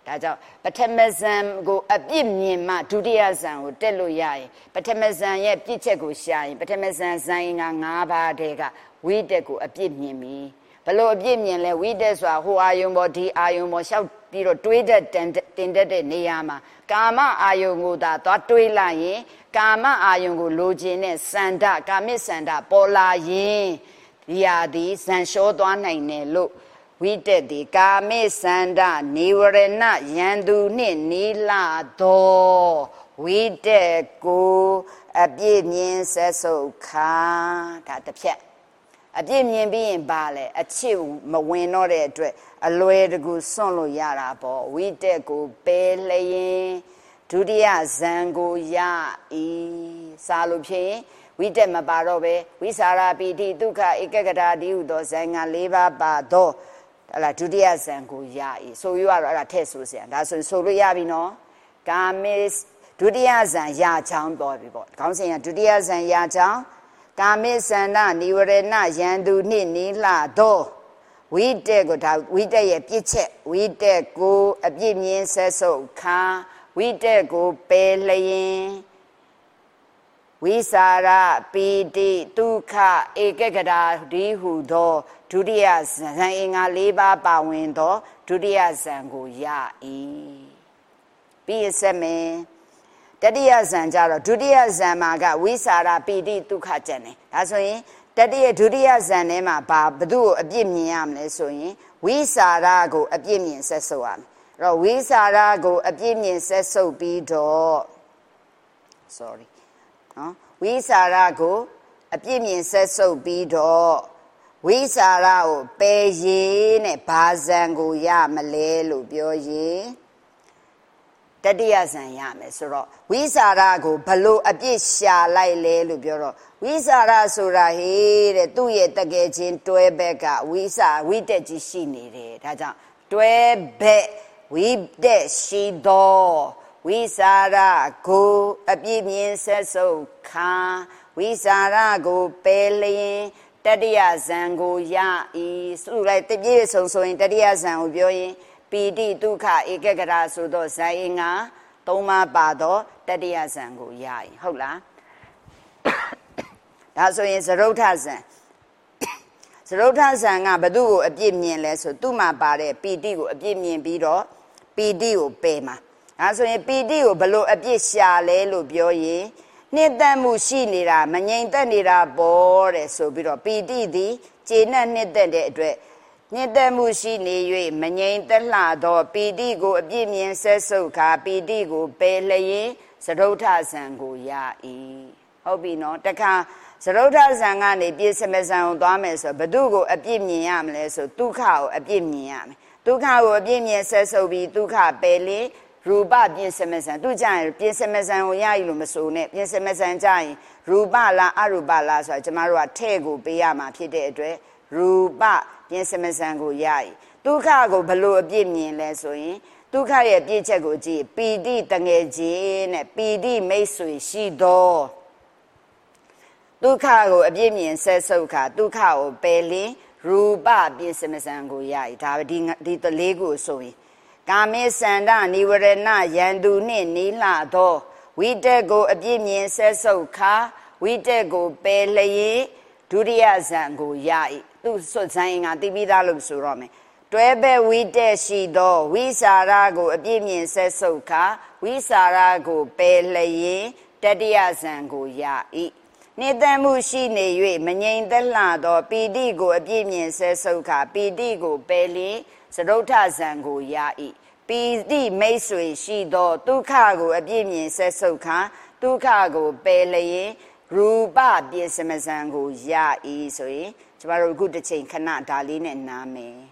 ဒါကြောင့်ပထမဇန်ကိုအပြစ်မြင်မှဒုတိယဇန်ကိုတက်လို့ရရင်ပထမဇန်ရဲ့ပြစ်ချက်ကိုရှာရင်ပထမဇန်ဇန်က9ပါးတည်းကဝိတက်ကိုအပြစ်မြင်ပြီဘလို့အပြစ်မြင်လဲဝိတက်ဆိုတာဟိုအာယုံပေါ်ဒီအာယုံပေါ်လျှောက်ပြီးတော့တွေးတဲ့တင်တတ်တဲ့နေရာမှာကာမအာယုံကိုသာသွားတွေးလိုက်ရင်ကာမအာယုံကိုလိုချင်တဲ့စန္ဒကာမိစန္ဒပေါ်လာရင်ဒီဟာဒီဇန်လျှောသွားနိုင်တယ်လို့ဝိတက်ဒီကာမိစန္ဒနိဝရဏယန္တုနှင့်နီလာသောဝိတက်ကိုအပြည့်မြင်ဆက်ဆုပ်ခါဒါတစ်ဖြတ်အပြည့်မြင်ပြီးရင်ပါလေအချစ်မဝင်တော့တဲ့အတွက်အလွယ်တကူစွန့်လို့ရတာပေါ့ဝိတက်ကိုပယ်လျင်ဒုတိယဇန်ကိုရဤစာလို့ဖြစ်ရင်ဝိတက်မပါတော့ပဲဝိစာရပိတိဒုက္ခဧကဂတာဒီဟုသောဇန်က၄ပါးပါတော့ဟလာဒုတိယဇန်ကိုရဤဆိုရတော့အဲ့ဒါထည့်ဆိုစရာဒါဆိုလို့ရပြီနော်ကာမေဒုတိယဇန်ရချောင်းပေါ်ပြီပေါ့ခေါင်းစဉ်ကဒုတိယဇန်ရချောင်းကာမေသန္ဒနိဝရဏယန္တုနှင့်နီလာသောဝိတက်ကိုဒါဝိတက်ရဲ့ပြစ်ချက်ဝိတက်ကိုအပြစ်မြင်ဆက်ဆုပ်ခါဝိတက်ကိုပယ်လျင်ဝိစာရပိတိဒုက္ခဧကဂတာဒီဟုသောဒုတိယဇန်အင်္ဂါ၄ပါးပါဝင်သောဒုတိယဇန်ကိုရ၏ပြီးဆက်မယ်တတိယဇန်ကြတော့ဒုတိယဇန်မှာကဝိစာရပိတိဒုက္ခကျန်တယ်ဒါဆိုရင်တတိယဒုတိယဇန်ထဲမှာဘသူ့ကိုအပြစ်မြင်ရမလဲဆိုရင်ဝိစာရကိုအပြစ်မြင်ဆက်ဆုပ်ရမယ်အဲ့တော့ဝိစာရကိုအပြစ်မြင်ဆက်ဆုပ်ပြီးတော့ sorry နော်ဝိစာရကိုအပြစ်မြင်ဆက်ဆုပ်ပြီးတော့ဝိစာရကိုပယ်ရေးနဲ့ဘာဇန်ကိုရမလဲလို့ပြောရင်တတိယဇန်ရမယ်ဆိုတော့ဝိစာရကိုဘလို့အပြစ်ရှာလိုက်လဲလို့ပြောတော့ဝိစာရဆိုတာဟေးတဲ့သူ့ရဲ့တကယ်ချင်းတွဲဘက်ကဝိတက်ကြီးရှိနေတယ်ဒါကြောင့်တွဲဘက်ဝိတက်ရှိသောဝိစာရကိုအပြစ်မြင်ဆက်ဆုပ်ခါဝိစာရကိုပယ်လျင်တတိယဇန်ကိုရဤစုလိုက်တပြည့်စုံဆိုရင်တတိယဇန်ကိုပြောရင်ပိတိဒုက္ခဧကဂတာဆိုတော့ဇန်အင်္ဂါ၃ပါးပါတော့တတိယဇန်ကိုရရင်ဟုတ်လားဒါဆိုရင်သရုဋ္ဌဇန်သရုဋ္ဌဇန်ကဘသူ့ကိုအပြစ်မြင်လဲဆိုသူ့မှာပါတဲ့ပိတိကိုအပြစ်မြင်ပြီးတော့ပိတိကိုပယ်မှာဒါဆိုရင်ပိတိကိုဘလို့အပြစ်ရှာလဲလို့ပြောရင်နှစ်သက်မှုရှိနေတာမငြိမ်သက်နေတာပေါ့တဲ့ဆိုပြီးတော့ပိတိသည်ကျေနပ်နှစ်သက်တဲ့အတွက်နှစ်သက်မှုရှိနေ၍မငြိမ်သက်လှသောပိတိကိုအပြစ်မြင်ဆက်ဆုပ်ခါပိတိကိုပယ်လျင်သရုဋ္ဌဇန်ကိုရ၏ဟုတ်ပြီနော်တခါသရုဋ္ဌဇန်ကနေပြည့်စမဇန်ကိုသွားမယ်ဆိုဘသူကိုအပြစ်မြင်ရမလဲဆိုဒုက္ခကိုအပြစ်မြင်ရမယ်ဒုက္ခကိုအပြစ်မြင်ဆက်ဆုပ်ပြီးဒုက္ခပယ်လျင်ရူပပြင်စမဇန်သူကြရင်ပြင်စမဇန်ကိုရည်လို့မဆိုနဲ့ပြင်စမဇန်ကြရင်ရူပလားအရူပလားဆိုတာကျမတို့ကထဲ့ကိုပေးရမှာဖြစ်တဲ့အတွက်ရူပပြင်စမဇန်ကိုရည်ဒုက္ခကိုဘလို့အပြစ်မြင်လဲဆိုရင်ဒုက္ခရဲ့ပြည့်ချက်ကိုကြည့်ပီတိတငယ်ချင်းနဲ့ပီတိမိတ်ဆွေရှိသောဒုက္ခကိုအပြစ်မြင်ဆက်ဆုပ်ခါဒုက္ခကိုပယ်လင်းရူပပြင်စမဇန်ကိုရည်ဒါဒီတလေးကိုဆိုရင်ကာမေသန္ဒနိဝရဏယန္တုနှင့်နီလာသောဝိတက်ကိုအပြစ်မြင်ဆက်ဆုပ်ခါဝိတက်ကိုပယ်လျင်ဒုတိယဇန်ကိုရ၏သူစွတ်ဇန်ကတိပိသားလို့ဆိုတော့မယ်တွဲဘက်ဝိတက်ရှိသောဝိစာရကိုအပြစ်မြင်ဆက်ဆုပ်ခါဝိစာရကိုပယ်လျင်တတိယဇန်ကိုရ၏နှစ်သက်မှုရှိနေ၍မငြိမ်သက်လှသောပိတိကိုအပြစ်မြင်ဆက်ဆုပ်ခါပိတိကိုပယ်လျင်သရုဋ္ဌဇန်ကိုရ၏ပိတိမိတ်ဆွေရှိသောဒုက္ခကိုအပြစ်မြင်ဆက်ဆုပ်ခါဒုက္ခကိုပယ်လျင်ရူပပြင်စမဇန်ကိုရ၏ဆိုရင်ကျမတို့အခုတစ်ချိန်ခဏဒါလေးနဲ့နားမယ်